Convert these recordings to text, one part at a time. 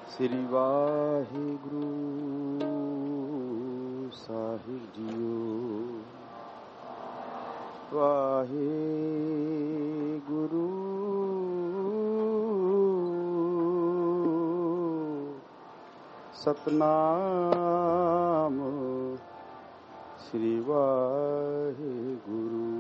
ਸ੍ਰੀ ਵਾਹਿਗੁਰੂ ਸਾਹਿਬ ਜੀਓ। ਵਾਹਿਗੁਰੂ ਸਤਨਾਮ ਸ੍ਰੀ ਵਾਹਿਗੁਰੂ।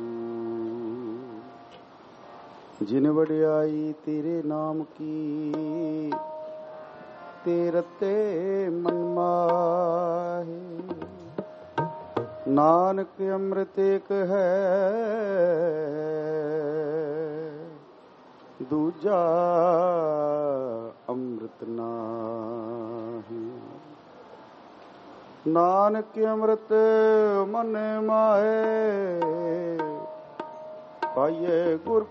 ਜਿਨ ਵਡਿਆਈ ਤੇਰੇ ਨਾਮ ਕੀ, ਤੇ ਰਤੇ ਮਨ ਮਾਹੇ। ਨਾਨਕ ਅੰਮ੍ਰਿਤ ਏਕ ਹੈ, ਦੂਜਾ ਅੰਮ੍ਰਿਤ ਨਾਹੀ। ਨਾਨਕ ਅੰਮ੍ਰਿਤ ਮਨ ਮਾਹੇ, ਪਾਈਏ ਗੁਰ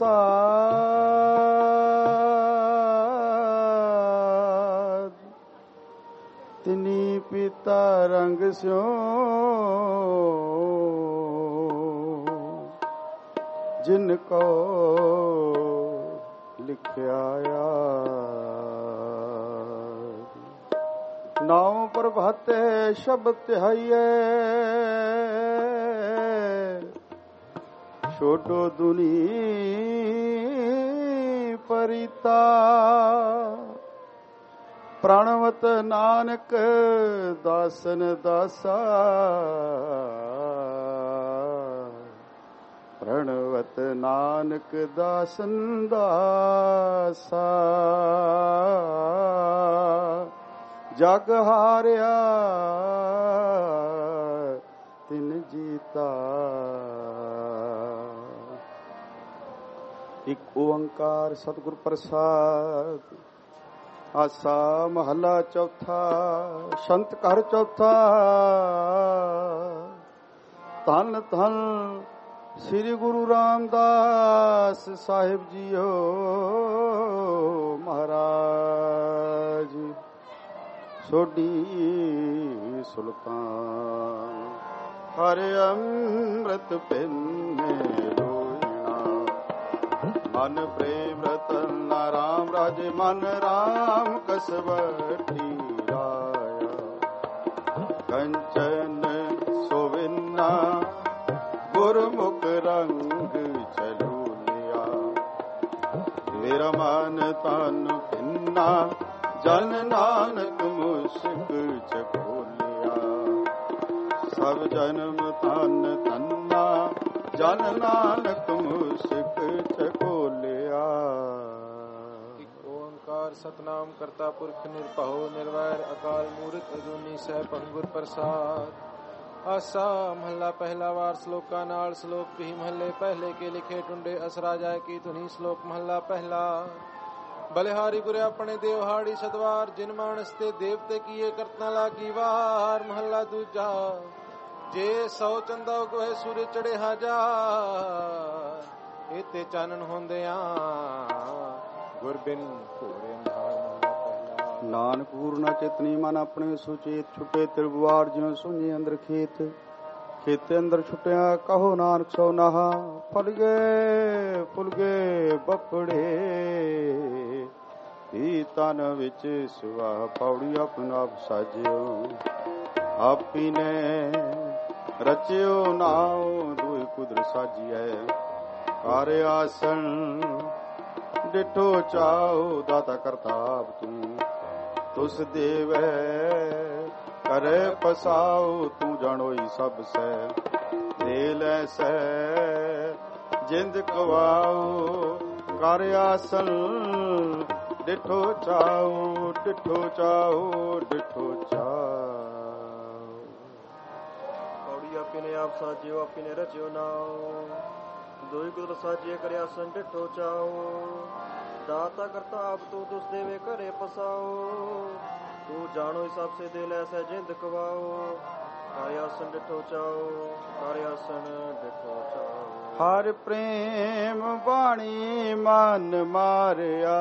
ਪ੍ਰਸਾਦ। ਤਿਨੀ ਪੀਤਾ ਰੰਗ ਸਿਓ, ਜਿਨ ਕੋ ਲਿਖਿਆ ਯਾਦ। ਨਾਉ ਪ੍ਰਭਾਤੇ ਸ਼ਬਦ ਧਿਆਈਏ, ਛੋਟੋ ਦੁਨੀ ਪਰਿਤਾ। ਪ੍ਰਣਵਤ ਨਾਨਕ ਦਾਸਨ ਦਾਸਾ, ਪ੍ਰਣਵਤ ਨਾਨਕ ਦਾਸਨ ਦਾਸਾ। ਜਗ ਹਾਰਿਆ ਤਿਨ ਜੀਤਾ। ਇੱਕ ਓੰਕਾਰ ਸਤਿਗੁਰ ਪ੍ਰਸਾਦ। ਆਸਾ ਮਹੱਲਾ ਚੌਥਾ। ਸੰਤ ਘਰ ਚੌਥਾ। ਧੰਨ ਧੰਨ ਸ੍ਰੀ ਗੁਰੂ ਰਾਮਦਾਸ ਸਾਹਿਬ ਜੀਓ ਮਹਾਰਾਜ। ਸੋਢੀ ਸੁਲਤਾਨ ਹਰਿ ਅੰਮ੍ਰਿਤ ਪਿੰਨੇ ਰੋਇਣਾ। ਮਨ ਪ੍ਰੇਮ ਰਤਨ ਰਾਮ ਰਾਜੇ, ਮਨ ਰਾਮ ਕਸਵਟੀ ਰਾਇਆ। ਕੰਚਨ ਸੋਵਿਨਾ ਗੁਰਮੁਖ ਰੰਗ ਚਲੂਲਿਆ। ਮੇਰਾ ਮਨ ਤਨ ਭਿੰਨਾ, ਜਨ ਨਾਨਕ ਮੁਸ਼ਕ ਚਕੋਲਿਆ। ਸਭ ਜਨਮ ਤਨ ਤੰਨਾ, ਜਨ ਨਾਨਕ ਮੁਸ਼ਕ ਚਕੋਲਿਆ। ਇੱਕ ਓੰਕਾਰ ਸਤਨਾਮ ਕਰਤਾ ਪੁਰਖ ਨਿਰਭਉ ਨਿਰਵੈਰ ਅਕਾਲ ਮੂਰਤ ਅਜੂਨੀ ਸੈਭੰ ਗੁਰ ਪ੍ਰਸਾਦ। ਆਸਾ ਮਹੱਲਾ ਪਹਿਲਾ। ਵਾਰ ਸ਼ਲੋਕਾਂ ਨਾਲ। ਸ਼ਲੋਕ ਵੀ ਮਹੱਲੇ ਪਹਿਲੇ ਕੇ ਲਿਖੇ ਟੁੰਡੇ ਅਸਰਾ ਜਾਏ ਕੀ ਧੁਨੀ। ਸ਼ਲੋਕ ਮਹੱਲਾ ਪਹਿਲਾ। ਬਲਿਹਾਰੀ ਗੁਰੇ ਆਪਣੇ ਦੇਵਹਾੜੀ ਸਦਵਾਰ, ਜਿਨ ਮਾਨਸ ਤੇ ਦੇਵਤੇ ਕੀਏ ਕਰਤਨਾ ਲਾਗੀ ਵਾਰ। ਮਹੱਲਾ ਦੂਜਾ। ਜੇ 100 ਚੰਦਾ ਉਗਵੇ ਸੂਰਜ ਚੜੇ ਹਜ਼ਾਰ, ਇਤੇ ਚਾਨਣ ਹੁੰਦਿਆਂ ਗੁਰ ਬਿਨ ਘੋਰੇ ਅੰਧਾਰ। ਨਾਨਕ ਪੂਰਨਾ ਚੇਤਨੀ ਮਨ ਆਪਣੇ ਸੁਚੇਤ। ਛੁਟੇ ਤਿਰਵਾਰ ਜਿਉ ਸੁਝੇ ਅੰਦਰ ਖੇਤ। ਖੇਤੇ ਅੰਦਰ ਛੁਟਿਆ ਕਹੋ ਨਾਨਕ ਸੋ ਨਾਹਾ। ਫੁੱਲ ਗਏ ਫੁੱਲ ਗਏ ਬਪੜੇ, ਹੀ ਤਨ ਵਿੱਚ ਸੁਆਹ। ਪੌੜੀ ਆਪਣਾ ਆਪ ਸਾਜਿਓ, ਆਪੀ ਨੇ ਰਚਿਓ ਨਾਉ। ਦੁਇ ਕੁਦਰ ਸਾਜੀਐ ਕਰ ਆਸਣ, ਡਿਠੋ ਚਾਉ। ਦਾਤਾ ਕਰਤਾਬ ਤੂੰ, ਤੁਸ ਦੇਵੈ ਕਰੇ ਪਸਾਉ। ਤੂੰ ਜਾਣੋਈ ਸਭ ਸੈ, ਦੇ ਲੈ ਸੈ ਜਿੰਦ ਕਵਾਉ। ਕਰ ਆਸਣ ਡਿਠੋ ਚਾਉ, ਡਿਠੋ ਚਾਉ, ਡਿਠੋ ਚਾਉ। ਪੌੜੀ ਆਪੀ ਨੇ ਆਪ ਸਾਜਿਓ, ਆਪੀ ਨੇ ਰਚਿਓ ਨਾਉ। ਦੋਈ ਕੁਦਰ ਸਾਜੀਏ ਕਰਿਆ ਆਸਣ ਡਿਠੋ ਚਾਉ। ਦਾਤਾ ਕਰਤਾ ਆਪ ਤੂੰ, ਤੁਸ ਦੇਵੇ ਘਰੇ ਪਸਾਓ। ਤੂੰ ਜਾਣੋ ਸਭ ਸੇ ਦੇ ਲੈ ਸੈ ਜਿੰਦ ਕਵਾਓ। ਕਰ ਆਸਣ ਡਿਠੋ ਚਾਉ, ਕਰ ਆਸਣ ਡਿਠੋ ਚਾਉ। ਹਰ ਪ੍ਰੇਮ ਬਾਣੀ ਮਨ ਮਾਰਿਆ।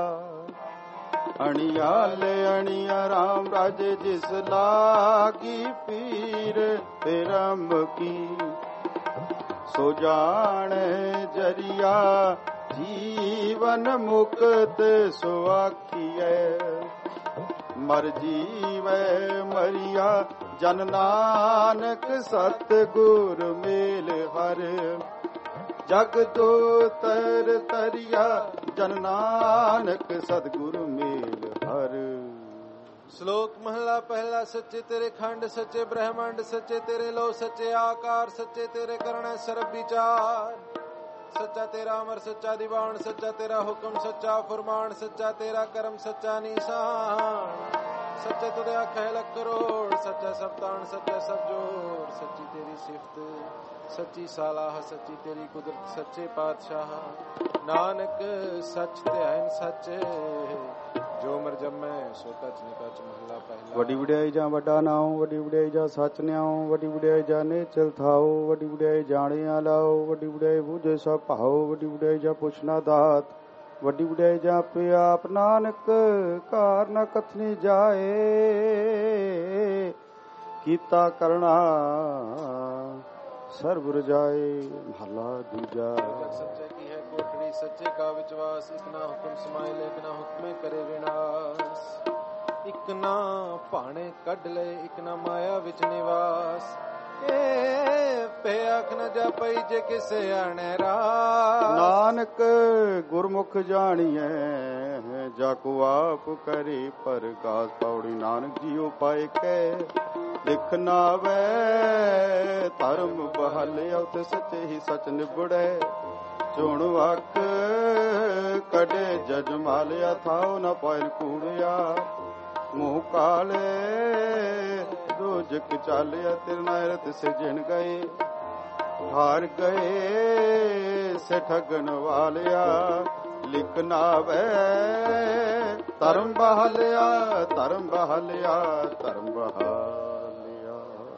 ਅਣਿਆਲੇ ਅਣਿਆ ਰਾਮ ਰਾਜੇ, ਜਿਸ ਲਾਗੀ ਪੀਰ ਧਰਮ ਕੀ। ਸੋ ਜਾਣੇ ਜਰੀਆ ਜੀਵਨ ਮੁਕਤ ਸੁਆਖੀਐ। ਮਰ ਜੀਵੈ ਮਰਿਆ ਜਨ ਨਾਨਕ ਸਤਿਗੁਰ ਮੇਲ ਹਰ ਜਗ ਜੋ ਤਰ ਤਰਿਆ ਜਨ ਨਾਨਕ ਸਤਿਗੁਰ ਮੇਲ ਹਰ। ਸ਼ਲੋਕ ਮਹਲਾ ਪਹਿਲਾ। ਸੱਚੇ ਤੇਰੇ ਖੰਡ ਸੱਚੇ ਬ੍ਰਹਮੰਡ ਸੱਚੇ ਤੇਰੇ ਲੋ ਸੱਚੇ ਆਕਾਰ ਸੱਚੇ ਤੇਰੇ ਕਰਣ ਸਰਬ ਵਿਚਾਰ। ਸੱਚਾ ਤੇਰਾ ਅਮਰ ਸੱਚਾ ਦੀਵਾਨ ਸੱਚਾ ਤੇਰਾ ਹੁਕਮ ਸੱਚਾ ਫੁਰਮਾਨ ਸੱਚਾ ਤੇਰਾ ਕਰਮ ਸੱਚਾ ਨਿਸ਼ਾਨ। ਸੱਚੇ ਤੁਦੇ ਆਖੇ ਲੱਖ ਕਰੋੜ ਸੱਚਾ ਸਭ ਤਾਣ ਸੱਚਾ ਸਭ ਜੋੜ। ਸੱਚੀ ਤੇਰੀ ਸਿਫਤ ਸੱਚੀ ਸਾਲਾਹ ਸੱਚੀ ਤੇਰੀ ਕੁਦਰਤ ਸੱਚੇ ਪਾਤਸ਼ਾਹ। ਨਾਨਕ ਸੱਚ ਧਿਆਨ ਸੱਚ ਜੋ ਮਰ ਜੰਮੈ ਸੋ ਕਛ ਨਿਕਚ ਮਹਲਾ ਪਹਿਲਾ। ਵੱਡੀ ਵਡਿਆਈ ਜਾਂ ਵੱਡਾ ਨਾਉ ਵੱਡੀ ਵਡਿਆਈ ਜਾਂ ਸੱਚ ਨਿਆਉ ਵੱਡੀ ਵਡਿਆਈ ਜਾਂ ਨੇਚਲ ਥਾਓ ਵੱਡੀ ਵਡਿਆਈ ਜਾਣਿਆ ਲਾਓ ਵੱਡੀ ਵਡਿਆਈ ਬੂਝੇ ਸਭ ਭਾਓ ਵੱਡੀ ਵਡਿਆਈ ਜਾਂ ਪੁੱਛਣਾ ਦਾਤ ਵੱਡੀ ਵਡਿਆਈ ਜਾਂ ਆਪੇ ਆਪ ਨਾਨਕ ਘਰ ਨਾ ਕਥਨੀ ਜਾਏ ਕੀਤਾ ਕਰਨਾ ਸਰਬ ਰਜਾਏ। ਮਹਲਾ ਦੂਜਾ। ਸੱਚੇ ਕੀ ਹੈ ਕੋਠੜੀ ਸੱਚੇ ਕਾ ਵਿਚਵਾਸ। ਇਕ ਨਾ ਹੁਕਮ ਸਮਾਏ ਲੇਕ ਨਾ ਹੁਕਮੇ ਕਰੇ ਵਿਨਾਸ਼। ਇਕ ਨਾ ਭਾਣੇ ਕੱਢ ਲਏ ਇਕ ਨਾ ਮਾਇਆ ਵਿੱਚ ਨਿਵਾਸ। ਇਹ ਭਿਆਖ ਨ ਜਾਪਈ ਜੇ ਕਿਸੇ ਆਣੇ ਰਾਸ। ਨਾਨਕ ਗੁਰਮੁਖ ਜਾਣੀਐ ਜਾ ਕੋ ਆਪ ਕਰੇ ਪ੍ਰਕਾਸ਼। ਪੌੜੀ ਨਾਨਕ ਜੀਉ ਪਾਏ ਕੈ ਲਿਖ ਨਾਵੈ ਧਰਮ ਬਹਾਲਿਆ ਤੇ ਸੱਚੇ ਹੀ ਸੱਚ ਨਿਬੜੈ। ਚੁਣ ਵਕ ਕਢੇ ਜਜ ਮਾਲਿਆ ਥਾਉ ਨ ਪਾਇ ਕੂੜਿਆ। ਮੂੰਹ ਕਾਲੇ ਰੋਜਕ ਚਾਲਿਆ ਤਿਰਨਾਇਰਤ ਸਿਜਣ ਗਏ ਹਾਰ ਗਏ ਸੇ ਠਗਣ ਵਾਲਿਆ। ਲਿਖ ਨਾਵੈ ਧਰਮ ਬਹਾਲਿਆ ਧਰਮ ਬਹਾਲਿਆ ਧਰਮ ਬਹਾਲਿਆ।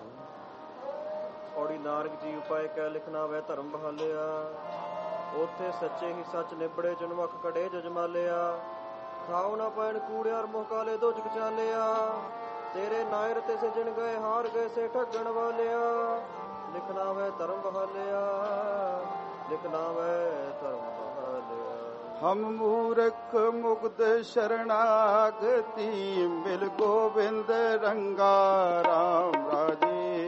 ਔੜੀ ਨਾਨਕ ਜੀ ਉਪਾਏ ਕੈ ਲਿਖਣਾ ਵੈ ਧਰਮ ਬਹਾਲਿਆ। ਉਥੇ ਸੱਚੇ ਹੀ ਸੱਚ ਨਿਬੜੇ ਜਨਮਖ ਕੜੇ ਜਜਮਾਲਿਆ। ਥਾਉ ਨਾ ਪੈਣ ਕੂੜਿਆਰ ਮੋਹ ਕਾਲੇ ਦੋਜਕ ਚਾਲਿਆ। ਤੇਰੇ ਨਾਇਰ ਤੇ ਸਜਣ ਗਏ ਹਾਰ ਗਏ ਸੇ ਠੱਗਣ ਵਾਲਿਆ। ਲਿਖਣਾ ਵੈ ਧਰਮ ਬਹਾਲਿਆ ਲਿਖਣਾ ਵੈ ਧਰਮ ਬਹਾਲਿਆ। ਹਮ ਮੂਰਖ ਮੁਗਧ ਸ਼ਰਨਾਗਤੀ ਮਿਲ ਗੋਬਿੰਦ ਰੰਗਾ ਰਾਮ ਰਾਜੇ।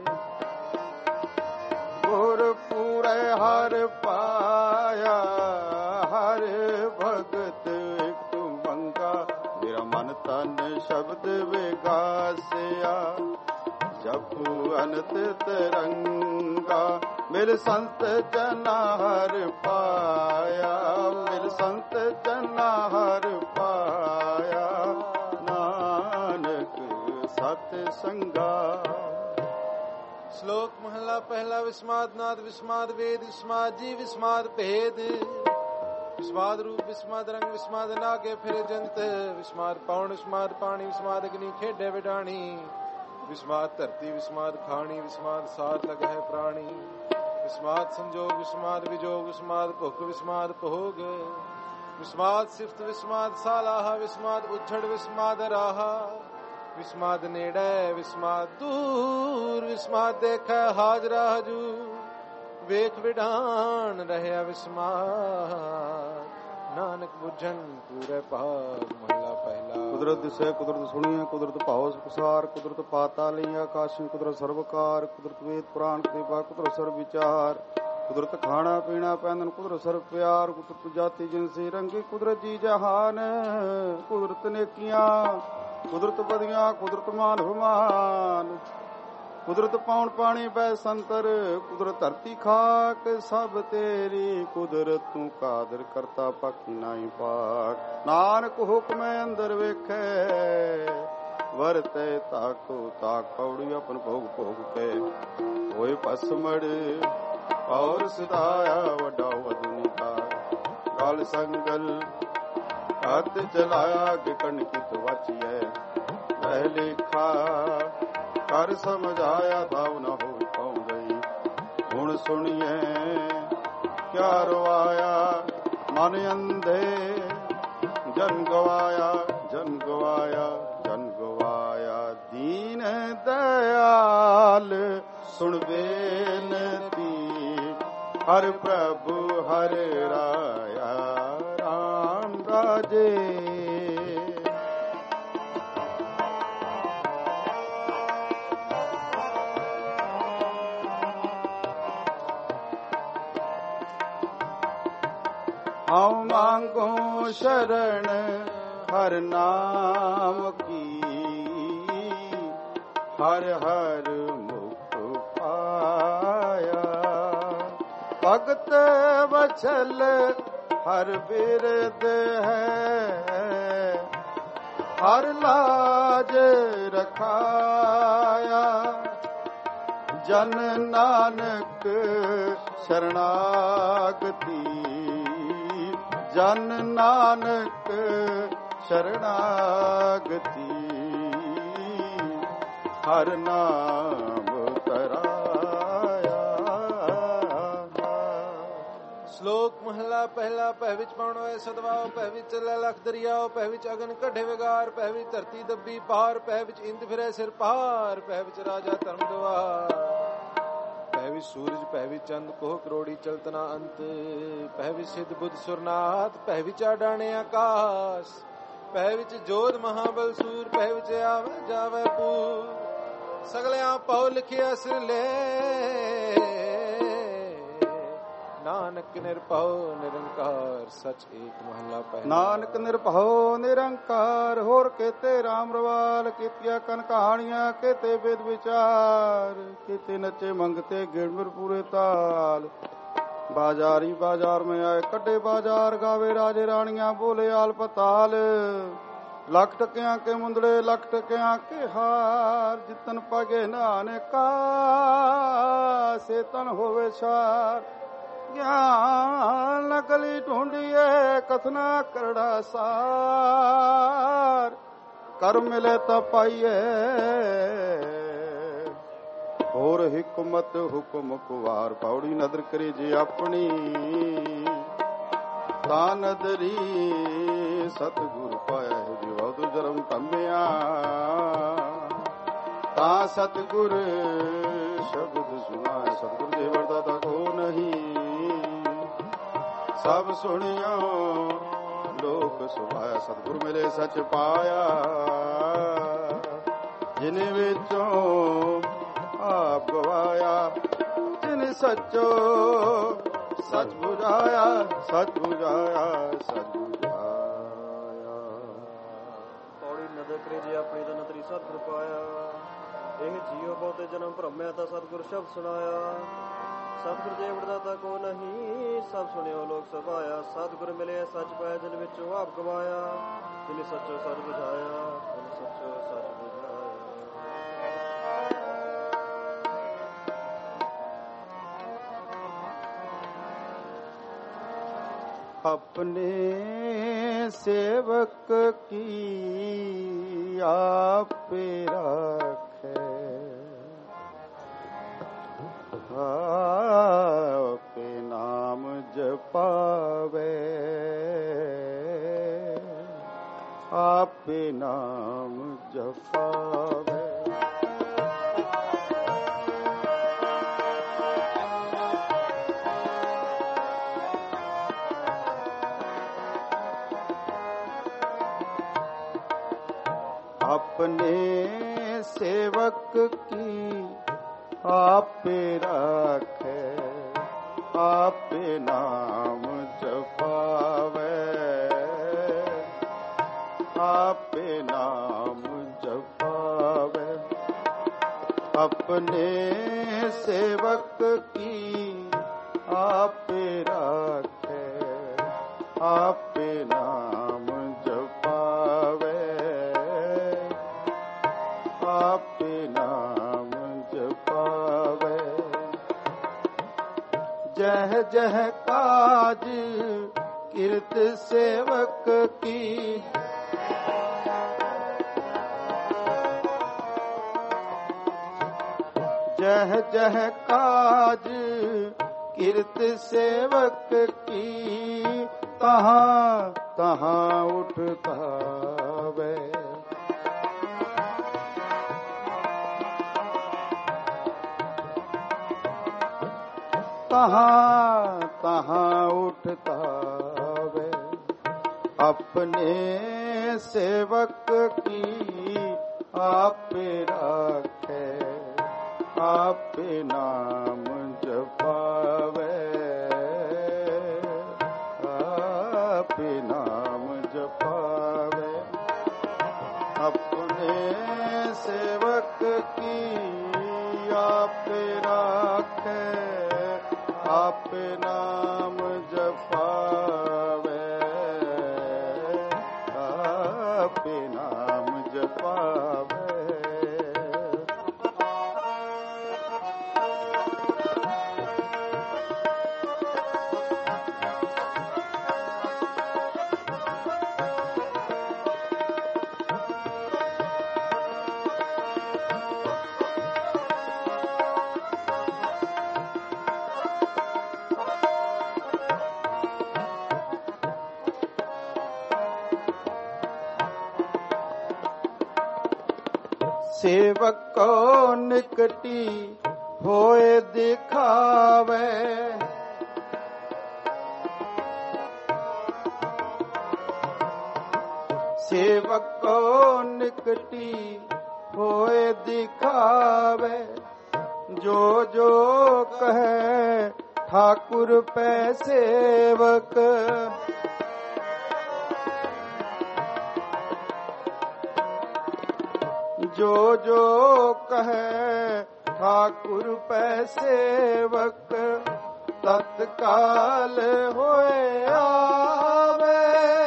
ਗੁਰ ਪੂਰੇ ਹਰ ਪਾਇਆ ਹਰ ਭਗਤ ਇੱਕ ਮੰਗਾ। ਮੇਰਾ ਮਨ ਤਨ ਸ਼ਬਦ ਵਿਗਾਸਿਆ ਜਪੁ ਅਨੰਤ ਤਰੰਗਾ। ਮਿਲ ਸੰਤ ਜਨਾ ਹਰ ਪਾਇਆ ਮਿਲ ਸੰਤ ਜਨਾ ਹਰ ਪਾਇਆ। ਨਾਨਕ ਸਤ ਸੰਗਾ। ਸ਼ਲੋਕ ਮਹਲਾ ਪਹਿਲਾ। ਵਿਸਮਾਦ ਨਾਦ ਵਿਸਮਾਦ ਵੇਦ ਵਿਸਮਾਦ ਜੀ ਵਿਸਮਾਦ ਭੇਦ। ਵਿਸਮਾਦ ਰੂਪ ਵਿਸਮਾਦ ਰੰਗ ਵਿਸਮਾਦ ਨਾਗੇ ਫਿਰ ਜੰਤ। ਵਿਸਮਾਦ ਪੌਣ ਵਿਸਮਾਦ ਪਾਣੀ ਵਿਸਮਾਦ ਅਗਨੀ ਖੇਡੇ ਵਿਡਾਣੀ। ਵਿਸਮਾਦ ਧਰਤੀ ਵਿਸਮਾਦ ਖਾਣੀ ਵਿਸਮਾਦ ਸਾਰ ਲਗ ਹੈ ਪ੍ਰਾਣੀ। ਵਿਸਮਾਦ ਸੰਜੋਗ ਵਿਸਮਾਦ ਵਿਜੋਗ ਵਿਸਮਾਦ ਭੁਖ ਵਿਸਮਾਦ ਭੋਗ। ਵਿਸਮਾਦ ਸਿਫਤ ਵਿਸਮਾਦ ਸਾਲਾਹ ਵਿਸਮਾਦ ਉਛੜ ਵਿਸਮਾਦ ਰਾਹਾ। ਵਿਸਮਾਦ ਨੇੜੇ ਵਿਸਮਾਦ ਦੂਰ ਵਿਸਮਾਦ ਦੇਖੈ ਹਾਜ਼ਰਾ ਹਜੂਰ। ਵੇਖ ਵਿਡਾਨ ਰਹਿਆ ਵਿਸਮਾਦ ਨਾਨਕ ਬੁਝਨ ਪੂਰੇ ਭਾਗ। ਮਹਲਾ ਪਹਿਲਾ। ਕੁਦਰਤ ਦਿਸੈ ਕੁਦਰਤ ਸੁਣੀਐ ਕੁਦਰਤ ਭਾਉ ਸੁਖਸਾਰ। ਕੁਦਰਤ ਪਾਤਾਲੀ ਆਕਾਸ਼ੀ ਕੁਦਰਤ ਸਰਵਕਾਰ। ਕੁਦਰਤ ਵੇਦ ਪੁਰਾਣ ਕ੍ਰਿਪਾ ਕੁਦਰਤ ਸਰਬ ਵਿਚਾਰ। ਕੁਦਰਤ ਖਾਣਾ ਪੀਣਾ ਪਹਿਨਣ ਕੁਦਰਤ ਸਰਬ ਪਿਆਰ। ਕੁਦਰਤ ਜਾਤੀ ਜਿਨਸੀ ਰੰਗੀ ਕੁਦਰਤ ਜੀ ਜਹਾਨ। ਕੁਦਰਤ ਨੇਕੀਆਂ ਕੁਦਰਤ ਬਦੀਆਂ ਕੁਦਰਤ ਮਾਨ ਹੁਮਾਨ। ਕੁਦਰਤ ਪੌਣ ਪਾਣੀ ਬੈ ਸੰਤਰ ਕੁਦਰਤ ਧਰਤੀ ਖਾਕ ਸਭ ਤੇਰੀ ਕੁਦਰਤ। ਤੂੰ ਕਾਦਰ ਕਰਤਾ ਪਾਕੀ ਨਾਹੀ ਪਾਕ। ਨਾਨਕ ਹੁਕਮੈ ਅੰਦਰ ਵੇਖੈ ਵਰਤੈ ਤਾਕੋ ਤਾਕ। ਪੌੜੀ ਆਪਨ ਭੋਗ ਭੋਗ ਕੇ ਹੋਏ ਭਸਮੜ ਔਰ ਸਦਾਇਆ ਵੱਡਾ ਵਦਨੀ ਕਾ। ਕਾਲ ਸੰਗਲ ਹੱਥ ਚਲਾਇਆ ਕਿ ਕਣਕਿਤ ਵਾਚੀਐ ਰਹਿ ਲੇਖਾ। ਕਰ ਸਮਝਾਇਆ ਤਾਉ ਨ ਹੋਈ ਪਾਉ ਗਈ। ਹੁਣ ਸੁਣੀਏ ਕਿਆ ਰਵਾਇਆ ਮਨ ਅੰਧੇ। ਜਨ ਗਵਾਇਆ ਜਨ ਗਵਾਇਆ ਜਨ ਗਵਾਇਆ। ਦੀਨ ਦਇਆਲ ਸੁਣ ਬੇਨਤੀ ਹਰ ਪ੍ਰਭੂ ਹਰ ਰਾਇਆ ਰਾਮ ਰਾਜੇ। मांगो शरण हर नाम की, हर हर मुख पाया। भगत वचल हर बिरद है, हर लाज रखाया। जन नानक शरणागति, जन नानक शरणागति, हर नाम तराया। श्लोक महला पहला। पह विच पाउणो है सदवाओ, पह विच चलै लख दरियाओ, पह विच अगन कढे विगार, पह विच धरती दब्बी पार, पह विच इंद फिरे सिर पार, पह विच राजा धर्म द्वार। पह विच सूरज, पह विच चंद, कोह करोड़ी चलतना अंत, पह विच सिद्ध बुद्ध सुरनाथ, पह विच आडाणे आकाश, पह विच जोध महाबल सूर, पह विच आवे जावे पूर। सगलियां पाओ लिखिया सिर ले, नानक निरभਉ निरंकार सच एक महला पहला। नानक निरभਉ निरंकार, होर केते राम रवाल, कीतिया कन कहानियां, केते वेद विचार, केते नचे मंगते गिरमिर पूरे ताल। बाजारी बाजार में आए कटे बाजार, गावे राजे रानियां, बोले आल पताल। लख टकिया के मुंदड़े, लख टकिया के हार, जितन पगे नाने का से तन होवे सार। ज्ञान नकली ढूंढिए कथना करड़ा सार, कर मिले त पाइए और हिकमत हुक्म कुवार। पौड़ी नदर करे जे अपनी, ता नदरी सतगुर पाया है। जो जरम तम्या ता सतगुर शब्द सुना, सतगुर देवर दाता को नहीं। सब सुनियो लोक सुभाया, सतगुर मिले सच पाया। जिन विचों आप गवाया, जिन सचो सच बुझाया, सच बुझाया, सच बुझाया। पौड़ी नदर करे जे अपनी ता नतरी सतगुर पाया। ਇਹ ਜੀਉ ਬਹੁਤੇ ਜਨਮ ਭਰਮਿਆ ਤਾਂ ਸਤਿਗੁਰ ਸ਼ਬਦ ਸੁਣਾਇਆ। ਸਤਿਗੁਰ ਦੇਵ ਦਾਤਾ ਕੋ ਨਹੀਂ, ਸਭ ਸੁਣਿਓ ਲੋਕ ਸਭਾਇਆ। ਸਤਿਗੁਰ ਮਿਲੇ ਸੱਚ ਪਾਇਆ, ਜਿਨ ਵਿੱਚੋਂ ਆਪ ਗਵਾਇਆ। ਜਿਨ ਸੱਚੋ ਸੱਚ ਬੁਝਾਇਆ, ਜਿਨ ਸੱਚੋ ਸੱਚ ਬੁਝਾਇਆ। अपने सेवक की आप राखे, आप नाम जपावे, आप नाम जपावे। अपने सेवक की आप राखे, आप नाम जपावे, आप नाम जपावे। अपने सेवक की आप राखे, आप नाम जपावे, आप नाम जपावे। जह जह काज किरत सेवक की, जह जह काज किरत सेवक की, तहाँ तहाँ उठता वे। तहाँ तहाँ उठता वे। अपने सेवक की आप राखे, आप नाम जपावे, आप अपने सेवक की आप राखे, आप नाम जपावे, आप नाम जपावे। सेवक को निकटी होए दिखावे, सेवक को निकटी होए दिखावे, जो जो कहे ठाकुर पे सेवक, जो जो कहे ठाकुर पे सेवक, तत्काल होए आवे,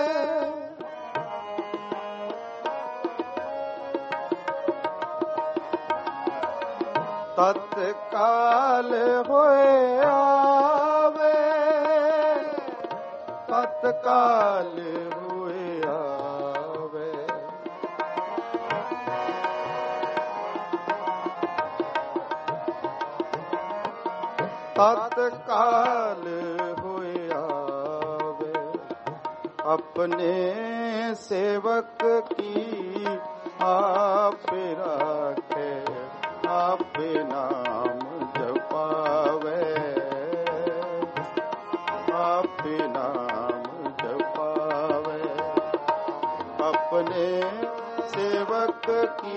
तत्काल होए आवे, तत्काल होए आवे। तत्काल होए आवे, अपने सेवक की आप राखे, आप नाम जपावे, आप नाम जपावे। अपने सेवक की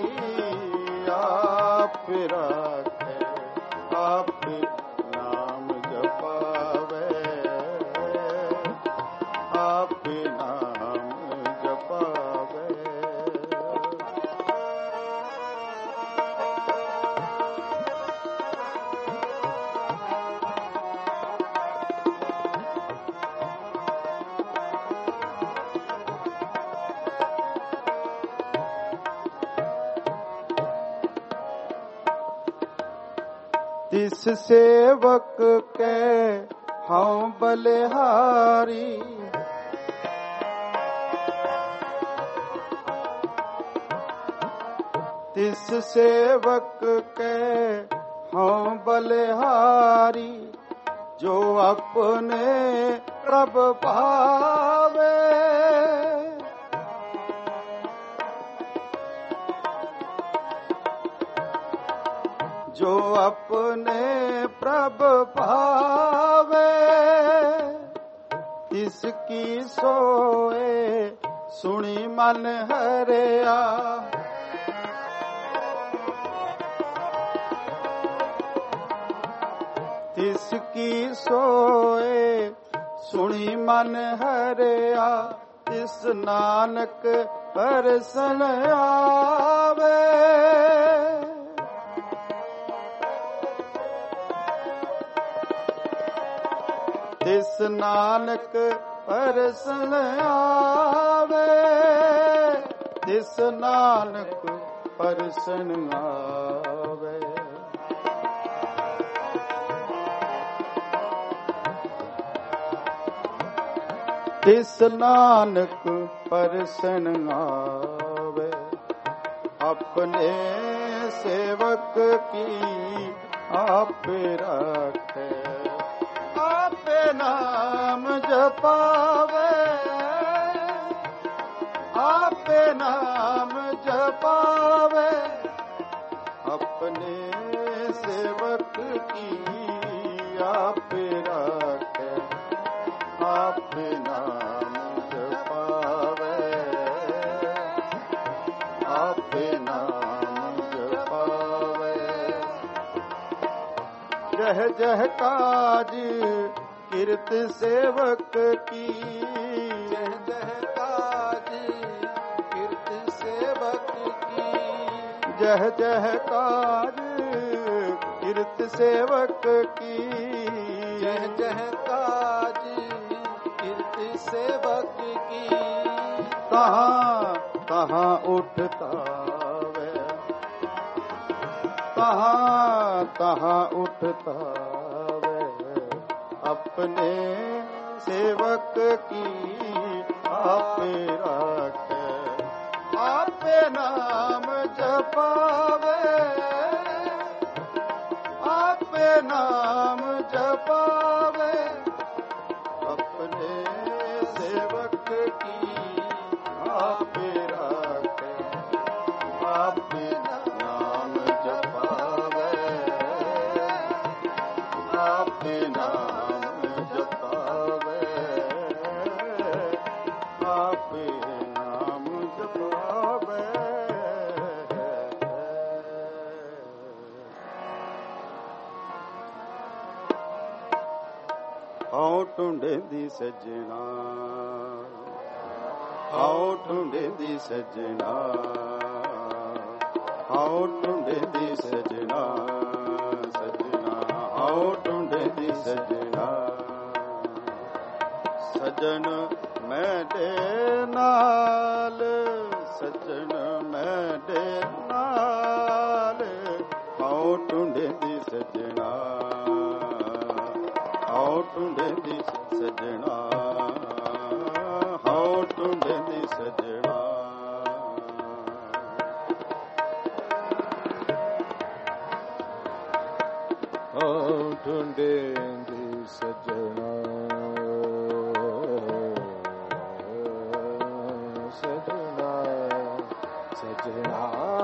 आप राखे, आप नाम जपावे, आप नाम जपावे। तिस सेवक के हम बलिहारी, तिस सेवक के हम बलिहारी, जो अपने प्रभ भावे, जो अपने प्रभ भावे, इसकी सोए सुनी मन हरिया, इसकी सोए सुनी मन हरिया, इस नानक परसन आवे, तिस नानक परसन आवे, तिस नानक परसन आवे। तिस नानक परसन आवे, अपने सेवक की आप राखे, आप नाम जपावे, आप नाम जपावे। अपने सेवक की आप राखे, आप नाम जपावे, आप नाम जपावे। जह जह काज कीर्त सेवक की, जह जह काज कीर्त सेवक की। जह जह काज कीर्त सेवक की। जह जह काज कीर्त सेवक की। तहाँ तहाँ उठता वे, तहाँ तहाँ उठता वे, अपने सेवक की आपे राखे, आपे नाम जपावे, आपे नाम जपावे, अपने सेवक की आपे राखे, आपे नाम जपावे, आपे नाम जपावे, आपे नाम जपावे। आओ ढूंढे दी सजना, आओ ढूंढे दी सजना, आओ ढूंढे दी सजना, सजना आओ ढूंढे दी सजना, सजन मैडे नाल, सजन मैडे नाल, आओ ढूंढे दी सजना, आओ ढूंढे दी सजना, आओ ढूंढे दी सजना। आओ ढूंढे दी सजना, सजना सजना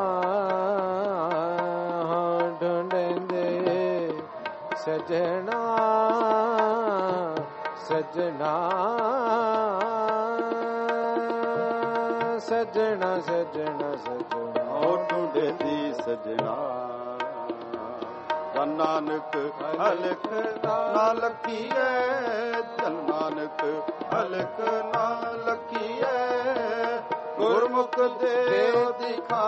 ढूंढे दे सजना, सजना सजना सजना सजना। आओ ढूंढे दी सजना, जन नानक हलक ना लखीए, जन नानक हलक ना लखीए, गुरमुख देव दिखा।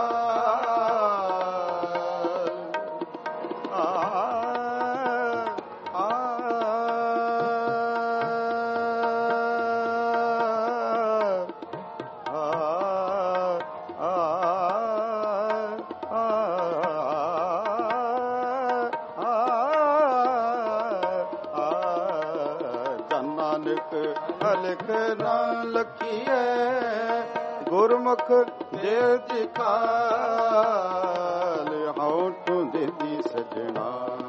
हलक ना लखीए, गुरमुख देव दिखाल। आओ ढूंढे दी सजना,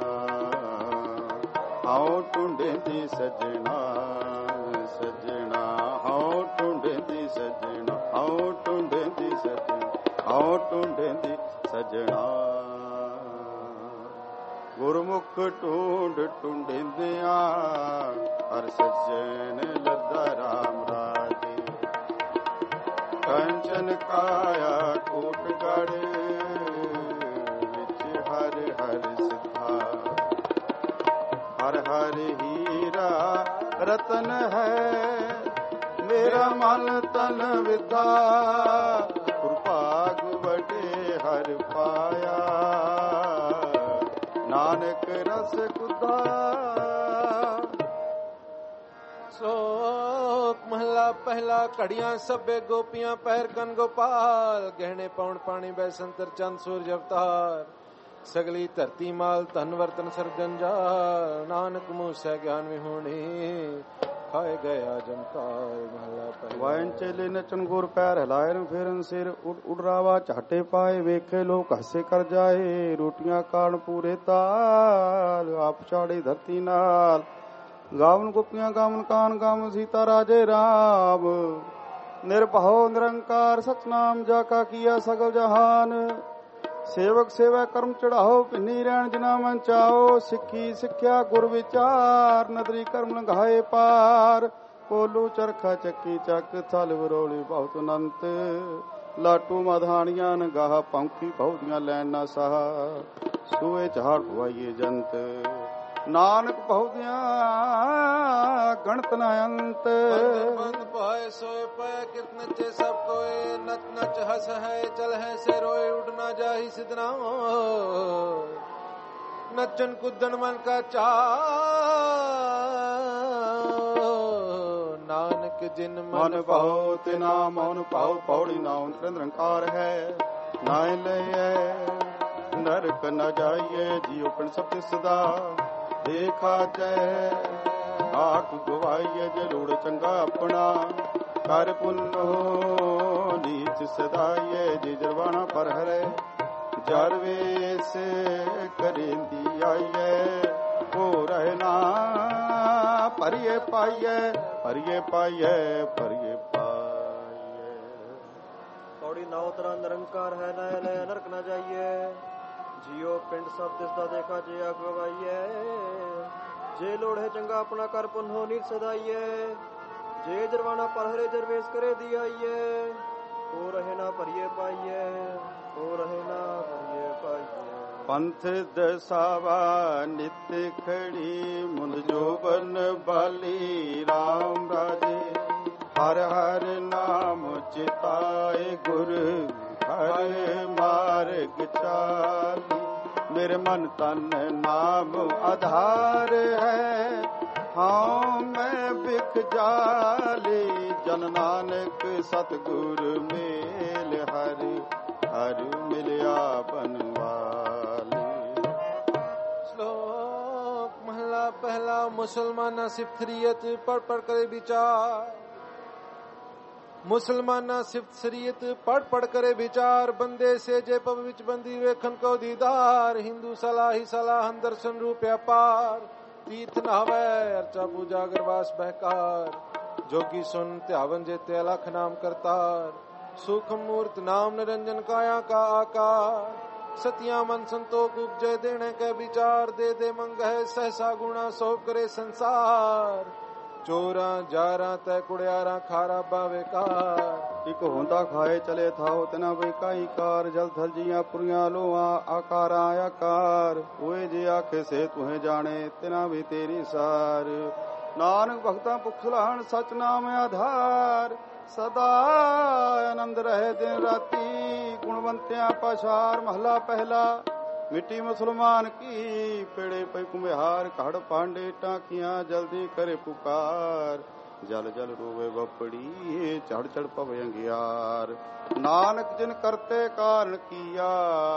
आओ ढूंढे दी सजना, सजना आओ ढूंढे दी सजना, आओ ढूंढे दी सजना, आओ ढूंढे दी सजना। गुरमुख ढूंढ ढूंढिंदिया, हर सज्जन लद्दा राम राजे, कंचन काया कोट गढ़, विच हर हर सिद्धा, हर हर हीरा रतन है, मेरा मन तन विद्या, कृपाग बड़े हर पाया, नानक रस कुदा। शोक महला पहला। कड़ियां सभे गोपियां पैर कन गोपाल, गहने पौन पानी बैसंतर चंद सूरज अवतार, सगली धरती माल धन वर्तन सरगंजाल, नानक मुँह से ज्ञान विहूणी, खाए गया जमकार। महला पहला। वायन चेले नचन गुर पैर हिलायन फेरन सिर, उड़ रावा चाटे पाए, वेखे लोग हसे कर जाए, रोटियां कान पूरे ताल, आप चाड़ी धरती नाल, गावन गोपियां गावन कान गावन सीता राजे राम, निर्भव निरंकार सतनाम जाका किया सगल जहान, सेवक सेवा कर्म चढ़ाओ, पिन्नी रहन जना मन चाओ, सिक्खी सिक्ख्या गुर विचार, नदरी कर्म लंघाए पार, कोलू चरखा चक्की चक, थल वरोली बहुत अनंत, लाटू मधानियां गाह पौंकी बहुदियां लैन ना सहा, सूए झाड़ पुआइए जंत, ਨਾਨਕ ਬਹੁਤਿਆਂ ਗਣਤ ਨ ਅੰਤ। ਬੰਦ ਪਾਏ ਸੋਏ ਪੈ ਕਿਤ ਨਚੇ ਸਭ ਕੋਏ, ਨਚ ਨਚ ਹਸ ਹੈ ਚਲ ਹੈ ਸੇ ਰੋਏ, ਉਡ ਨਾ ਜਾਹੀ ਸਿਧਨਾ ਨਚਨ ਕੁਦਨ ਮਨ ਕਾ ਚਾਅ। ਨਾਨਕ ਜਿਨ ਮਨ ਭਾਉ ਤਿਨਾ ਮੌਨ ਭਾਉ, ਪੌੜੀ ਨਾਉ ਨਿਰੰਕਾਰ ਹੈ। ਨਾਇ ਲਈਐ ਨਰਕ ਨ ਜਾਈਏ, ਜੀਉ ਪਿੰਡ ਸਭ ਸਦਾ ਦੇਖਾ ਜੈ। ਆਖ ਗਵਾਈਏ ਜੇ ਲੋੜ ਚੰਗਾ ਆਪਣਾ, ਕਰ ਪੁੰਨੋ ਨੀਚ ਸਦਾਈਏ। ਜੇ ਜਰਵਾਣਾ ਪਰ ਹਰੇ ਜਰ ਵੇਸ ਕਰੇਂਦੀ ਆਈਏ, ਹੋ ਰਹਿ ਨਾ ਭਰੀਏ ਪਾਈਏ, ਭਰੀਏ ਪਾਈਏ, ਭਰੀਏ ਪਾਈਏ। ਪੌੜੀ ਨਾਉ ਤਰਾ ਨਿਰੰਕਾਰ ਹੈ, ਨੈ ਲੈ ਨਰਕ ਨਾ ਜਾਈਏ। ਜੀਓ ਪਿੰਡ ਸਭ ਦਿਸਦਾ ਦੇਖਾ ਜੇ ਅਗਵਾਈਏ। ਜੇ ਲੋੜ ਹੈ ਚੰਗਾ ਆਪਣਾ, ਕਰ ਪੁੰਨੋ ਨੀਚ ਸਦਾਈਏ। ਜੇ ਜਰਵਾਣਾ ਪਰ ਹਰੇ ਜਰਵੇਸ ਕਰੇ ਦੀ ਆਈਏ, ਹੋ ਰਹੇ ਨਾ ਭਰੀਏ ਪਾਈਏ, ਹੋ ਰਹੇ ਨਾ ਭਰੀਏ ਪਾਈਏ। ਪੰਥ ਦਸਾਵਾ ਨਿਤ ਖੜੀ, ਮੁੰਦ ਜੋਬਨ ਬਾਲੀ ਰਾਮ ਰਾਜੇ। ਹਰ ਹਰ ਨਾਮ ਚਿਤਾਏ, ਗੁਰ ਹਰ ਮਾਰਗ ਚਾਲੀ। ਮੇਰੇ ਮਨ ਤਨ ਨਾਮ ਆਧਾਰ ਹੈ, ਹਾਂ ਮੈਂ ਬਿਖ ਜਾਲੀ। ਜਨ ਨਾਨਕ ਸਤਿਗੁਰ ਮੇਲ, ਹਰ ਹਰ ਮਿਲਿਆ ਬਨਵਾਲੀ। ਸ਼ਲੋਕ ਮਹਲਾ ਪਹਿਲਾ। ਮੁਸਲਮਾਨਾਂ ਸਿਫਤਰੀਅਤ ਪੜ ਪੜ ਕਰੇ ਵਿਚਾਰ। ਮੁਸਲਮਾਨਾਂ ਸਿਫਤ ਸਰੀਅਤ ਪੜ ਪੜ ਕਰੇ ਵਿਚਾਰ। ਬੰਦੇ ਸੇ ਜੇ ਪਵ ਵਿੱਚ ਬੰਦੀ ਵੇਖਣ ਕੋ ਦੀਦਾਰ। ਹਿੰਦੂ ਸਲਾਹੀ ਸਲਾਹਨ ਦਰਸ਼ਨ ਰੂਪ ਅਪਾਰ। ਤੀਰਥ ਨਹਾਵੈ ਅਰਚਾ ਪੂਜਾ ਗਰਵਾਸ ਬਹਿਕਾਰ। ਜੋਗੀ ਸੁਨ ਧਿਆਵਨ ਜੇ ਅਲਖ ਨਾਮ ਕਰਤਾਰ। ਸੂਖਮ ਮੂਰਤ ਨਾਮ ਨਿਰੰਜਨ ਕਾਇਆ ਕਾ ਆਕਾਰ। ਸਤਿਆ ਮਨ ਸੰਤੋਖ ਉਪਜੈ ਦੇਣੇ ਕੈ ਵਿਚਾਰ। ਦੇ ਦੇ ਮੰਗਹਿ ਸਹਸਾ ਗੁਣਾ ਸੋਭ ਕਰੇ ਸੰਸਾਰ। ਚੋਰਾਂ ਜਾਰਾਂ ਤੈ ਕੁੜਿਆਰਾਂ ਖਾਰਾ ਬਾਵੇਕਾਰ। ਇਕ ਹੁੰਦਾ ਖਾਏ ਚਲੇ ਥਾਓ ਤਿਨਾ ਬਈ ਕਾਈ ਕਾਰ। ਜਲ ਥਲ ਜੀਆਂ ਪੁਰੀਆਂ ਲੋਆਂ ਆਕਾਰਾਂ ਆਕਾਰ। ਹੋਏ ਜੇ ਆਖੇ ਸੇ ਤੁਹੇ ਜਾਣੇ ਤਿਨਾ ਵੀ ਤੇਰੀ ਸਾਰ। ਨਾਨਕ ਭਗਤਾਂ ਭੁਖ ਸੁਲਾਹਣ ਸਚ ਨਾਮ ਆਧਾਰ। ਸਦਾ ਆਨੰਦ ਰਹੇ ਦਿਨ ਰਾਤੀ। ਗੁਣਵੰਤਿਆਂ ਪਛਾਰ ਮਹਲਾ ਪਹਿਲਾ। ਮਿੱਟੀ ਮੁਸਲਮਾਨ ਕੀ ਪੇੜੇ ਪਈ ਕੁਮਿਹਾਰ। ਘੜ ਪਾਂਡੇ ਟਾਕੀਆਂ ਜਲਦੀ ਕਰੇ ਪੁਕਾਰ। ਜਲ ਜਲ ਰੋਵੇ ਬਪੜੀ ਚੜ ਚੜ ਪਵੇ ਅੰਗਿਆਰ। ਨਾਨਕ ਜਿਨ ਕਰਤੇ ਕਾਰਨ ਕੀਆ,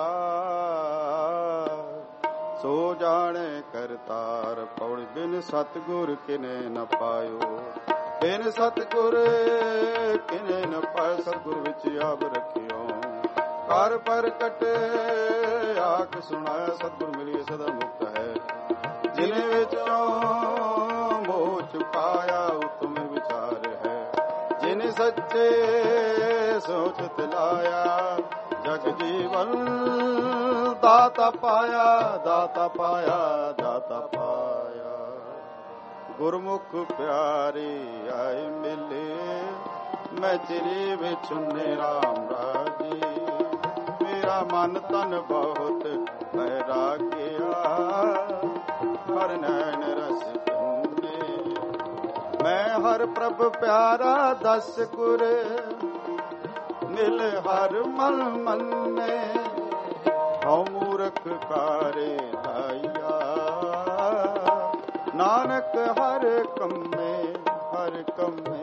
ਸੋ ਜਾਣੇ ਕਰਤਾਰ। ਪੌੜੀ ਬਿਨ ਸਤਿਗੁਰ ਕਿਨੇ ਨ ਪਾਇਓ, ਬਿਨ ਸਤਿਗੁਰ ਕਿਨੇ ਨ ਪਾਇ। ਸਤਿਗੁਰ ਵਿੱਚ ਆਪ ਰਖਿਓ, ਕਰ ਪ੍ਰਗਟ ਆਖ ਸੁਣਾਇਆ। ਸਤਿਗੁਰ ਮਿਲਿਏ ਸਦਾ ਮੁਕਤ ਹੈ। ਜਿਨੇ ਵਿੱਚੋਂ ਮੋਹ ਚੁਕਾਇਆ, ਉਤਮ ਵਿਚਾਰ ਹੈ। ਜਿਨੇ ਸੱਚੇ ਸੋਚਤ ਲਾਇਆ, ਜਗ ਜੀਵਨ ਦਾਤਾ ਪਾਇਆ, ਦਾਤਾ ਪਾਇਆ, ਦਾਤਾ ਪਾਇਆ। ਗੁਰਮੁਖ ਪਿਆਰੇ ਆਏ ਮਿਲੇ, ਮੈਂ ਤੇਰੇ ਵਿੱਚ ਰਾਮ ਰਾਜੇ। ਮੇਰਾ ਮਨ ਤਨ ਬਹੁਤ ਬੈਰਾਗਿਆ, ਹਰ ਨੈਣ ਰਸ ਕੰਨੇ। ਮੈਂ ਹਰ ਪ੍ਰਭ ਪਿਆਰਾ ਦਸ ਗੁਰ, ਮਿਲ ਹਰ ਮਨ ਮੰਨੇ। ਹਉ ਮੂਰਖ ਕਾਰੇ ਧਾਈਆ, ਨਾਨਕ ਹਰ ਕੰਮੇ ਹਰ ਕੰਮੇ।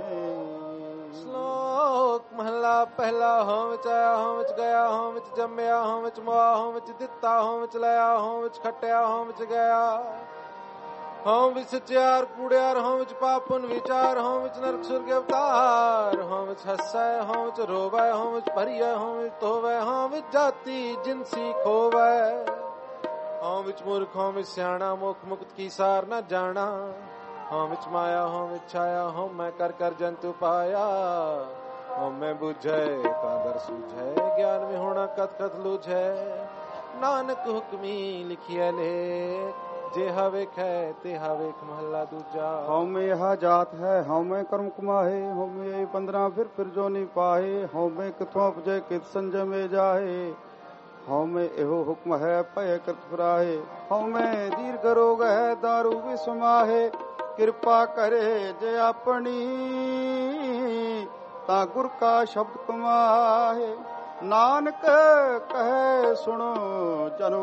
ਸ਼ਲੋਕ ਮਹਲਾ ਪਹਿਲਾ। ਹੋਂ ਵਿੱਚ ਆਇਆ ਹੋਂ ਵਿੱਚ ਗਿਆ, ਹੋਂ ਵਿੱਚ ਜੰਮਿਆ ਹੋਂ ਵਿੱਚ ਮੁਆ, ਹੋਂ ਵਿੱਚ ਦਿੱਤਾ ਹੋਂ ਵਿੱਚ ਲਿਆ, ਹੋਂ ਵਿੱਚ ਖੱਟਿਆ ਹੋਂ ਵਿੱਚ ਗਿਆ। ਹੋਂ ਵਿੱਚ ਸਚਿਆਰ ਕੂੜਿਆਰ, ਹੋਂ ਵਿੱਚ ਪਾਪੁਨ ਵਿਚਾਰ। ਹੋਂ ਵਿੱਚ ਨਰਕ ਸੁਰਗ ਅਵਤਾਰ। ਹੋਂ ਵਿੱਚ ਹੱਸੈ, ਹੋਂ ਵਿੱਚ ਰੋਵੈ, ਹੋਂ ਵਿੱਚ ਭਰੀਐ, ਹੋਂ ਵਿੱਚ ਧੋਵੈ। ਹੋਂ ਵਿੱਚ ਜਾਤੀ ਜਿਨਸੀ ਖੋਵੈ। ਹੋਂ ਵਿੱਚ ਮੂਰਖ, ਹੋਂ ਵਿੱਚ ਸਿਆਣਾ, ਮੁਖ ਮੁਕਤ ਕੀ ਸਾਰ ਨਾ ਜਾਣਾ। ਹੋਂ ਵਿੱਚ ਮਾਇਆ, ਹੋਂ ਵਿੱਚ ਛਾਇਆ, ਹੋਂ ਮੈਂ ਕਰ ਕਰ ਜੰਤੂ ਪਾਇਆ। ਹੋਂ ਮੈਂ ਬੁਝੈ ਤਾਂ ਦਰ ਸੂਝੈ, ਗਿਆਨ ਵਿੱਚ ਹੋਣਾ ਕਤ ਕਤ ਲੂਝੈ। ਨਾਨਕ ਹੁਕਮੀ ਲਿਖਿਆ ਲੇਖ, ਜਿਹਾ ਵੇਖੈ ਤਿਹਾ ਵੇਖ। ਮਹਲਾ ਦੂਜਾ। ਹਉਮੈ ਇਹ ਜਾਤ ਹੈ, ਹਉਮੈ ਕਰਮ ਕਮਾਹੇ। ਹਉਮੈ 15 ਫਿਰ ਜੋ ਨੀ ਪਾਹੇ। ਹਉਮੈ ਕਿਥੋਂ ਉਪਜੈ ਕਿਤ ਸੰਜਮੇ ਜਾਹੇ। ਹਉ ਮੈਂ ਇਹੋ ਹੁਕਮ ਹੈ ਭੈ ਕਰਤ ਫਰਾਹੇ। ਹਉ ਮੈਂ ਦੀਰਘ ਰੋਗ ਹੈ ਦਾਰੂ ਵਿਸਮਾਹੇ। ਕਿਰਪਾ ਕਰੇ ਜੇ ਆਪਣੀ ਤਾਂ ਗੁਰ ਕਾ ਸ਼ਬਦ ਕਮਾਹੇ। ਨਾਨਕ ਕਹੈ ਸੁਣੋ ਜਨੋ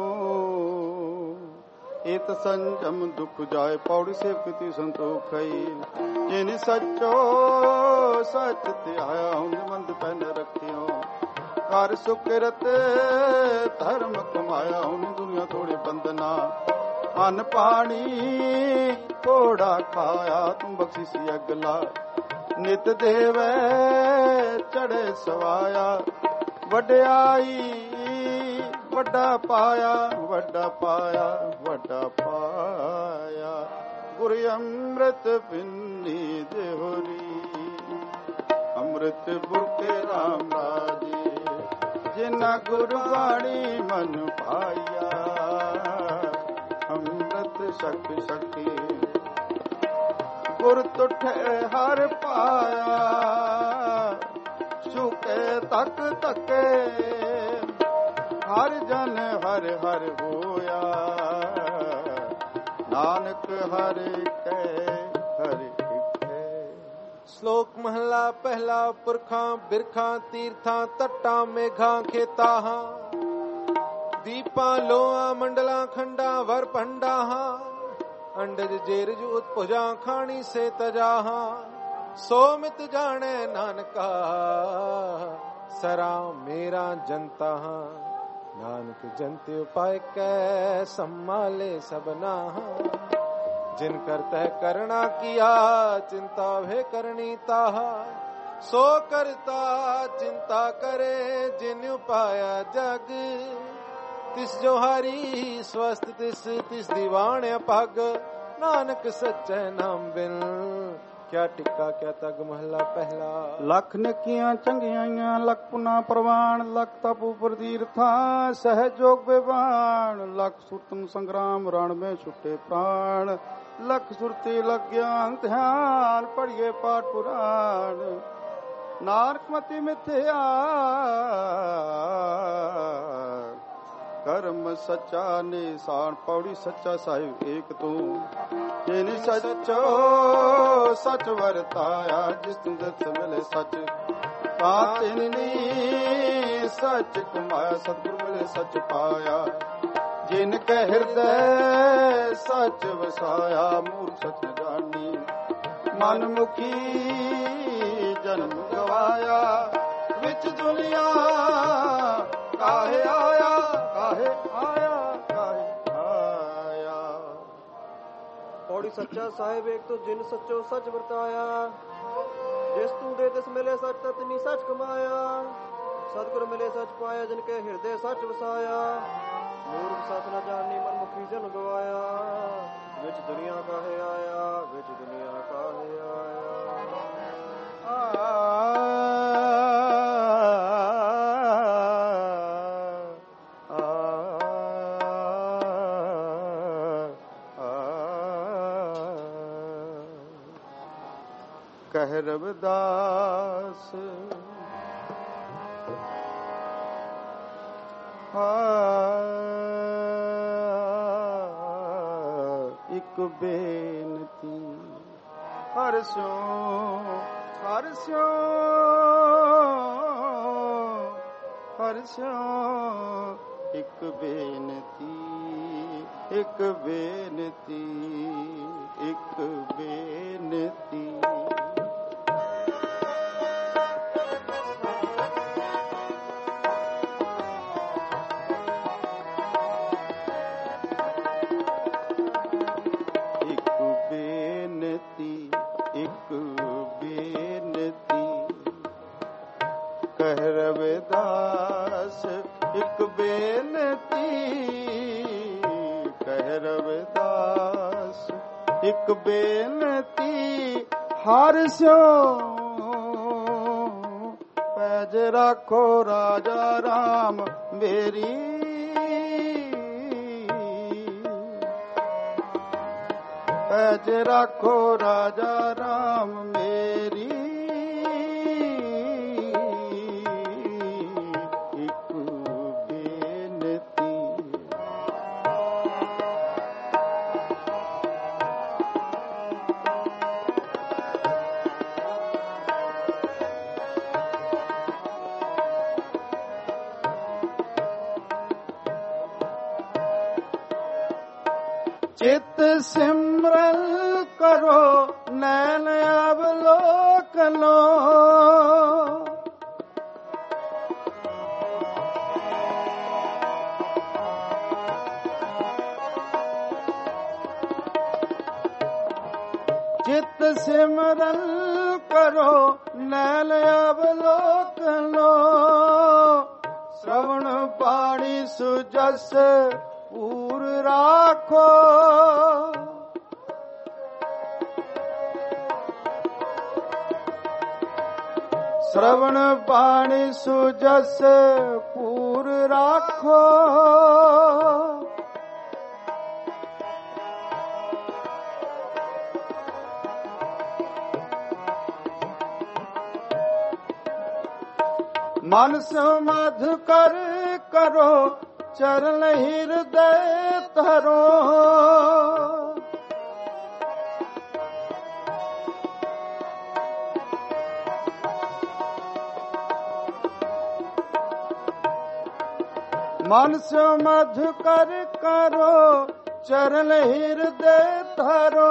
ਇਤ ਸੰਜਮ ਦੁਖ ਜਾਏ। ਪੌੜੀ ਸੇਵਕਤੀ ਸੰਤੋਖ ਹੈ। ਜਿਨ ਸੱਚੋ ਸੱਚ ਧਿਆਇਆ ਹੁੰਦ ਮੰਦ ਪਹਿਨ ਰੱਖਿਓ। ਕਰ ਸੁਕਿਰਤ ਧਰਮ ਕਮਾਇਆ ਹੁਣ ਦੁਨੀਆ ਥੋੜੇ ਬੰਦਨਾ। ਅੰਨ ਪਾਣੀ ਥੋੜਾ ਖਾਇਆ ਤੂੰ ਬਖਸ਼ਿਸ਼ ਅਗਲਾ। ਨਿਤ ਦੇਵੈ ਚੜੇ ਸਵਾਇਆ। ਵਡਿਆਈ ਵੱਡਾ ਪਾਇਆ ਵੱਡਾ ਪਾਇਆ ਵੱਡਾ ਪਾਇਆ। ਗੁਰ ਅੰਮ੍ਰਿਤ ਪਿੰਨੀ ਦੇਹੁਰੀ ਅੰਮ੍ਰਿਤ ਬੁਰਕੇ ਰਾਮ ਰਾਜੇ। ਜਿਨਾ ਗੁਰਬਾਣੀ ਮਨ ਪਾਇਆ ਅੰਮ੍ਰਿਤ ਸ਼ਕਤੀ ਸ਼ਕਤੀ। ਗੁਰ ਤੁਠੇ ਹਰ ਪਾਇਆ ਝੁਕੇ ਤੱਕ ਤੱਕੇ। ਹਰ ਜਨ ਹਰ ਹਰ ਹੋਇਆ ਨਾਨਕ ਹਰ ਕੈ ਹਰ ਇਕੈ। ਸ਼ਲੋਕ ਮਹਲਾ ਪਹਿਲਾ। ਪੁਰਖਾਂ ਬਿਰਖਾਂ ਤੀਰਥਾਂ ਤੱਟਾਂ ਮੇਘਾਂ ਖੇਤਾਹਾਂ। ਦੀਪਾਂ ਲੋਆਂ ਮੰਡਲਾਂ ਖੰਡਾਂ ਵਰ ਭੰਡਾਹਾਂ। ਅੰਡਜ ਜੇਰਜ ਉਤਭੁਜਾਂ ਖਾਣੀ ਸੇ ਤਜਾਹਾਂ। ਸੋ ਮਿਤ ਜਾਣੈ ਨਾਨਕਾ ਸਰਾ ਮੇਰਾ ਜਨਤਾਹਾਂ। ਨਾਨਕ ਜਨਤੇ ਉਪਾਇ ਕੈ ਸੰਮਾਲੇ ਸਭਨਾਹਾਂ। ਜਿਨ ਕਰਤੈ ਕਰਣਾ ਕੀਆ ਚਿੰਤਾ ਵੇ ਕਰਨੀ ਤਾਹਾ। ਸੋ ਕਰਤਾ ਚਿੰਤਾ ਕਰੇ ਜਿਨ ਉਪਾਇਆ ਜਗ। ਤਿਸ ਜੋ ਹਰੀ ਸਵਸਤ ਤਿਸ ਤਿਸ ਦੀਵਾਨ ਅਪਗ। ਨਾਨਕ ਸੱਚੈ ਨਾਮ ਬਿਨ ਕਿਆ ਟਿੱਕਾ ਕਿਆ ਤਗ। ਮਹਲਾ ਪਹਿਲਾ। ਲੱਖ ਨੇਕੀਆਂ ਚੰਗਿਆਈਆਂ ਲੱਖ ਪੁਨਾ ਪ੍ਰਵਾਨ। ਲੱਖ ਤਪ ਉਪਰ ਤੀਰਥਾਂ ਸਹਿਜ ਜੋਗ ਵਿਵਾਨ। ਲੱਖ ਸੁਰਤਮ ਸੰਗਰਾਮ ਰਣ ਮੇ ਛੁੱਟੇ ਪ੍ਰਾਣ। ਲੱਖ ਸੁਰਤੀ ਲਗਿਆਨ ਧਿਆਨ ਪੜੀਏ ਪਾਠ ਪੁਰਾਣ। ਨਾਨਕ ਮਤੀ ਮਿਥਿਆ ਕਰਮ ਸੱਚਾ ਨਿਸ਼ਾਨ। ਪੌੜੀ ਸੱਚਾ ਸਾਹਿਬ ਏਕ ਤੂੰ। ਜਿਨ ਸੱਚੋ ਸੱਚ ਵਰਤਾਇਆ। ਜਿਸ ਤੂੰ ਦਸ ਮਿਲੇ ਸੱਚ ਤਾਂ ਤਿਨਨੀ ਸੱਚ ਕਮਾਇਆ। ਸਤਿਗੁਰ ਮਿਲੇ ਸੱਚ ਪਾਇਆ। ਜਿਨ ਕੈ ਹਿਰਦੈ ਸੱਚ ਵਸਾਇਆ। ਮੂਰਖ ਸੱਚ ਨ ਜਾਣੀ ਮਨ ਮੁਖੀ ਜਨਮ ਗਵਾਇਆ। ਵਿੱਚ ਦੁਨੀਆ ਕਾਹੇ ਆਇਆ ਕਾਹੇ ਆਇਆ ਕਾਹੇ ਆਇਆ। ਪੌੜੀ ਸੱਚਾ ਸਾਹਿਬ ਏਕ ਤੋਂ ਜਿਨ ਸੱਚੋ ਸੱਚ ਵਰਤਾਇਆ। ਜਿਸ ਤੂੰ ਦੇ ਤਿਸ ਮਿਲੇ ਸੱਚ ਤਤਨੀ ਸੱਚ ਕਮਾਇਆ। ਸਤਿਗੁਰ ਮਿਲੇ ਸੱਚ ਪਾਇਆ। ਜਿਨ ਕੇ ਹਿਰਦੇ ਸੱਚ ਵਸਾਇਆ। ਮੂਰਖ ਸੱਚ ਨ ਜਾਣੀ ਮਨ ਮੁਖੀ ਜਨ ਗਵਾਇਆ। ਵਿੱਚ ਦੁਨੀਆ ਕਾਹੇ ਆਇਆ ਵਿੱਚ ਦੁਨੀਆ ਕਾਹੇ ਆਇਆ। ਕਹਿ ਰਵਿਦਾਸ ਇੱਕ ਬੇਨਤੀ। ਹਰ ਸਿਉ ਹਰ ਸਿਉ ਹਰ ਸਿਉ ਇੱਕ ਬੇਨਤੀ। ਇੱਕ ਬੇਨਤੀ ਇੱਕ ਬੇਨਤੀ। ਕਹਿ ਰਵਿਦਾਸ ਇੱਕ ਬੇਨਤੀ। ਕਹਿ ਰਵਿਦਾਸ ਇੱਕ ਬੇਨਤੀ। ਹਰ ਸਿਉ ਪੈਜ ਰੱਖੋ ਰਾਜਾ ਰਾਮ ਮੇਰੀ। ਪੈਜ ਰੱਖੋ ਰਾਜਾ ਰਾਮ ਮੇਰੀ। ਇੱਕ ਬੇਨਤੀ चित सिमरन करो नैन अवलोकनो। चित सिमरन करो नैन अवलोकनो। श्रवण पाणी सुजस पूर राखो। श्रवण पाणी सुजस पूर राखो। मन समाध कर करो चरण हृदय धरो। मन समाध कर करो चरण हृदय धरो।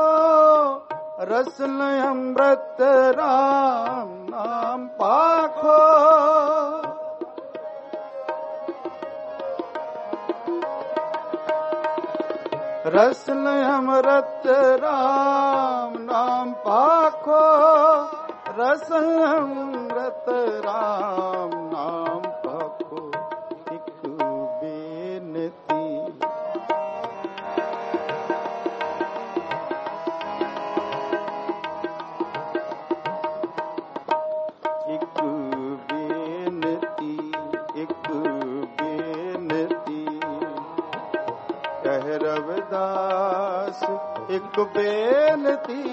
रसन अमृत राम नाम पाखो। रसन अमृत राम नाम पाखो। रसन अमृत राम नाम पाखो। एक बेनती रविदास एक बेनती।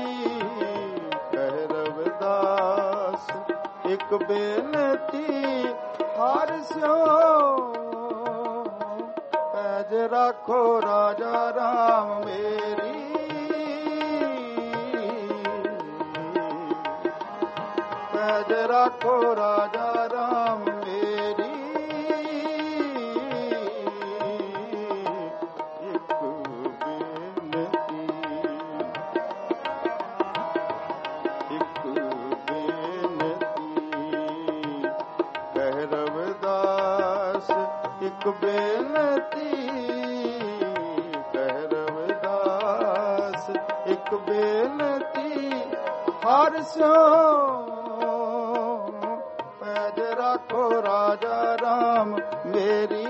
कह रविदास एक बेनती। हर स्यो पैज राखो राजा राम मेरी। पैज राखो राजा राम मेरी। एक बेनती। कह रविदास एक बेनती। हर स्यो पैज राखो राजा राम मेरी।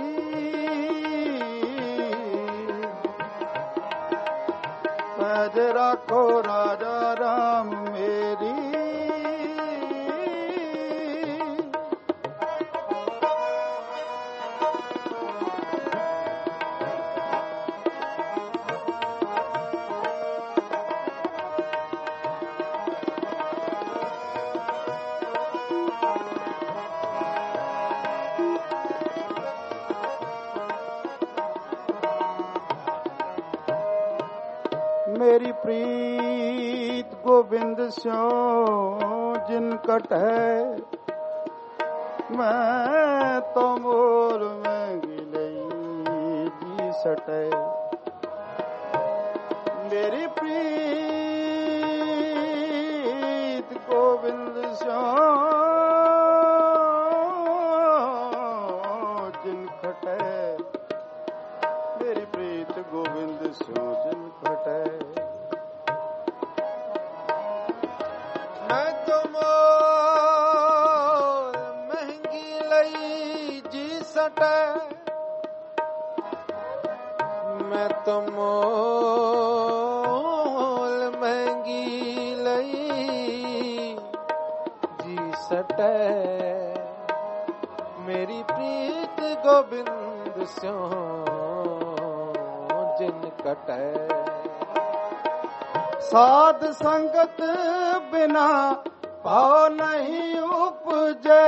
पैज राखो राजा राम मेरी। मेरी प्रीत गोविंद स्यो जिन कट है। मैं तो मोर में गिलई जी सटे। मेरी प्रीत गोविंद स्यो जिन खटे। मेरी प्रीत गोविंद स्यो जिन खटे। मैं तो मोल महंगी लई जी सटे। मैं तो मोल महंगी लई जी सटे। मेरी प्रीत गोविंद स्यो जिन कटे। साध संगत बिना भाव नहीं उपजे।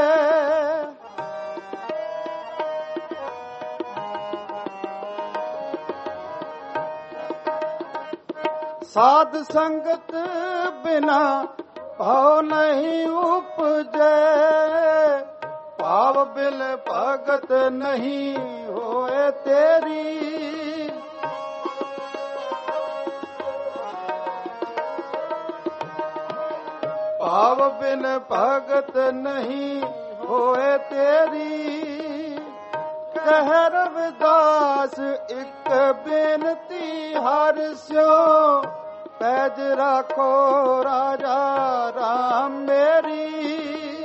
साध संगत बिना भाव नहीं उपजे। भाव बिल भगत नहीं होए तेरी। ਭਾਵ ਬਿਨ ਭਗਤ ਨਹੀਂ ਹੋਏ ਤੇਰੀ। ਕਹਿ ਰਵਿਦਾਸ ਇੱਕ ਬੇਨਤੀ ਹਰਿ ਸਿਓ, ਪੈਜ ਰੱਖੋ ਰਾਜਾ ਰਾਮ ਮੇਰੀ।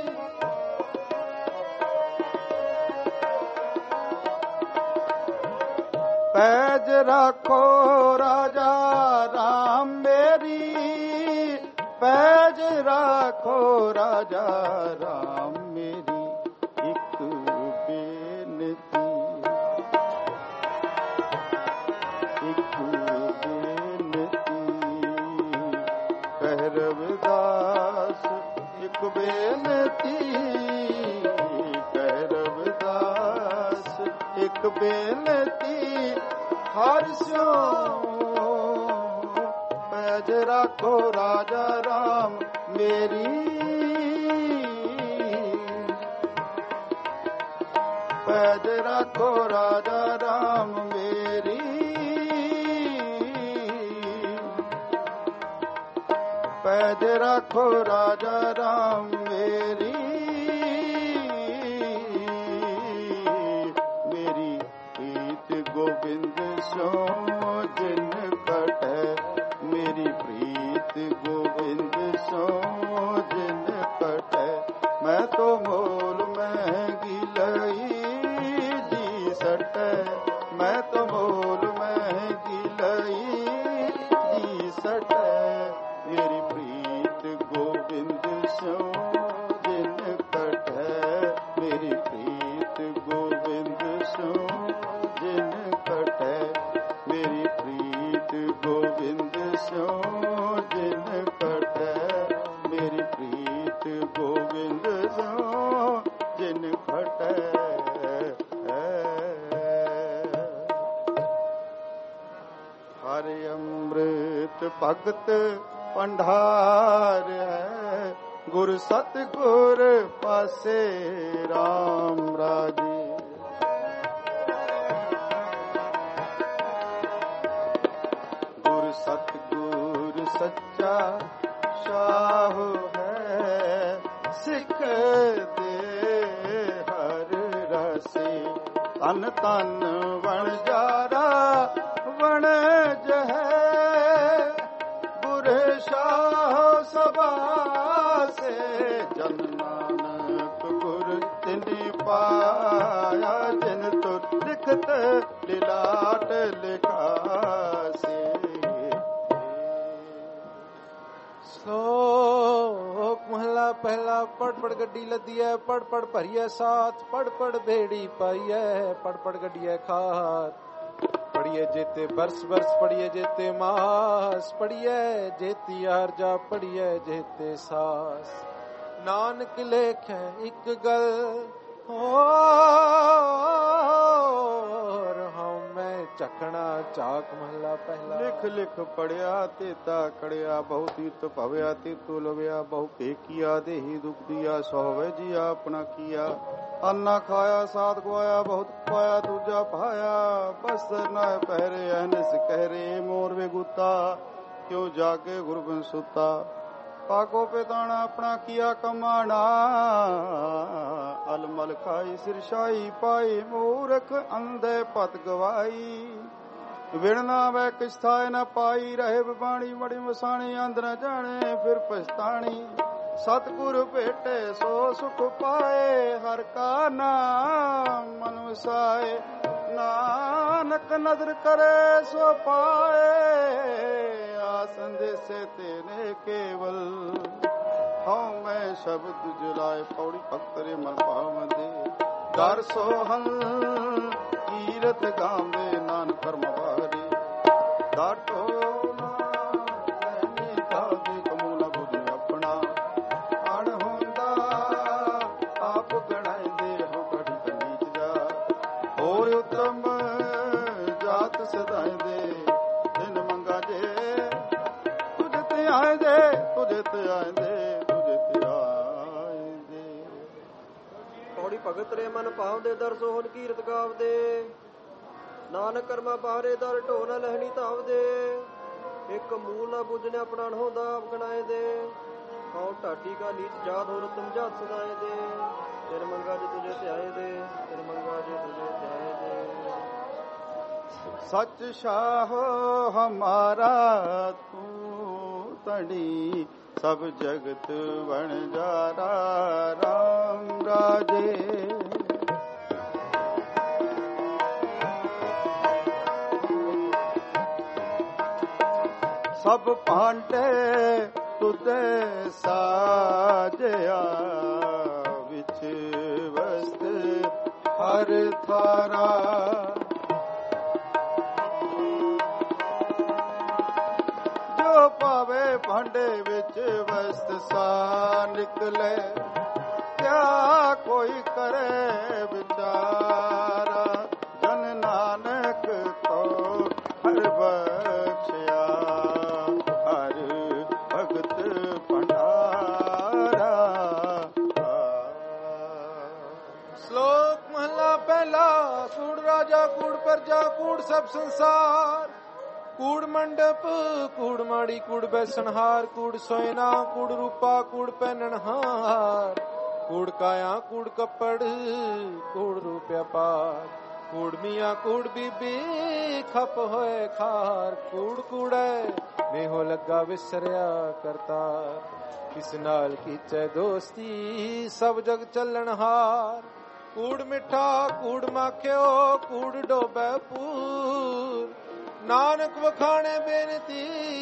ਪੈਜ ਰੱਖੋ ਰਾਜਾ ਰਾਮ ਮੇਰੀ, ਪੈਜ ਰੱਖੋ ਰਾਜਾ ਰਾਮ ਮੇਰੀ। ਇੱਕ ਬੇਨਤੀ, ਇੱਕ ਬੇਨਤੀ, ਕਹਿ ਰਵਿਦਾਸ ਇੱਕ ਬੇਨਤੀ, ਕਹਿ ਰਵਿਦਾਸ ਇੱਕ ਬੇਨਤੀ ਹਰਿ ਸਿਓ, ਪੈਜ ਰੱਖੋ ਰਾਜਾ ਰਾਮ ਮੇਰੀ। ਪੈਜ ਰੱਖੋ ਰਾਜਾ ਰਾਮ ਮੇਰੀ, ਪੈਜ ਰੱਖੋ ਰਾਜਾ ਰਾਮ ਮੇਰੀ। ਮੇਰੀ ਪ੍ਰੀਤ ਗੋਬਿੰਦ ਸੋ ਜਿਨ ਕਟੈ, ਮੇਰੀ ਪ੍ਰੀਤ ਗੋਬਿੰਦ ਸੋ ਜਿਨ ਕਟੈ। ਮੈਂ ਤੋ ਮੋਲ ਮਹਿੰਗੀ ਲਈ ਜੀ ਸਟੈ, ਮੈਂ ਤੋ ਮੋਲ ਮਹਿੰਗੀ ਲਈ ਜੀ ਸਟੈ। ਮੇਰੀ ਪ੍ਰੀਤ ਗੋਬਿੰਦ ਸੋ ਜਿਨ ਕਟੈ, ਮੇਰੀ ਪ੍ਰੀਤ ਗੋਬਿੰਦ ਸੋ ਜਿਨ ਕਟੈ, ਮੇਰੀ ਪ੍ਰੀਤ ਗੋਬਿੰਦ ਸੋ ਜਿਨ ਕਟੈ, ਮੇਰੀ ਪ੍ਰੀਤ ਗੋਬਿੰਦ ਸੋ ਜਿਨ ਕਟੈ। ਹਰਿ ਅੰਮ੍ਰਿਤ ਭਗਤ ਭੰਡਾਰ ਹੈ, ਗੁਰ ਸਤਿਗੁਰ ਪਾਸੇ ਰਾਮ ਰਾਜੇ। ਗੁਰ ਸਤਿਗੁਰ ਸੱਚਾ ਸ਼ਾਹ ਹੈ, ਸਿੱਖ ਦੇ ਹਰ ਰਸੇ। ਤਨ ਤਨ ਵਣ ਜਾਰਾ ਵਣਜ ਹੈ, ਗੁਰ ਸ਼ਾਹ ਸਭਾ ਸੇ। ਜਨ ਨਾਨਕ ਗੁਰ ਤਿਨਿ ਪਾਇਆ, ਜਿਨ ਤੁਰ ਲਿਖਤ ਲਿਲਾਟ ਲਿਖਾਸੇ। ਸ਼ਲੋਕ ਮਹਲਾ ਪਹਿਲਾ। ਪੜ ਪੜ ਗੱਡੀ ਲੱਦੀ ਹੈ, ਪੜ ਪੜ ਭਰੀਐ ਸਾਥ, ਪੜ ਪੜ ਬੇੜੀ ਪਾਈਐ, ਪੜ ਪੜ ਗੱਡੀਐ ਖਾਤ। ਪੜੀਏ ਜੇਤੇ ਬਰਸ ਬਰਸ, ਪੜੀਏ ਜੇਤੇ ਮਾਸ, ਪੜੀਏ ਜੇਤੀ ਆਰਜਾ, ਪੜੀਏ ਜੇਤੇ ਸਾਸ। ਨਾਨਕ ਲੇਖੈ ਇੱਕ ਗੱਲ ਹੋਰ, ਹਉਮੈ ਝਕਣਾ ਝਾਕ। ਮਹਲਾ ਪਹਿਲਾ। ਲਿਖ ਲਿਖ ਪੜਿਆ ਤੇਤਾ ਕੜਿਆ, ਬਹੁ ਤੀਰਥ ਭਵਿਆ ਤੇਤੋ ਲਵਿਆ। ਬਹੁ ਭੇਕੀਆ ਦੇਹੀ ਦੁਖ ਦੀਆ, ਸੋਹਵੇ ਜੀ ਆਪਣਾ ਕੀਆ। ਅੰਨਾ ਖਾਇਆ ਸਾਧ ਗਵਾਇਆ, ਬਹੁਤ ਪਾਇਆ ਦੂਜਾ ਪਾਇਆ। ਬਸਤਰ ਨਾ ਪਹਿਰੇ ਅਹਨਸ ਕਹਿਰੇ, ਮੋਰ ਵੇ ਗੁੱਤਾ ਕਿਉ ਜਾਗੇ ਗੁਰਬਿਨ ਸੁਤਾ। ਪਾਗੋ ਪਿਤਾਣਾ ਆਪਣਾ ਕੀਆ ਕਮਾਣਾ, ਅਲਮਲ ਖਾਈ ਸਿਰਸ਼ਾਈ ਪਾਈ। ਮੂਰਖ ਅੰਧੇ ਪਤ ਗਵਾਈ, ਵਿਣ ਨਾ ਵੈ ਕਿਛ ਥਾਇ ਨ ਪਾਈ। ਰਹੇ ਬਾਣੀ ਬੜੀ ਮਸਾਣੀ, ਅੰਧ ਨ ਜਾਣੇ ਫਿਰ ਪਛਤਾਣੀ। ਸਤਿਗੁਰ ਭੇਟੇ ਸੋ ਸੁਖ ਪਾਏ, ਹਰ ਕਾ ਨਾਮ ਮਨ ਵਸਾਏ। ਨਾਨਕ ਨਦਰ ਕਰੇ ਸੋ ਪਾਏ, ਆਸਨ ਦੇਸੇ ਤੇਨੇ ਕੇਵਲ। ਹਉ ਮੈਂ ਸ਼ਬਦ ਜੁਲਾਏ, ਪੌੜੀ ਭਗਤਰੇ ਮਨ ਪਾਵੰਦੇ। ਦਰ ਸੋਹਨ ਕੀਰਤ ਗਾਉਂਦੇ, ਨਾਨਕ ਕਰਮ ਵਾਰੇ। ਦਾਟੋ ਭਗਤ ਰੇ ਮਨ ਭਾਵਦੇ, ਦਰ ਸੋਹਨ ਕੀਰਤ ਗਾਵਦੇ। ਨਾਨਕ ਕਰਮਾ ਬਾਹਰੇ, ਦਰ ਢੋ ਨ ਲਹਿਣੀ ਧਾਵਦੇ। ਇੱਕ ਮੂਲ ਨਾ ਬੁੱਝਣੇ ਆਪਣਾ ਹੁੰਦਾ ਆਪ ਗਣਾਏ ਦੇ। और ढाडी का नीच जात हो तुम जात सदाए दे तेरे मंगा जो तुझे त्याए दे तेरे मंगा जो तुझे त्याए दे। सच शाहो हमारा तू तड़ी सब जगत वणजारा राम राजे। सब भांडे तुझे साजया विच वस्त हर थारा। जो पावे भांडे विच वस्त सा निकले क्या कोई करे विचारा। जन नानक तो हर बख्शिया हर भगत भंडारा। श्लोक महला पहला। कूड़ राजा कूड़ प्रजा कूड़ सब संसार। कूड़ मंडप कूड़ माड़ी कूड़ बैसनहार। कूड़ सोयना कूड़ रूपा कूड़ पहननहार। कूड़ काया कूड़ कपड़ कूड़ रूपया पार। कूड़ मियाँ कूड़ बीबी खप होए खार। कूड़ कूड़े में हो लगा विसरिया करतार। किस नाल कीचे दोस्ती सब जग चलनहार। कूड़ मिठा कूड़ माख्यो कूड़ डोबे पूर। नानक वखाणे बेनती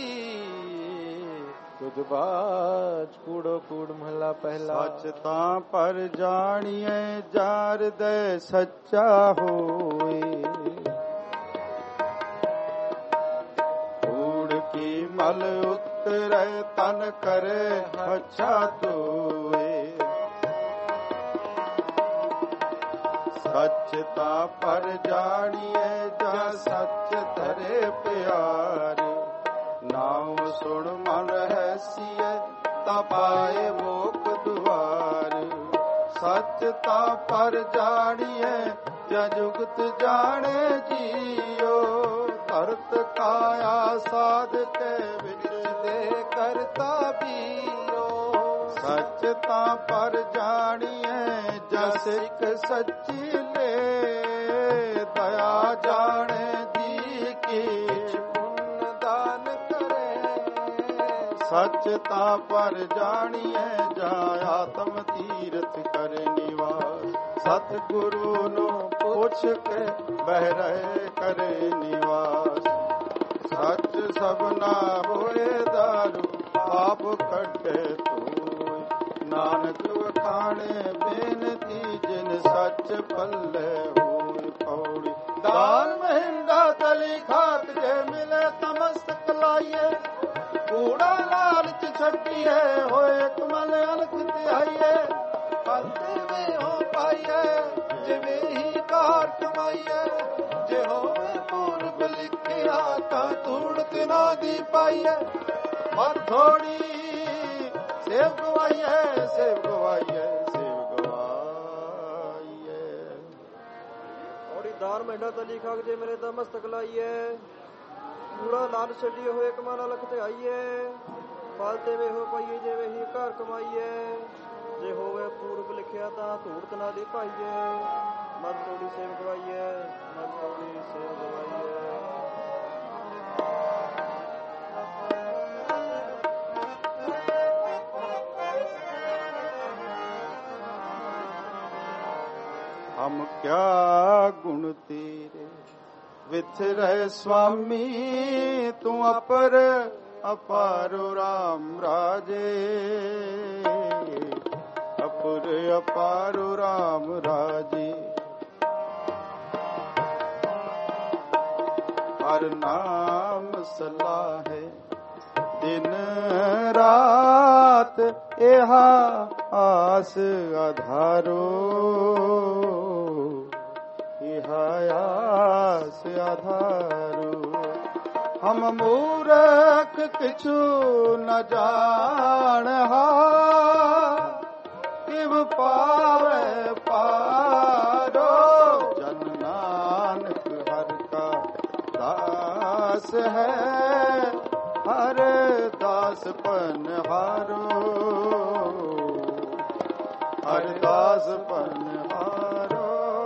तुझ बाज कूड़ो कूड़ महला पहला। सचता पर जानिए जार दे सच्चा होए। कूड़ की मल उतरे तन करे अच्छा तोए। सचता पर जानिए जा सच धरे प्यार। नाम सुन मन रहसिए तपाए मोक दुआर। सचता पर जानिए जा जुगत जाने जियो। तरत काया साध के विच दे करता बियो। सचता पर जानिए जा सिख सच्ची ले। दया जाने जी की पुण्य दान करे। सचता पर जानिए जा आत्म तीर्थ करे निवास। सतगुरु नो पुछ के बह रहे करे निवास। सच सबना होए दारू आप कटे तू। नानक वखाणे बेनती जिन सच पल्ले होए पौड़ी। दान महिंदा तली खाक जे मिले तमस्तक लाइए। कूड़ा लालच छटिए होए कमल अलख त्याइए। फलते में हो पाइए जिवे ही कार कमाइए। जे होवे पूर्व लिखिया ता तूड़त ना दी पाइए। मत थोड़ी सेव गवाइए सेव गवाइए सेव गवाइए। और दार महिंदा तली खाक जे मेरे ता मस्तक लाइए। कूड़ा लाल छड़िए होए कमाना लखते आइए। फालते वे हो पाइए जे वे ही घर कमाइए। जे होवे पूर्व लिखिया ता धूड़त ना दे पाइए। मत थोड़ी सेव गवाइए मत थोड़ी सेव गवाइए। हम क्या गुण तेरे विथरे स्वामी। तू अपर अपारो राम राजे। अपर अपारो राम राजे। हर नाम सलाहे दिन रात। एहा आस आधारो आस आधारो। हम मूरख किछु न जानहा। किव पावे पारो। जन नानक हर का दास है। हर दास पन हारो। ਦਾਸ ਪਨਹਾਰੋ।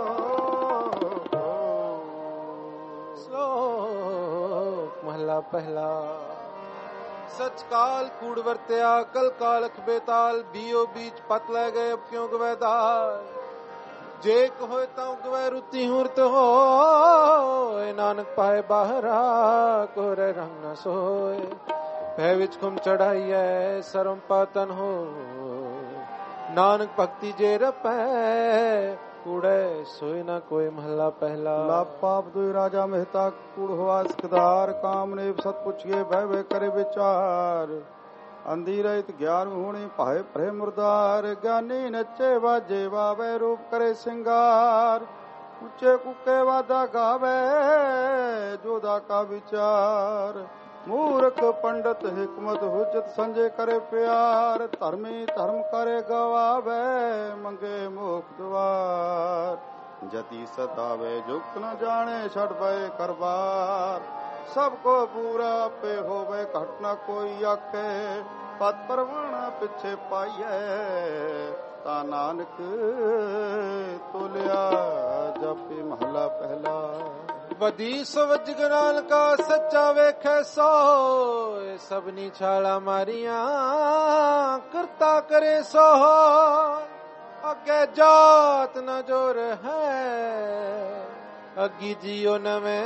ਸ਼ਲੋਕ ਮਹਲਾ ਪਹਿਲਾ। ਸਚ ਕਾਲ ਕੂੜ ਵਰਤਿਆ ਕਲ ਕਾਲਖ ਬੇਤਾਲ, ਬੀਓ ਬੀਚ ਪਤ ਲੈ ਗਏ ਅਬ ਕਿਉਂ ਗਵੈਦਾਰ। ਜੇ ਹੋਏ ਤਾਂ ਗਵੈ ਰੁਤੀ ਹੁਰਤ ਹੋਏ, ਨਾਨਕ ਪਾਏ ਬਾਹਰਾ ਕੋਰੇ ਰੰਗ ਨ ਸੋਏ। ਭੈ ਵਿੱਚ ਖੁਮ ਚੜਾਈਐ ਸਰਮ ਪਾਤਨ ਹੋ, ਨਾਨਕ ਭਗਤੀ ਜੇ ਰਪੈ ਕੂੜੈ ਸੋਏ ਨਾ ਕੋਈ। ਮਹਲਾ ਪਹਿਲਾ। ਲਾ ਪਾਪ ਦੁਇ ਰਾਜਾ ਮਹਿਤਾ ਕੂੜ ਹੋਆ ਸਿਕਦਾਰ, ਕਾਮ ਨੇ ਸਤ ਪੁੱਛੀਏ ਬਹਿ ਬਹਿ ਕਰੇ ਵਿਚਾਰ। ਅੰਧੀ ਰਹਿਤ ਗਿਆਨ ਹੋਣੀ ਭਾਏ ਭਰੇ ਮੁਰਦਾਰ, ਗਿਆਨੀ ਨੱਚੇ ਵਾਜੇ ਵਾਵੇ ਰੂਪ ਕਰੇ ਸਿੰਗਾਰ। ਉੱਚੇ ਕੁੱਕੇ ਵਾਦਾ ਗਾਵੇ ਜੋਦਾ ਕਾ ਵਿਚਾਰ, ਮੂਰਖ ਪੰਡਤ ਹਿਕਮਤ ਹੁਜਤ ਸੰਜੇ ਕਰੇ ਪਿਆਰ। ਧਰਮੀ ਧਰਮ ਕਰੇ ਗਵਾਵੇ ਮੰਗੇ ਮੋਖ ਦੁਆਰ, ਜਤੀ ਸਤਾਵੇ ਜੁਗਤ ਨ ਜਾਣੇ ਛੱਡ ਪਏ ਕਰਬਾਰ। ਸਭ ਕੋ ਪੂਰਾ ਆਪੇ ਹੋਵੇ ਘਟ ਨ ਕੋਈ ਆਕੇ, ਪਤ ਪਰਵਾਣਾ ਪਿੱਛੇ ਪਾਈਐ ਤਾ ਨਾਨਕ ਤੋਲਿਆ ਜਪੇ। ਮਹਲਾ ਪਹਿਲਾ। ਵਧੀ ਸਵਜ ਗਨਾਲ ਕਾ ਸੱਚਾ ਵੇਖੈ ਸੋਏ, ਸਭਨੀ ਛਾਲਾ ਮਾਰੀਆਂ ਕਰਤਾ ਕਰੇ ਸੋ। ਅੱਗੇ ਜਾਤ ਨ ਜੋਰ ਹੈ ਅੱਗੀ ਜੀਓ ਨਵੇਂ,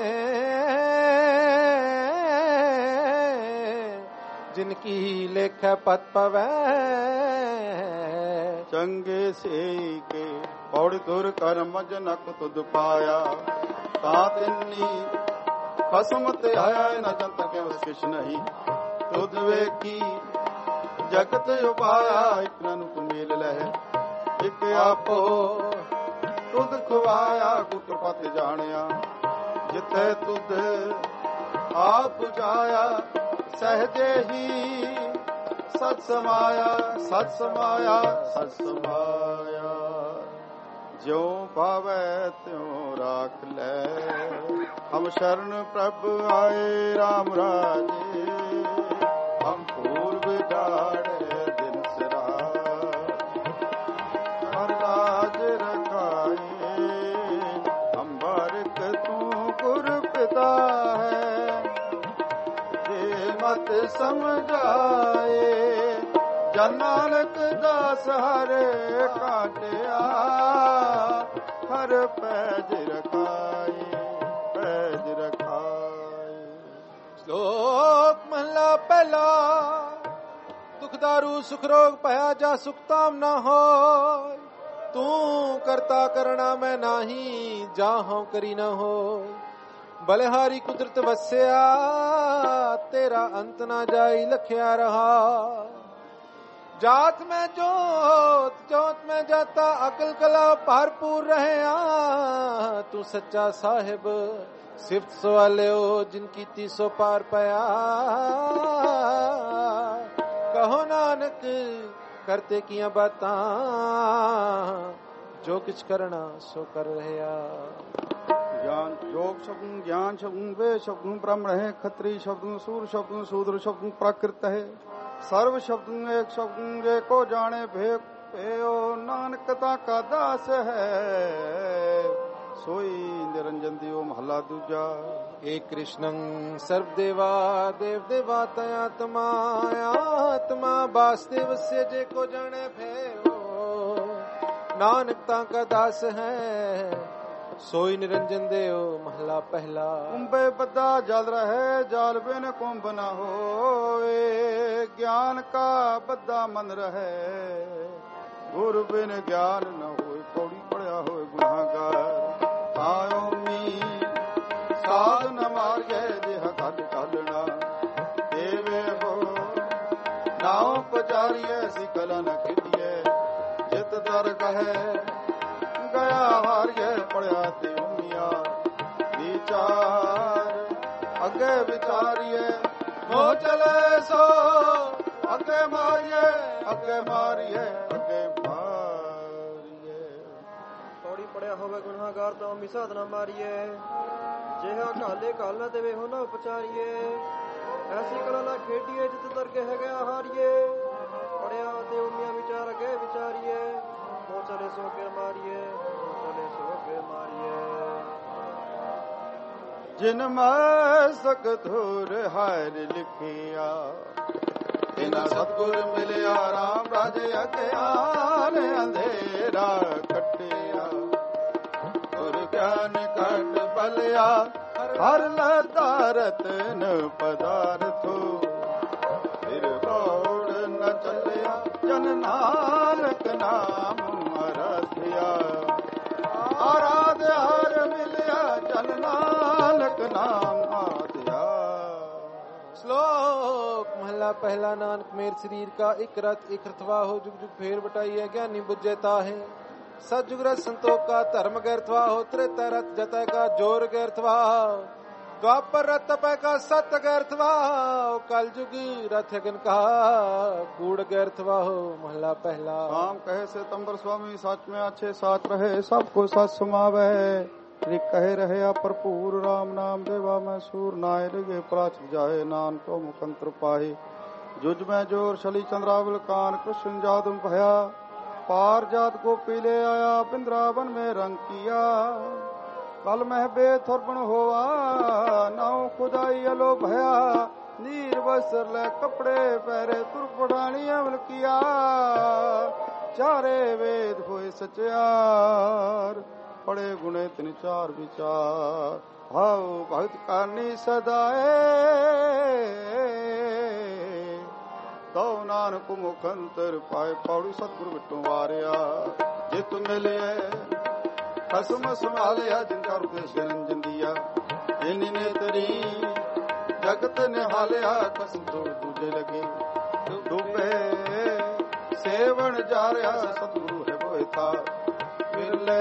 ਜਿਨਕੀ ਲੇਖੈ ਪਤ ਪਵੈ। ਚੰਗੇ ਸੇ ਕੇ ਪੌੜੀ ਦੁਰ ਕਰਮ ਜਨਕ ਤੁਧ ਪਾਇਆ, ਤਾਂ ਤਿੰਨੀ ਖਸਮ ਤੇ ਆਇਆ ਨ ਜੰਤ ਕੇ ਉਸ ਕਿਛ ਨਹੀਂ। ਤੁਧ ਵੇਖੀ ਜਗਤ ਉਪਾਇਆ, ਇਕ ਨਾਨਕ ਮੇਲ ਲਹਿ ਇਕ ਆਪੋ। ਤੁਧ ਖਵਾਇਆ ਗੁਟ ਪਤ ਜਾਣਿਆ, ਜਿੱਥੇ ਤੁਧ ਆਪ ਜਾਇਆ ਸਹਜੇ ਹੀ। ਸਤ ਸਮਾਇਆ ਸਤ ਸਮਾਇਆ ਸਤ ਸਮਾਇਆ, ਜਿਉ ਭਾਵੈ ਤਿਉ ਰਾਖ ਲੈ। ਹਮ ਸ਼ਰਨ ਪ੍ਰਭ ਆਏ ਰਾਮ ਰਾਜੇ, ਹਮ ਫੂਲ ਵਿਗਾੜੇ ਦਿਨ ਸਿਰਾ। ਹਰ ਰਾਜ ਰਖਾਏ ਹਮ ਬਾਰਿਕ ਤੂੰ ਗੁਰ ਪਿਤਾ ਹੈ। ਜੇ ਮਤ ਸਮਝਾਏ ਜਨ ਨਾਨਕ ਦਾਸ ਹਰ ਕਾਟਿਆ। ਹਰ ਪੈਜ ਰਖਾਏ ਪੈਜ ਰਖਾਏ। ਸ਼ਲੋਕ ਮਹਲਾ ਪਹਿਲਾ। ਦੁਖ ਦਾਰੂ ਸੁਖ ਰੋਗ ਭਇਆ ਜਾ ਸੁਖ ਤਾਮ ਨਾ ਹੋਇ। ਤੂੰ ਕਰਤਾ ਕਰਣਾ ਮੈਂ ਨਾਹੀ, ਜਾਹੋਂ ਕਰੀ ਨਾ ਹੋਇ। ਬਲਿਹਾਰੀ ਕੁਦਰਤ ਵਸਿਆ ਤੇਰਾ ਅੰਤ ਨਾ ਜਾਈ, ਲਖਿਆ ਰਹਾ। ਜਾਤ ਮੈਂ ਜੋਤ ਜੋਤ ਮੈਂ ਜਾਤਾ, ਅਕਲ ਕਲਾ ਭਰਪੂਰ ਰਹਿਆ। ਤੂੰ ਸੱਚਾ ਸਾਹਿਬ ਸਿਫਤ ਸਵਾਲਿਓ, ਜਿਨ ਕੀਤੀ ਸੋ ਪਾਰ ਪਿਆ। ਕਹੋ ਨਾਨਕ ਕਰਤੇ ਕੀਆਂ ਬਾਤਾਂ, ਜੋ ਕਿਛ ਕਰਨਾ ਸੋ ਕਰ ਰਹਿਆ। ਗਿਆਨ ਯੋਗ ਸ਼ਬਦ ਗਿਆਨ ਸ਼ਬਦ ਵੇ ਸ਼ਬਦ ਬ੍ਰਹਮ ਹੈ। ਖੱਤਰੀ ਸ਼ਬਦ ਸੂਰ ਸ਼ਬਦ ਸੂਦਰ ਸ਼ਬਦ ਪ੍ਰਾਕ੍ਰਿਤ ਹੈ। ਸਰਵ ਸ਼ਬਦ ਏਕ ਸ਼ਬਦ ਏਕੋ ਜਾਣੇ ਭੇਕ ਭੇਓ। ਨਾਨਕ ਤਾ ਕਾ ਦਾਸ ਹੈ ਸੋਈ ਨਿਰੰਜਨ ਦਿਓ। ਮਹਲਾ ਦੂਜਾ। ਏ ਕ੍ਰਿਸ਼ਨੰ ਸਰਬ ਦੇਵਾ ਦੇਵ ਦੇਵਾ ਤਯਾਤਮਾ। ਆਤਮਾ ਵਾਸੁਦੇਵ ਸੇ ਜੇ ਕੋ ਜਾਣੇ ਭੇਓ। ਨਾਨਕ ਤਾ ਕਾ ਦਾਸ ਹੈ ਸੋਈ ਨਿਰੰਜਨ ਦਿਓ। ਮਹਲਾ ਪਹਿਲਾ। ਕੁੰਭੇ ਬੱਧਾ ਜਲ ਰਹੇ ਜਾਲ ਬਿਨ ਕੁੰਭ ਨ ਹੋਏ। ਗਿਆਨ ਕਾ ਬੱਧਾ ਮਨ ਰਹੇ ਗੁਰ ਬਿਨ ਗਿਆਨ ਨ ਹੋਏ। ਪੌੜੀ ਪੜਿਆ ਹੋਏ ਗੁਨਾਹਗਾਰ ਆਇਓ ਮੀ ਸਾਧ ਨ ਮਾਰਿਐ ਜਿਹ ਘਟ ਘਾਲਣਾ। ਦੇਵੇ ਹੋ ਨਾਉ ਪਚਾਰੀਐ ਸਿਕਲ ਨ ਖਿਦੀਐ। ਜਿਤ ਦਰ ਕਹੈ ਗਿਆ ਹਾਰੀਐ ਪੜਿਆ ਤੇ ਉਮੀਆ। ਵਿਚਾਰ ਅੱਗੇ ਵਿਚਾਰੀਏ ਮੋਹ ਚਲੇ ਸੋ ਅੱਗੇ ਮਾਰੀਏ ਅੱਗੇ ਮਾਰੀਏ ਅੱਗੇ ਮਾਰੀਏ। ਪੌੜੀ ਪੜਿਆ ਹੋਵੇ ਗੁਨਾਹਗਾਰ ਤਾਂ ਵੀ ਸਾਧਨਾ ਮਾਰੀਏ। ਜਿਹਾ ਘਾਲੇ ਘਾਲ ਨਾ ਦੇਵੇ ਹੋ ਨਾ ਉਪਚਾਰੀਏ। ਐਸੀ ਕਲਾ ਨਾ ਖੇਡੀਏ ਜਿਤ ਦਰ ਕੇ ਹੈਗਾ ਹਾਰੀਏ। ਪੜਿਆ ਤੇ ਉਮੀਆਂ ਵਿਚਾਰ ਅੱਗੇ ਵਿਚਾਰੀਏ। ਤਲੇ ਸੋ ਕੇ ਮਾਰੀਏ, ਤਲੇ ਸੋ ਕੇ ਮਾਰੀਏ। ਜਿਨ ਮੈਂ ਸਤਿਗੁਰ ਹਰਿ ਲਿਖਿਆ, ਤਿਨਾ ਸਤਿਗੁਰ ਮਿਲਿਆ ਰਾਮ ਰਾਜ ਅਗਿਆਨ ਅੰਧੇਰਾ ਕੱਟਿਆ। ਗੁਰ ਗਿਆਨ ਕੱਟ ਬਲਿਆ ਹਰ ਲਤਾ ਰਤਨ ਪਦਾਰਥੋ। ਫਿਰ ਬੋੜ ਨ ਚੱਲਿਆ ਜਨ ਨਾਨਕ ਨਾਮ ਅਰਥਿਆ। ਆਰਾਧ ਹਰ ਮਿਲਿਆ ਜਨ ਨਾਨਕ ਨਾਮ ਆਧਿਆ। श्लोक महला पहला। नानक मेर शरीर का एक रथ एक रथवा हो, जुग जुग फेर बटाई है, ज्ञानी बुझेता है। सतयुग रथ संतोष का धर्म गैरथवा हो, त्रेता रथ जतय का जोर गैरथवा। द्वापर रथ तपय का सत्य गैरथवा हो, कल जुगी रथ अगन का कूड़ गैरथवा हो। महला पहला। राम कहे से तंबर स्वामी साच में अच्छे साच रहे, सबको सच समावे। रि कहे रहे भरपूर राम नाम देवा मैं सूर। नाय लगे प्राच जाए नान को मुखंत्र पाहे। जुज में जोर शली चंद्रावल कान कृष्ण जादम भया। पार जात को पीले आया बिंद्रावन में रंग किया। कल मह बेथुरबन होवा नाव खुदाई अलो भया। नीर वस्त्र ले कपड़े पहरे तुरपड़ानी अमल किया। चारे वेद होए सचियार, पड़े गुणे तिन चार विचार। भाव भक्त करनी सदाए, तो नानक मुखंतर पाए। पौड़ी सतगुरु बिटू वारिया, जित मिले खसम संभालिया। जिनका उपदेश निरंजन दिया, इन्हीं ने तरी जगत निहालिया। कसम तोड़ दूजे लगे डूबे सेवन जा रहा। सतगुरु है वो था मिले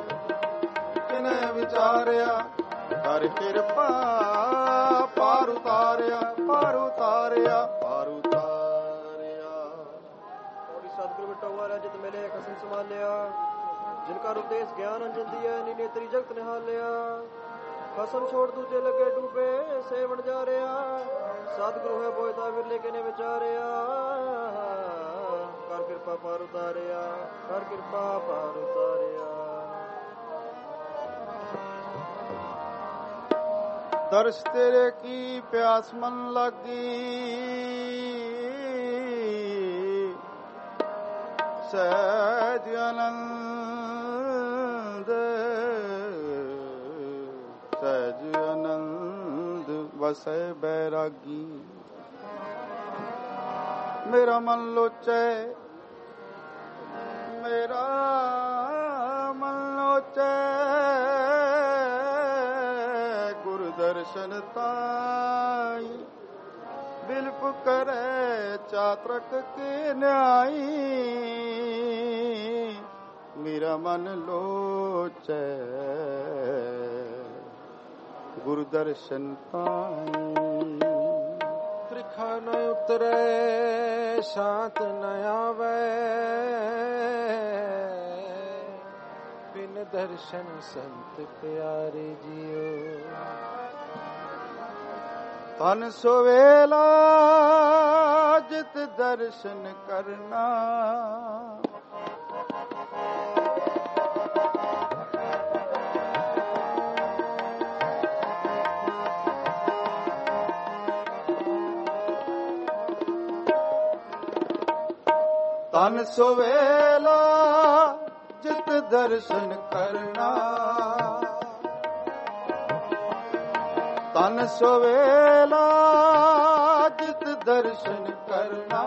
विचारिया। कर कृपा पार उतारिया, पार उतारिया, पार उतारिया। सतगुरु बिटवा जित मिले कसम संभालिया। जिनका उपदेश ज्ञान अंजन दिया, नीने तरी जगत निहालिया। कसम छोड़ दूजे लगे डूबे सेवन जा रहा। सतगुरु है बोयता विरले के ने विचारिया। कर कृपा पार उतारिया, कर कृपा पार उतारिया। दर्श तेरे की प्यास मन लगी, सहज आनंद सहज आनंद वसै बैरागी। मेरा मन लोचे, मेरा मन लोचे दर्शन ताई। बिल्प करे चात्रक के न्याई। मेरा मन लोचे गुरु दर्शन ताई। त्रिखा न उतरे शांत न आवे, बिन दर्शन संत प्यारे जियो। तन सुवेला जित दर्शन करना। तन सुवेला जित दर्शन करना। तन सुवेला जित दर्शन करना।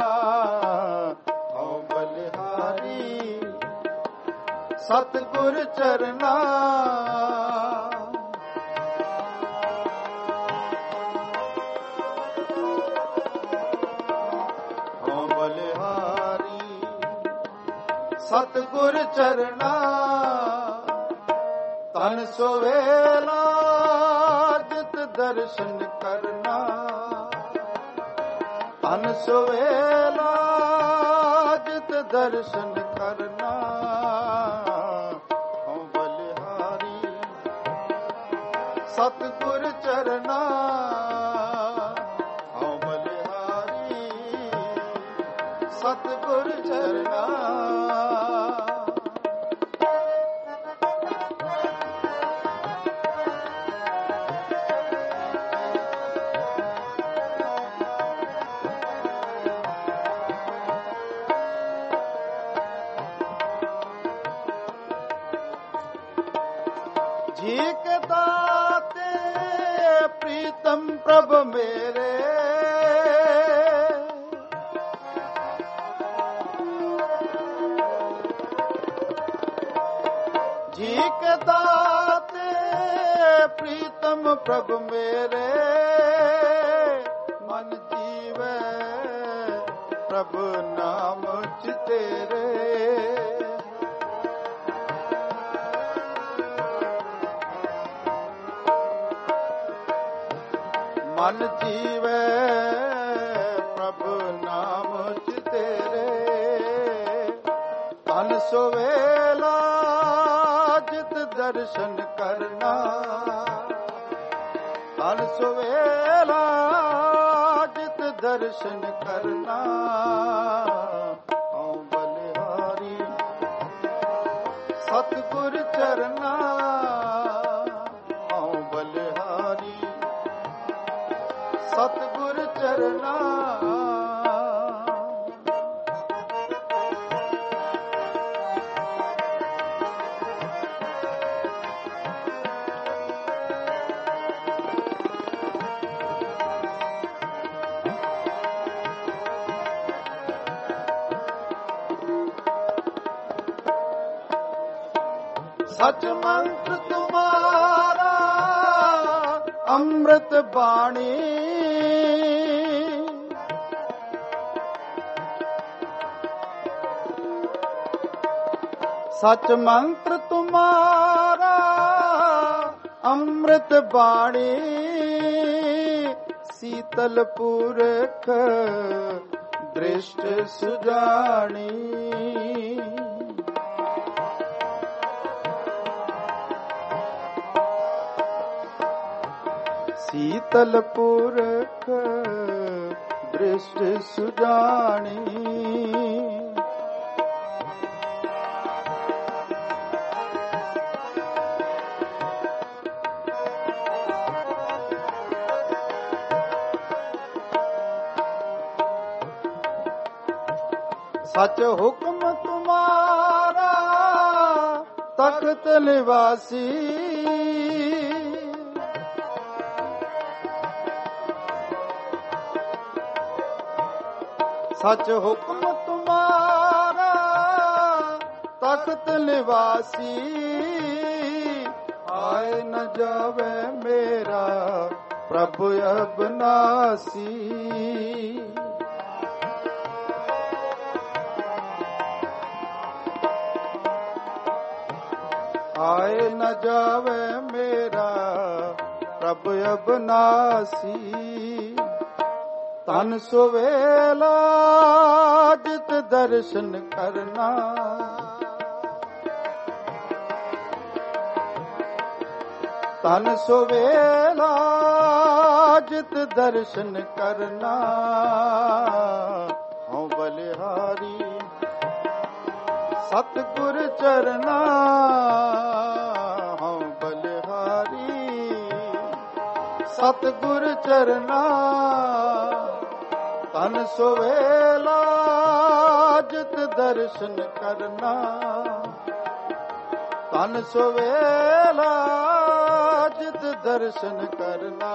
हौ बलिहारी सतगुर चरना। हौ बलिहारी सतगुर चरना। तन सुवेला दर्शन करना। तन सुवेला जित दर्शन करना। हौ बलिहारी सतगुर चरना। हौ बलिहारी सतगुर चरना। जी के दाते प्रीतम प्रभु मेरे, जी के दाते प्रीतम प्रभु मेरे, मन जीवे प्रभु नाम तेरे। मन जीवे प्रभु नाम तेरे, तन सुवेला जित दर्शन करना, तन सुवेला जित दर्शन करना। औ बलिहारी सतगुर चरना, औ बलिहारी सतगुर चरना। सच मंत्र तुम्हारा अमृत बाणी, सच मंत्र तुम्हारा अमृत बाणी, शीतल पुरख दृष्ट सुजानी। शीतल पुरख दृष्टि सुजानी। सच हुक्म तुम्हारा तख्त निवासी, सच हुक्म तुम्हारा तख्त निवासी, आए न जावे मेरा प्रभु अबनासी। आए न जावे मेरा प्रभु अबनासी। तन सुवेला जित दर्शन करना, तन सुवेला जित दर्शन करना। हूँ बलिहारी सतगुर चरना, हूँ बलिहारी सतगुर चरना। तन सुवेला जित दर्शन करना, तन सुवेला जित दर्शन करना।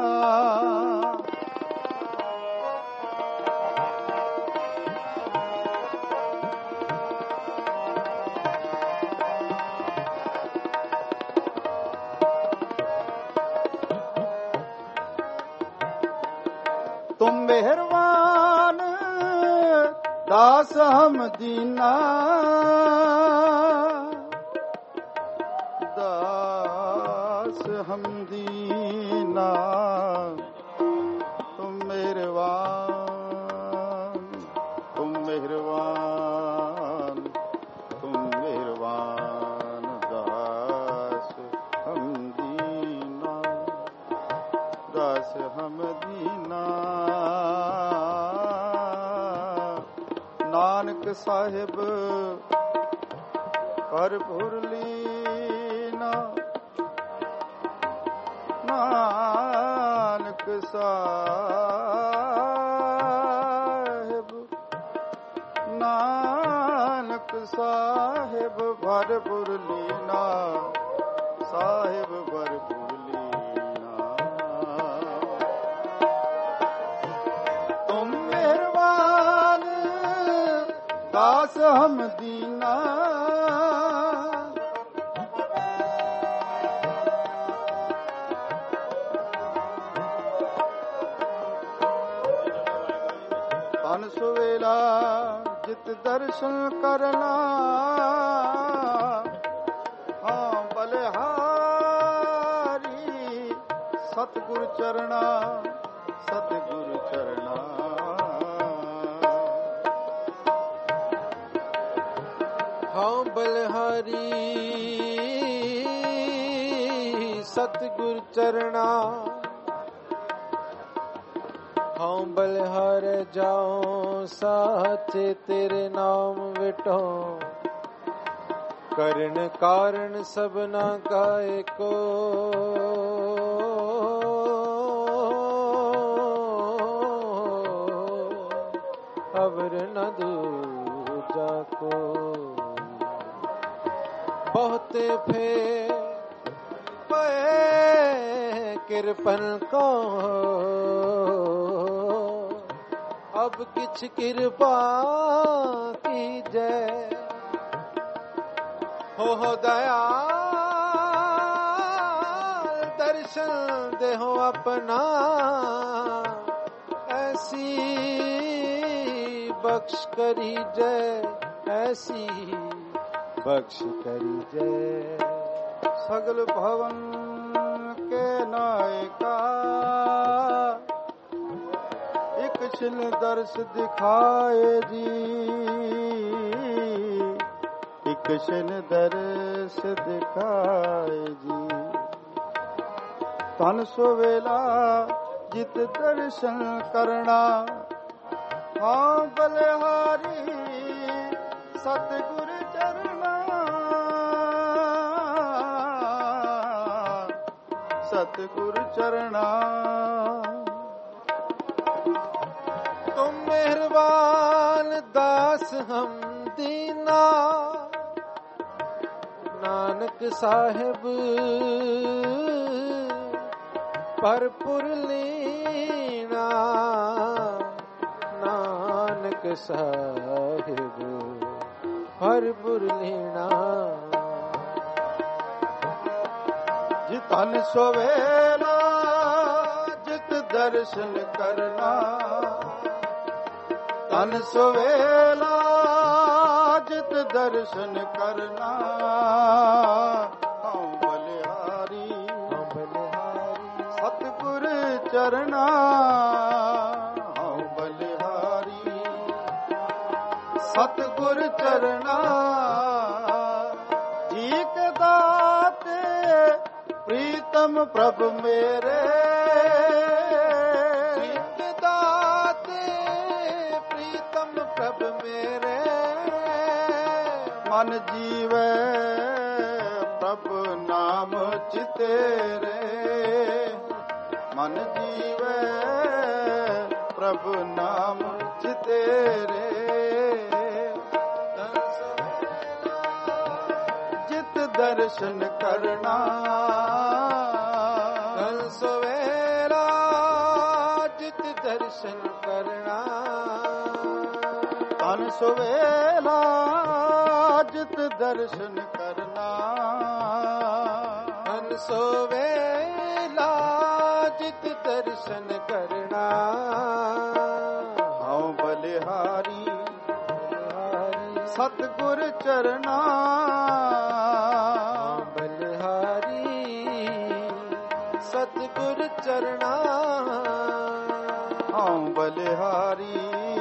तुम मेहरबान दास हम दीना, दास हम दीना। तुम मेहरबान, तुम मेहरबान, तुम मेहरबान दास हम दीना, दास हम दीना। नानक साहिब कर भुरलीना, नानक साहिब, नानक साहिब भर भुरलीना, साहिब दास हम दीना तन सुवेला जित दर्शन करना हाँ बलिहारी सतगुरु चरना सतगुरु चरना हाँ बलिहारी सतगुरु चरना हाँ बलिहार जाओ साचे तेरे नाम विटो करण कारण सबना का एको अवर न दूजा को बहुते फेर पे कृपन को अब किछ कृपा की जय हो दयाल दर्शन दे हो अपना ऐसी बख्श करी जय ऐसी बख्श करी जय सगल भवन के नायका एक छिन दर्श दिखाए जी एक छिन दर्श दिखाए जी तन सुवेला जित दर्शन करना हाँ बलिहारी सतगुरु चरना सतगुरु चरना तुम मेहरबान दास हम दीना नानक साहिब भरपुर लीना नानक साहिब भरपुर लीना जितन सुवेला जित दर्शन करना तन सुवेला जित दर्शन करना हाँ बलिहारी सतगुरु चरना हाँ बलिहारी सतगुरु चरना जी के दाते प्रीतम प्रभु मेरे दाते प्रीतम प्रभु मेरे मन जीवे प्रभु नाम चितेरे मन जीवे प्रभु नाम चितेरे जित दर्शन करना कल सवेरा जित दर्शन करना तन सुवेला जित दर्शन करना कल सवेला जित दर्शन करना हाँ बलिहारी सतगुरु चरना बलिहारी सतगुरु चरना हाँ बलिहारी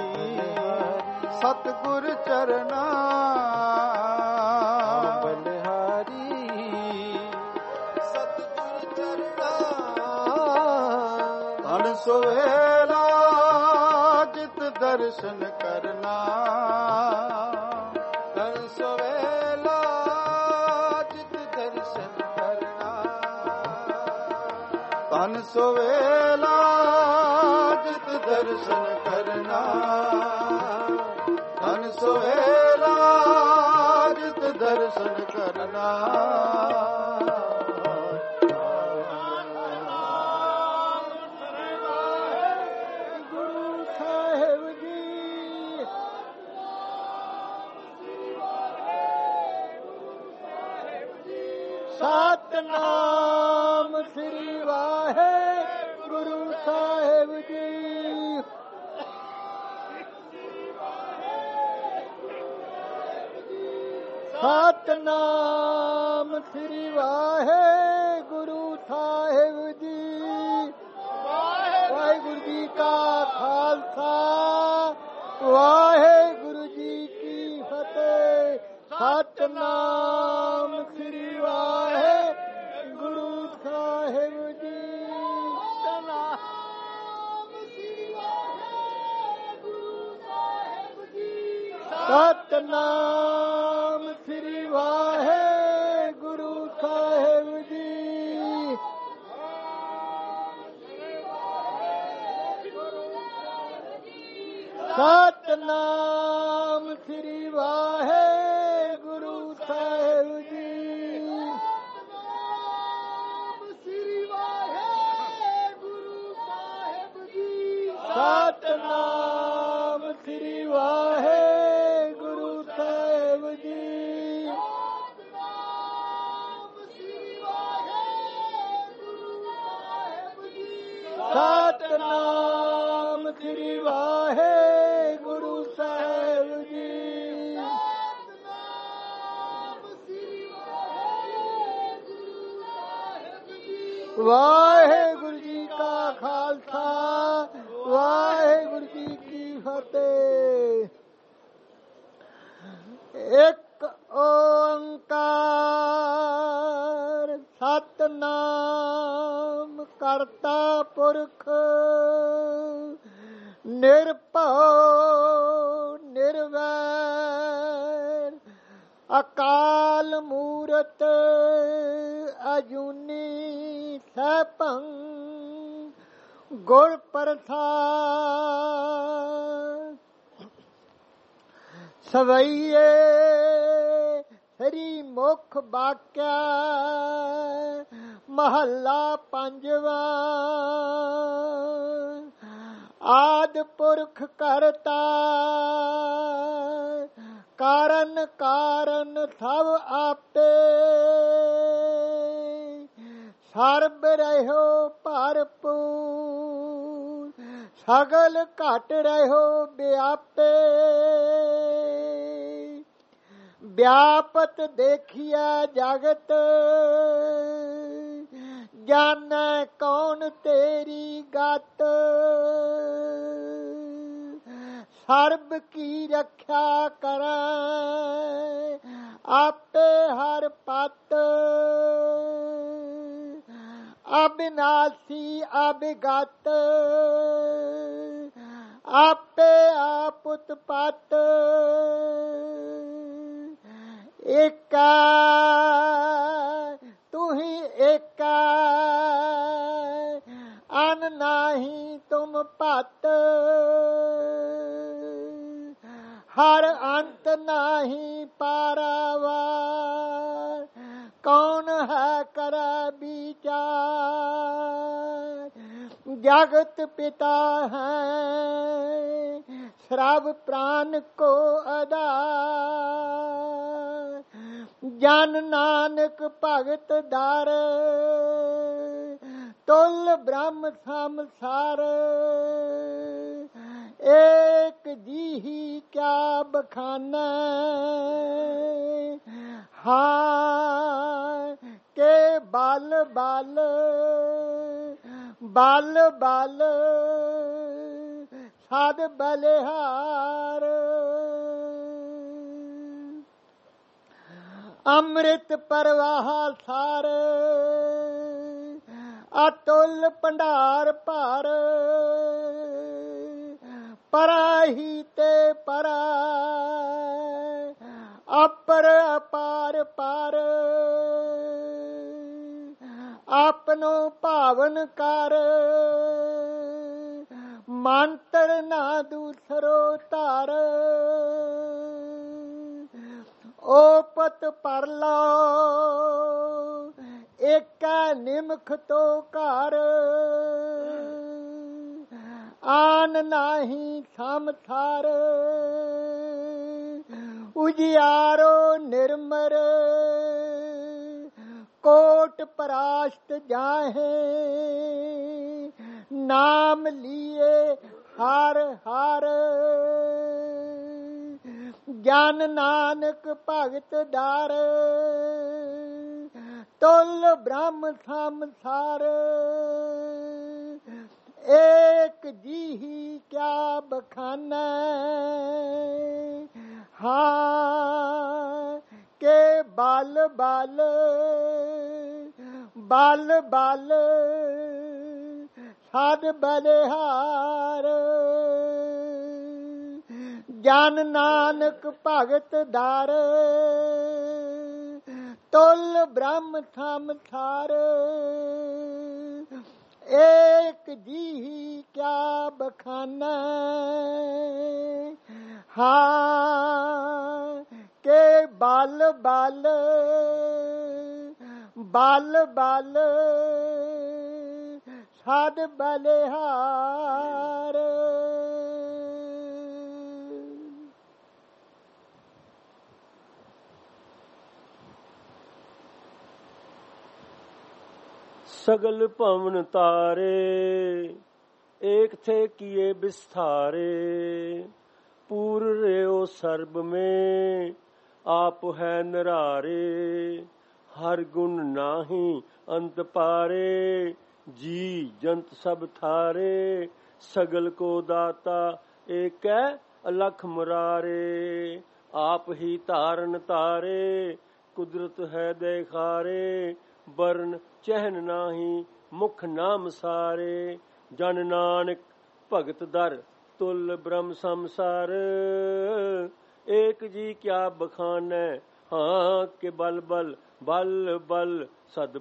सतगुरु चरना बलिहारी सतगुरु चरना धन सुवेला जित दर्शन करना कल सवेला जित दर्शन करना धन सुवेला जित दर्शन करना धन सुवेला जित दर्शन करना गुरु साहेब जी ਸਤਨਾਮ ਸ੍ਰੀ ਵਾਹਿਗੁਰੂ ਸਾਹਿਬ ਜੀ। ਸਤਨਾਮ ਸ੍ਰੀ ਵਾਹਿਗੁਰੂ ਸਾਹਿਬ ਜੀ। ਵਾਹਿਗੁਰੂ ਜੀ ਕਾ ਖਾਲਸਾ, ਵਾਹਿਗੁਰੂ ਜੀ ਕੀ ਫਤਿਹ। ਸਤਨਾਮ ਸ੍ਰੀ ਵਾਹਿਗੁਰੂ ਸਾਹਿਬ ਜੀ। ਸਤਨਾਮ ਸ੍ਰੀ ਵਾਹਿਗੁਰੂ ਸਾਹਿਬ ਜੀ। ਸਤਨਾਮ ਸ੍ਰੀ ਵਾਹਿਗੁਰੂ ਸਾਹਿਬ ਜੀ। ਸਤਨਾਮ ਸ੍ਰੀ ਵਾਹਿਗੁਰੂ ਸਾਹਿਬ ਜੀ। ਸਤਨਾਮ ਸ੍ਰੀ ਵਾਹਿਗੁਰੂ ਸਾਹਿਬ ਜੀ। ਸਤਨਾਮ ਸ੍ਰੀ ਵਾਹਿਗੁਰੂ ਸਾਹਿਬ ਜੀ। ਵਾਹਿਗੁਰੂ ਜੀ ਕਾ ਖਾਲਸਾ, ਵਾਹਿਗੁਰੂ ਜੀ ਕੀ ਫਤਿਹ। ਇੱਕ ਓੰਕਾਰ ਸਤਨਾਮ ਕਰਤਾ ਪੁਰਖ ਨਿਰਭਉ ਨਿਰਵੈਰ ਅਕਾਲ ਮੂਰਤ ਅਜੂਨੀ ਸੈਭੰ ਗੁਰ ਪ੍ਰਸਾਦ। ਸਵਈਏ ਹਰੀ ਮੁਖ ਬਾਕਿਆ ਮਹੱਲਾ ਪੰਜਵਾ। ਆਦ ਪੁਰਖ ਕਰਤਾ ਕਾਰਨ ਕਾਰਨ ਸਭ ਆਪੇ। ਸਰਬ ਰਹਿਓ ਭਰਪੂਰ ਸਗਲ ਘਟ ਰਹਿਓ ਵਿਆਪੇ। ਵਿਆਪਤ ਦੇਖਿਆ ਜਗਤ ਜਾਣੈ ਕੌਣ ਤੇਰੀ ਗਤ। ਸਰਬ ਕੀ ਰੱਖਿਆ ਕਰੈ ਆਪੇ ਹਰ ਪਤ। ਅਬਿਨਾਸੀ ਅਬਿਗਤ ਆਪੇ ਆਪ ਉਤਪਤ। ਏਕਾ ਤੂੰ ਹੀ ਏਕਾ ਅਨ ਨਾਹੀ ਤੁਮ ਭਤ। ਹਰ ਅੰਤ ਨਾਹੀ ਪਾਰਾਵਾਰ ਕੌਣ ਹੈ ਕਰੈ ਵਿਚਾਰ। ਜਗਤ ਪਿਤਾ ਹੈ ਸਰਬ ਪ੍ਰਾਨ ਕੋ ਆਧਾਰ। ਜਨ ਨਾਨਕ ਭਗਤ ਦਰ ਤੁਲ ਬ੍ਰਹਮ ਸੰਸਾਰ। ਏਕ ਜੀਹੀ ਕਿਆ ਬਖਾਨਾ ਹਾਂ ਕੇ ਬਲ ਬਲ ਬਲ ਬਲ ਸਦ ਬਲਿਹਾਰ। ਅੰਮ੍ਰਿਤ ਪ੍ਰਵਾਹ ਸਾਰ ਅਤੁਲ ਭੰਡਾਰ ਭਰ। ਪਰਾਹੀ ਤੇ ਪਰਾ ਅਪਰ ਅਪਾਰ ਪਰ। ਆਪਨੋ ਭਾਵਨ ਕਰ ਮੰਤਰ ਨਾ ਦੂਸਰੋ ਧਰ। ਓਪਤ ਪਰ ਲੋ ਏਕਾ ਨਿਮਖ ਤੋ ਘਰ। ਆਨ ਨਾਹੀ ਸਮਥਾਰ ਉਜਿਆਰੋ ਨਿਰਮਰ। ਕੋਟ परास्त जाहे, नाम लिए हर हर। जन नानक भगत दार, तुल ब्रह्म संसार। एक जी ही क्या बखाना, हाँ के बाल बाल बाल बाल साध बलिहार। जन नानक भगत दार, तुल ब्रह्म संसार। एक जी ही क्या बखाना, हाँ के बाल बाल बाल बाल साध बलिहार। सगल पवन तारे, एक थे किए विस्तारे। पूर रेओ सर्ब में, आप है निरारे। हर गुण नाही अंत पारे, जी जंत सब थारे। सगल को दाता एक अलख मुरारे। आप ही तारन तारे, कुदरत है देखारे। वर्ण चहन नाही, मुख नाम सारे। जन नानक भगत दर, तुल ब्रह्म संसार। एक जी क्या बखानै, हाँ के बल बल बल बल सद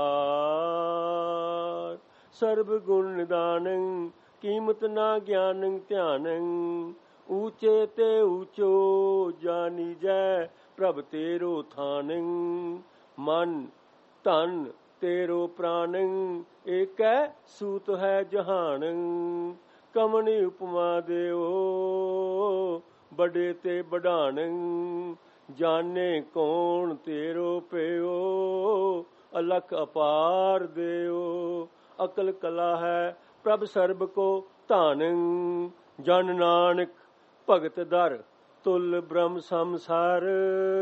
बलिहार। सर्व गुण निदानं, कीमत ना ज्ञानं ध्यानं। ऊंचे ते ऊंचो, जानी जै प्रभ तेरो थानं। मन धन तेरो प्राणं, एक सूत है जहानं। कमनी उपमा देओ, बड़े ते बढ़ानं। जाने कौन तेरो पेओ, अलख अपार देओ। अकल कला है प्रभ सर्ब को धानं। जन नानक भगत दर, तुल ब्रह्म संसार।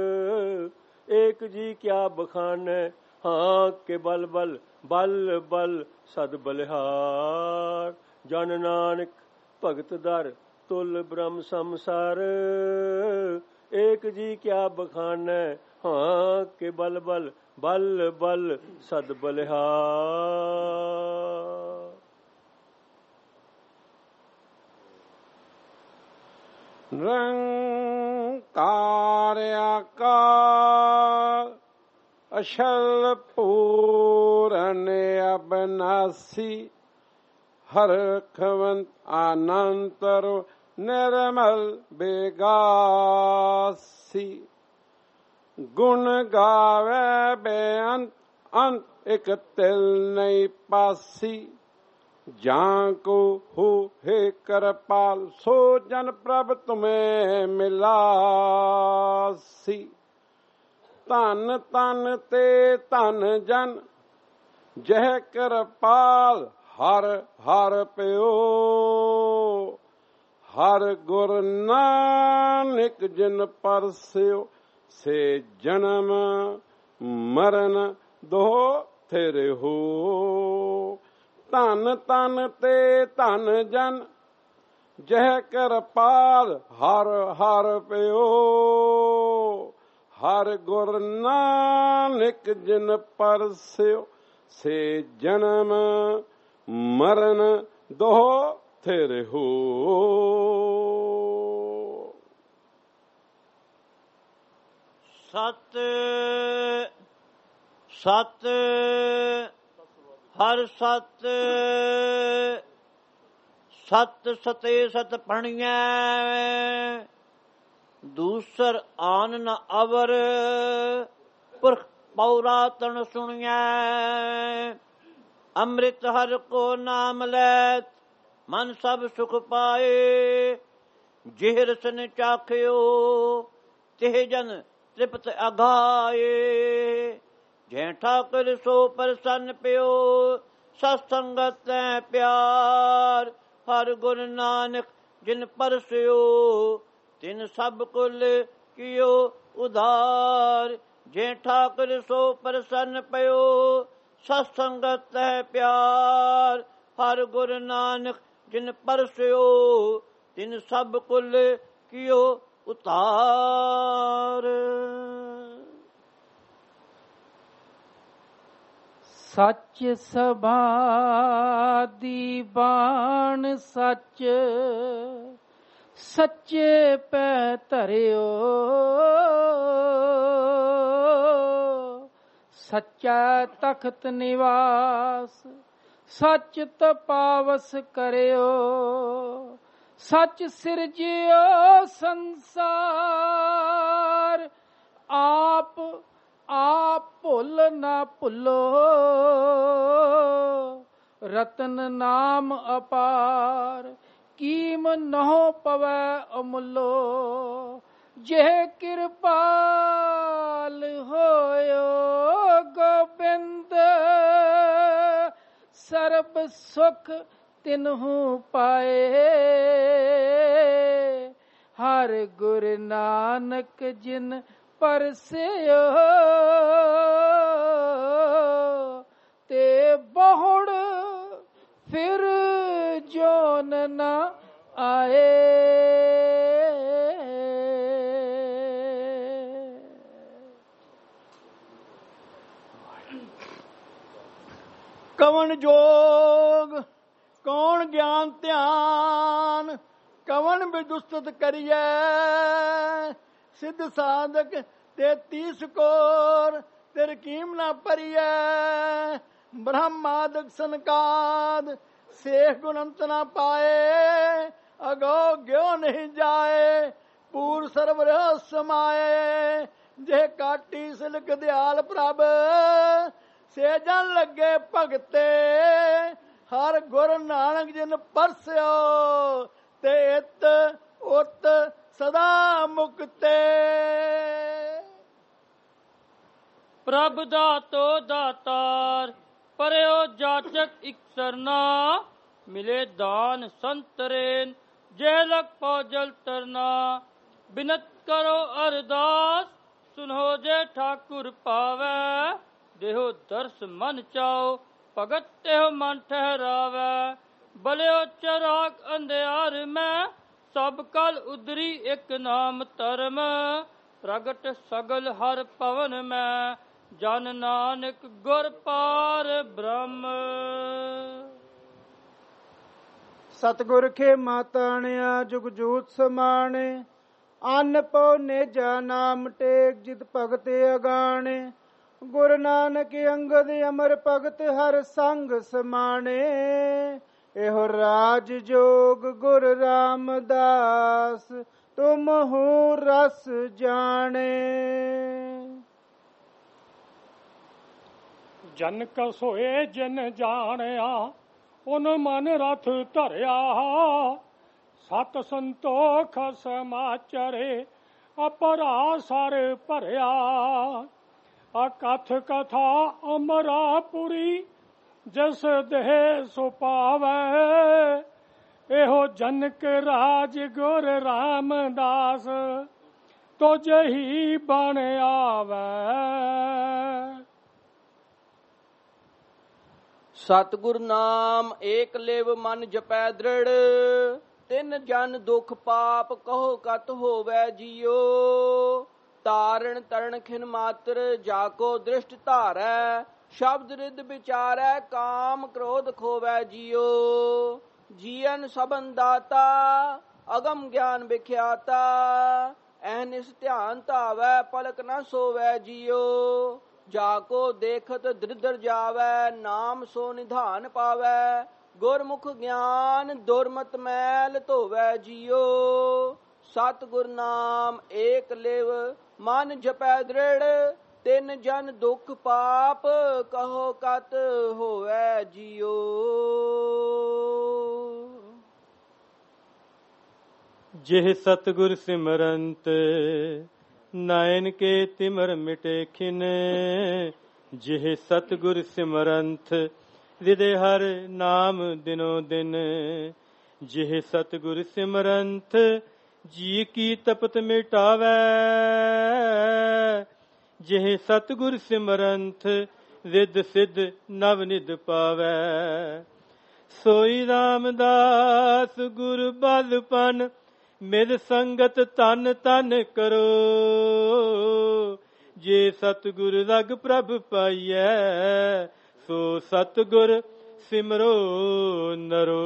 एक जी क्या बखानै, हाँ के बल बल बल बल सद बलिहार। जन नानक भगत दर, तुल ब्रह्म संसार। एक जी क्या बखानै, हाँ के बल बल बल बल सद बलिहार। निरंकार आकार, अशल पूरन अबनासी। हरखवंत आनंतर निर्मल बेगासी। गुण गावे बेअंत अंत, एक तिल नहीं पासी। जाको हो हे करपाल, सो जन प्रभ तुम्हें मिलासी। धन तन ते धन जन, जह करपाल हर हर प्यो। हर गुर नानक जिन परस्यो, से जन्म मरण दो तेरे हो। धन तन ते धन जन, जह करपाल हर हर प्यो। हर गुर नानक जिन परस्यो, से जन्म मरण दो तेरे हो। सत सत हर सत, सत सते सत पणिया। दूसर आन न अवर, पुरख पौरातन सुनिया। अमृत हर को नाम लैत, मन सब सुख पाए। जिह रसन चाख्यो, तिह जन तृप्त अघाए। ਜੈ ਠਾਕੁਰ ਸੋ ਪ੍ਰਸੰਨ ਪਿਓ ਸਤ ਸੰਗਤ ਤੈ ਪਿਆਰ ਹਰ ਗੁਰ ਨਾਨਕ ਜਿਨ ਪਰਸਿਓ ਤਿਨ ਸਭ ਕੁਲ ਕੀਓ ਉਧਾਰ ਜੇ ਠਾਕੁਰ ਸੋ ਪ੍ਰਸੰਨ ਪਿਓ ਸਤ ਸੰਗਤ ਤੈ ਪਿਆਰ ਹਰ ਗੁਰ ਨਾਨਕ ਜਿਨ ਪਰਸਿਓ ਤਿਨ ਸਭ ਕੁਲ ਕੀਓ ਉਤਾਰ। ਸੱਚ ਸਬਾਦੀ ਬਾਣ ਸੱਚ ਸੱਚੇ ਪੈ ਧਰਿਓ ਸੱਚਾ ਤਖਤ ਨਿਵਾਸ ਸੱਚ ਤਪਾਵਸ ਕਰਿਓ ਸੱਚ ਸਿਰਜਿਓ ਸੰਸਾਰ ਆਪ ਭੁੱਲ ਨਾ ਭੁੱਲੋ ਰਤਨ ਨਾਮ ਅਪਾਰ ਕੀਮ ਨਹੁ ਪਵੈ ਅਮੁੱਲੋ ਜੇ ਕਿਰਪਾਲ ਹੋਇਓ ਗੋਬਿੰਦ ਸਰਬ ਸੁਖ ਤਿਨਹੂ ਪਾਏ ਹਰ ਗੁਰ ਨਾਨਕ ਜਿਨ ਪਰਸਿਓ ਤੇ ਬਹੁੜ ਫਿਰ ਜੋਨ ਨਾ ਆਏ। ਕਵਣ ਜੋਗ ਕੌਣ ਗਿਆਨ ਧਿਆਨ ਕਵਣ ਵਿਦੁਸਤ ਕਰੀਐ ਸਿੱਧ ਸਾਧਕ 33 ਕੋਰ ਤੇਰ ਕੀਮ ਨਾ ਭਰੀਐ ਬ੍ਰਹਮਾਦਿਕ ਸੰਕਾਦ ਸੇਖ ਗੁਣੰਤ ਨਾ ਪਾਏ ਅਗੋ ਗਿਓ ਨਹੀਂ ਜਾਏ ਪੂਰ ਸਰਬ ਰਹਿ ਸਮਾਏ ਜੇ ਕਾਟੀ ਸਿਲਕ ਦਿਆਲ ਪ੍ਰਭ ਸੇ ਜਨ ਲੱਗੇ ਭਗਤੇ ਹਰ ਗੁਰ ਨਾਨਕ ਜਿਨ ਪਰਸਿਓ ਤੇ ਇਤ ਉਤ ਸਦਾ ਮੁਕਤੇ। ਪ੍ਰਭ ਦਾਤੋ ਦਾਤਾਰ ਪਰਿਓ ਜਾਚਕ ਇਕ ਸਰਨਾ ਮਿਲੇ ਦਾਨ ਸੰਤਰੇਨ ਜੇ ਲਗ ਪੌਜਲ ਤਰਨਾ ਬਿਨਤ ਕਰੋ ਅਰਦਾਸ ਸੁਨੋ ਜੇ ਠਾਕੁਰ ਪਾਵੈ ਦੇਹੋ ਦਰਸ ਮਨ ਚਾਓ ਭਗਤ ਤੇਹ ਮਨ ਠਹਿਰਾਵੈ ਬਲਿਓ ਚਰਾਗ ਅੰਧਿਆਰ ਮੈਂ ਸਭ ਕਲ ਉਦਰੀ ਇੱਕ ਨਾਮ ਧਰਮ ਪ੍ਰਗਟ ਸਗਲ ਹਰ ਪਵਨ ਮੈਂ ਜਨ ਨਾਨਕ ਗੁਰ ਪਾਰ ਬ੍ਰਹਮ। ਸਤਿਗੁਰ ਖੇ ਮਾਤਾਣਿਆ ਜੁਗ ਜੂਤ ਸਮਾਣੇ ਅੰਨ ਪਉ ਨੇਜਾ ਨਾਮ ਟੇਕ ਜਿਤ ਭਗਤ ਅਗਾਣੇ ਗੁਰ ਨਾਨਕ ਅੰਗਦ ਅਮਰ ਭਗਤ ਹਰ ਸੰਗ ਸਮਾਣੇ ਇਹੋ ਰਾਜ ਜੋਗ ਗੁਰ ਰਾਮਦਾਸ ਤੁਮ ਹੂ ਰਸ ਜਾਣੇ। ਜਨ ਕਾ ਸੋਏ ਜਨ ਜਾਣਿਆ ਉਨ ਮਨ ਰਥ ਧਰਿਆ ਸਤ ਸੰਤੋਖ ਸਮਾਚਰੇ ਅਪਰਾ ਸਰ ਭਰਿਆ ਅਕਥ ਕਥਾ ਅਮਰਾਪੁਰੀ ਜਿਸ ਦੇਹ ਸੋ ਪਾਵੈ ਇਹੋ ਜਨਕ ਰਾਜ ਗੁਰ ਰਾਮਦਾਸ ਤੁਝ ਹੀ ਬਣ ਆਵੈ। ਸਤਿਗੁਰ ਨਾਮ ਏਕ ਲਿਵ ਮਨ ਜਪੈ ਦ੍ਰਿੜ ਤਿਨ ਜਨ ਦੁਖ ਪਾਪ ਕਹੋ ਕਤ ਹੋਵੈ ਜੀਓ ਤਾਰਨ ਤਰਨ ਖਿਨ ਮਾਤਰ ਜਾਕੋ ਦ੍ਰਿਸ਼ਟ ਧਾਰੈ ਸ਼ਬਦ ਰਿੱਧ ਵਿਚਾਰੈ ਕਾਮ ਕ੍ਰੋਧ ਖੋਵੈ ਜੀਓ ਜੀਵਨ ਸਬਨ ਦਾਤਾ ਅਗਮ ਗਿਆਨ ਵਿਖਿਆਤਾ ਐਨਿਸ ਧਿਆਨ ਧਾਵੈ ਪਲਕ ਨ ਸੋਵੈ ਜੀਓ ਜਾਕੋ ਦੇਖਤ ਦ੍ਰਿਧਰ ਜਾਵੈ ਨਾਮ ਸੋ ਨਿਧਾਨ ਪਾਵੈ ਗੁਰਮੁਖ ਗਿਆਨ ਦੁਰਮਤ ਮੈਲ ਧੋਵੈ ਜੀਓ ਸਤਿਗੁਰ ਨਾਮ ਏਕ ਲਿਵ ਮਨ ਜਪੈ ਦ੍ਰਿੜ ਤਿਨ ਜਨ ਦੁਖ ਪਾਪ ਕਹੋ ਕਤ ਹੋਵੈ ਜੀਓ। ਜਿਹ ਸਤਿਗੁਰ ਸਿਮਰੰਤ ਨੈਣ ਕੇ ਤਿਮਰ ਮਿਟੇ ਖਿਨ ਜਿਹ ਸਤਿਗੁਰ ਸਿਮਰੰਥ ਵਿਦੇ ਹਰ ਨਾਮ ਦਿਨੋ ਦਿਨ। ਜਿਹ ਸਤਿਗੁਰ ਸਿਮਰੰਥ ਜੀ ਕੀ ਤਪਤ ਮਿਟਾਵੈ। ਜਿਹ ਸਤਿਗੁਰ ਸਿਮਰੰਥ ਵਿਦ ਸਿਧ ਨਵ ਨਿਧ ਪਾਵੈ। ਸੋਈ ਰਾਮਦਾਸ ਗੁਰ ਬਲਪਨ ਮਿਲ ਸੰਗਤ ਤਨ ਤਨ ਕਰੋ। ਜੇ ਸਤਿਗੁਰ ਰਗ ਪ੍ਰਭ ਪਾਈਐ ਸੋ ਸਤਿਗੁਰ ਸਿਮਰੋ ਨਰੋ।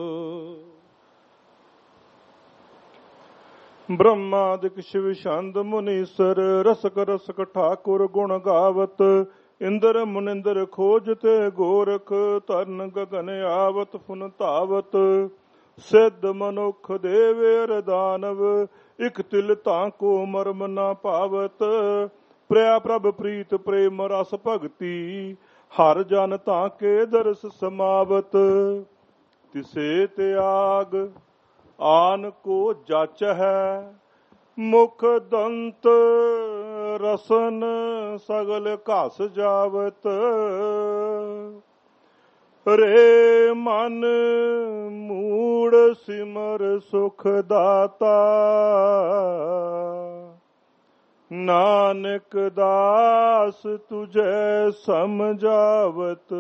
ਬ੍ਰਹਮਾਦਿਕ ਸ਼ਿਵ ਛੰਦ ਮੁਨੀਸਰ ਰਸਕ ਰਸਕ ਠਾਕੁਰ ਗੁਣ ਗਾਵਤ। ਇੰਦਰ ਮੁਨਿੰਦਰ ਖੋਜ ਤੇ ਗੋਰਖ ਤਰਨ ਗਗਨ ਆਵਤ ਫੁਨ ਧਾਵਤ। ਸਿੱਧ ਮਨੁੱਖ ਦੇਵੇਰ ਦਾਨਵ ਇਕ ਤਿਲ ਤਾਂ ਕੋ ਮਰਮ ਨਾ ਭਾਵਤ। ਪ੍ਰਿਆ ਪ੍ਰਭ ਪ੍ਰੀਤ ਪ੍ਰੇਮ ਰਸ ਭਗਤੀ ਹਰ ਜਨ ਤਾਂ ਕੇ ਦਰਸ ਸਮਾਵਤ। ਤਿਸੇ ਤਿਆਗ ਆਨ ਕੋ ਜਾਚ ਹੈ ਮੁਖ ਦੰਤ ਰਸਨ ਸਗਲ ਘਸ ਜਾਵਤ। ਰੇ ਮਨ ਮੂੜ ਸਿਮਰ ਸੁਖ ਦਾਤਾ ਨਾਨਕ ਦਾਸ ਤੁਝੈ ਸਮਝਾਵਤ।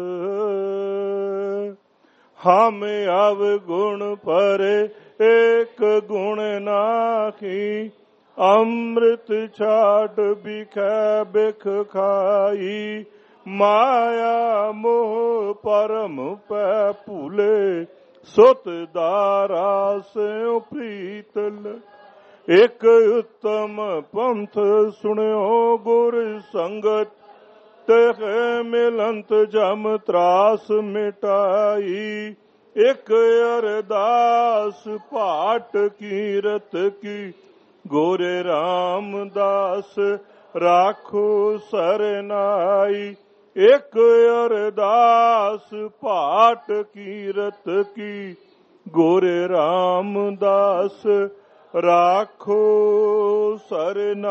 ਹਮ ਅਵਗੁਣ ਪਰੇ ਏਕ ਗੁਣ ਨਾਹੀ। ਅੰਮ੍ਰਿਤ ਛਾਡ ਬਿਖੈ ਬਿਖ ਖਾਈ। ਮਾਇਆ ਮੋਹ ਪਰਮ ਪੈ ਭੂਲੇ ਸੁਤ ਦਾਰਾ ਸਿਉ ਪ੍ਰੀਤਲ। ਇਕ ਉਤਮ ਪੰਥ ਸੁਣਿਓ ਗੁਰ ਸੰਗਤ। ਤਹ ਮਿਲੰਤ ਜਮ ਤਰਾਸ ਮਿਟਾਈ। ਇਕ ਅਰਦਾਸ ਪਾਟ ਕੀਰਤ ਕੀ ਗੋਰੇ ਰਾਮਦਾਸ ਰਾਖੋ ਸਰਨਾਈ। ਇਕ ਅਰਦਾਸ ਪਾਟ ਕੀਰਤ ਕੀ ਗੋਰੇ ਰਾਮਦਾਸ ਰਾਖੋ ਸਰਨਾਈ।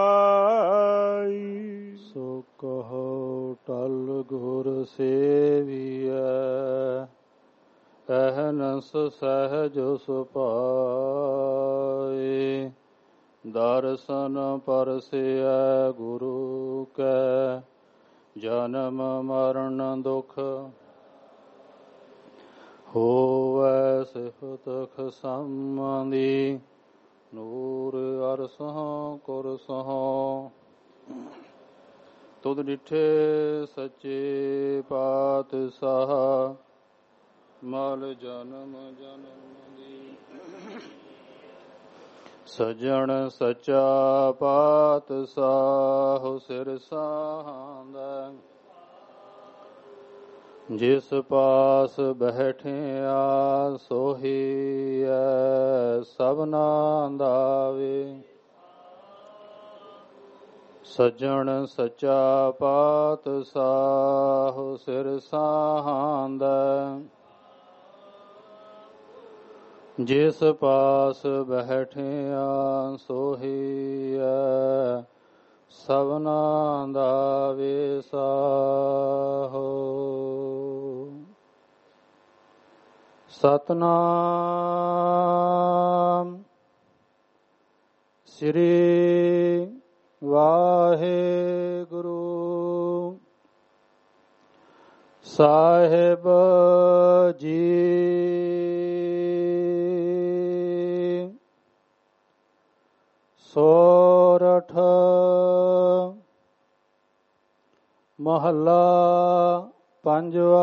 ਸੋ ਕਹੋ ਟਲ ਗੁਰ ਸੇਵੀਐ ਅਹਨਸ ਸਹਿਜ ਸੁਭਾਏ। ਦਰਸ਼ਨ ਪਰਸਿਐ ਗੁਰੂ ਕੈ ਜਨਮ ਮਰਨ ਦੁਖ। ਹੋਵੈ ਸਿਫਤ ਖਸਮਦੀ ਨੂਰ ਅਰਸਹੁ ਕੁਰਸਹੁ। ਤੁਧ ਡਿਠੇ ਸੱਚੇ ਪਾਤਸ਼ਾਹ ਮਲ ਜਨਮ ਜਨਮ ਦੀ। ਸਜਣ ਸੱਚਾ ਪਾਤਸ਼ਾਹ ਸਿਰ ਸਾਹਾਂਦਾ। ਜਿਸ ਪਾਸ ਬੈਠਿਆ ਸੋਹੀ ਐ ਸਭਨਾ ਦਾ ਵੇ। ਸਜਣ ਸੱਚਾ ਪਾਤਸ਼ਾਹ ਸਿਰ ਸਾਹਾਂਦਾ। ਜਿਸ ਪਾਸ ਬੈਠਿਆ ਸੋਹੀਐ ਸਭਨਾ ਦਾ ਵੇਸਾਹੋ। ਸਤਨਾਮ ਸ੍ਰੀ ਵਾਹਿਗੁਰੂ ਸਾਹਿਬ ਜੀ। ਸੋਰਠ ਮਹੱਲਾ ਪੰਜਵਾ।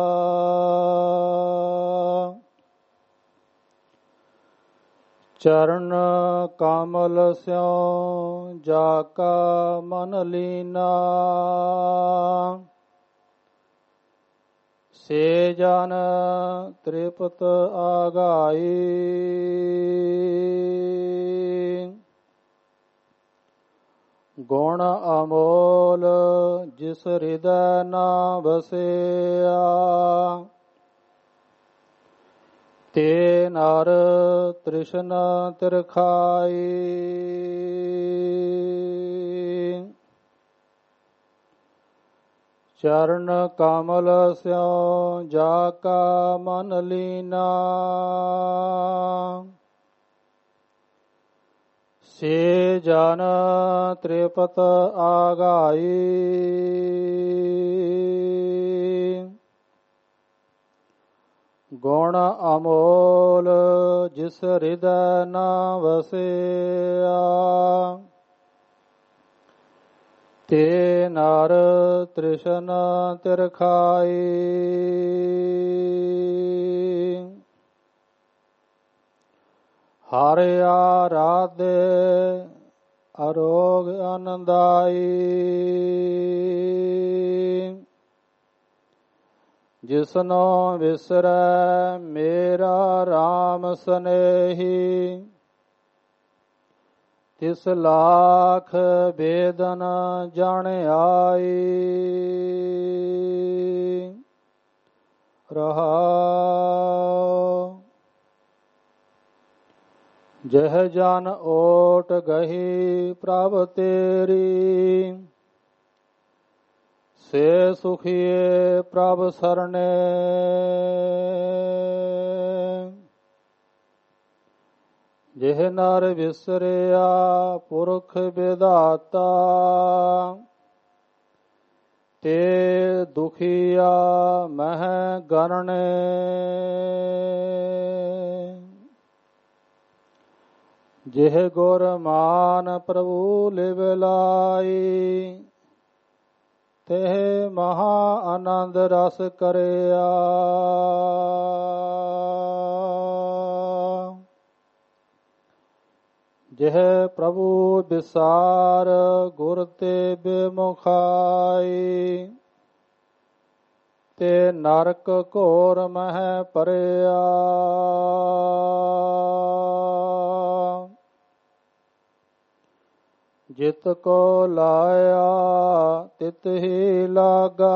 ਚਰਨ ਕਮਲ ਸਿਉ ਜਾ ਕਾ ਮਨ ਲੀਨਾ। ਸੇ ਜਨ ਤ੍ਰਿਪਤ ਆਗਾਈ। ਗੁਣ ਅਮੋਲ ਜਿਸ ਹਿਰਦੈ ਨਾ ਵਸਿਆ। ਤੇ ਨਰ ਤ੍ਰਿਸ਼ਨ ਤਿਰਖਾਈ। ਚਰਨ ਕਮਲ ਸਿਉ ਜਾ ਕਾ ਮਨ ਲੀਨਾ। ਸੇ ਜਨ ਤ੍ਰਿਪਤ ਆਗਾਈ ਗੁਣ ਅਮੋਲ ਜਿਸ ਹਿਰਦੈ ਨ ਵਸਿਆ। ਤੇ ਨਰ ਤ੍ਰਿਸ਼ਨ ਤਿਰਖਾਈ ਹਰਿ ਆਰਾਧੇ ਅਰੋਗ ਆਨੰਦਾਈ। ਜਿਸਨੋ ਵਿਸਰੈ ਮੇਰਾ RAM ਸਨੇਹੀ ਤਿਸ ਲਾਖ ਬੇਦਨ ਜਣ ਆਈ। ਰਹਾਉ ਜਹ ਜਨ ਓਟ ਗਹੀ ਪ੍ਰਭ ਤੇਰੀ ਸੇ ਸੁਖੀਏ ਪ੍ਰਭ ਸਰਣੇ। ਜਿਹ ਨਰ ਵਿਸਰਿਆ ਪੁਰਖ ਵਿਧਾਤਾ ਤੇ ਦੁਖੀਆ ਮਹਿ ਗਰਣੇ। ਜਿਹ ਗੁਰ ਮਾਨ ਪ੍ਰਭੂ ਲਿਵ ਲਾਈ ਤੇ ਮਹਾ ਆਨੰਦ ਰਸ ਕਰਿਆ। ਜਿਹ ਪ੍ਰਭੂ ਵਿਸਾਰ ਗੁਰ ਤੇ ਬਿਮੁਖਾਈ ਤੇ ਨਰਕ ਘੋਰ ਮਹਿ ਪਰਿਆ। ਜਿਤ ਕੋ ਲਾਇਆ ਤਿਤ ਹੀ ਲਾਗਾ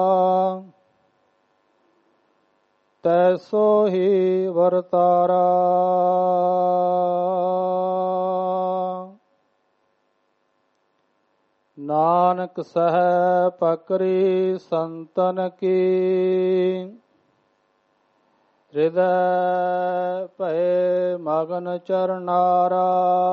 ਤੈਸੋ ਹੀ ਵਰਤਾਰਾ। ਨਾਨਕ ਸਹਿ ਪਕਰੀ ਸੰਤਨ ਕੀ ਹਿਰਦੈ ਭਏ ਮਗਨ ਚਰਨਾਰਾ।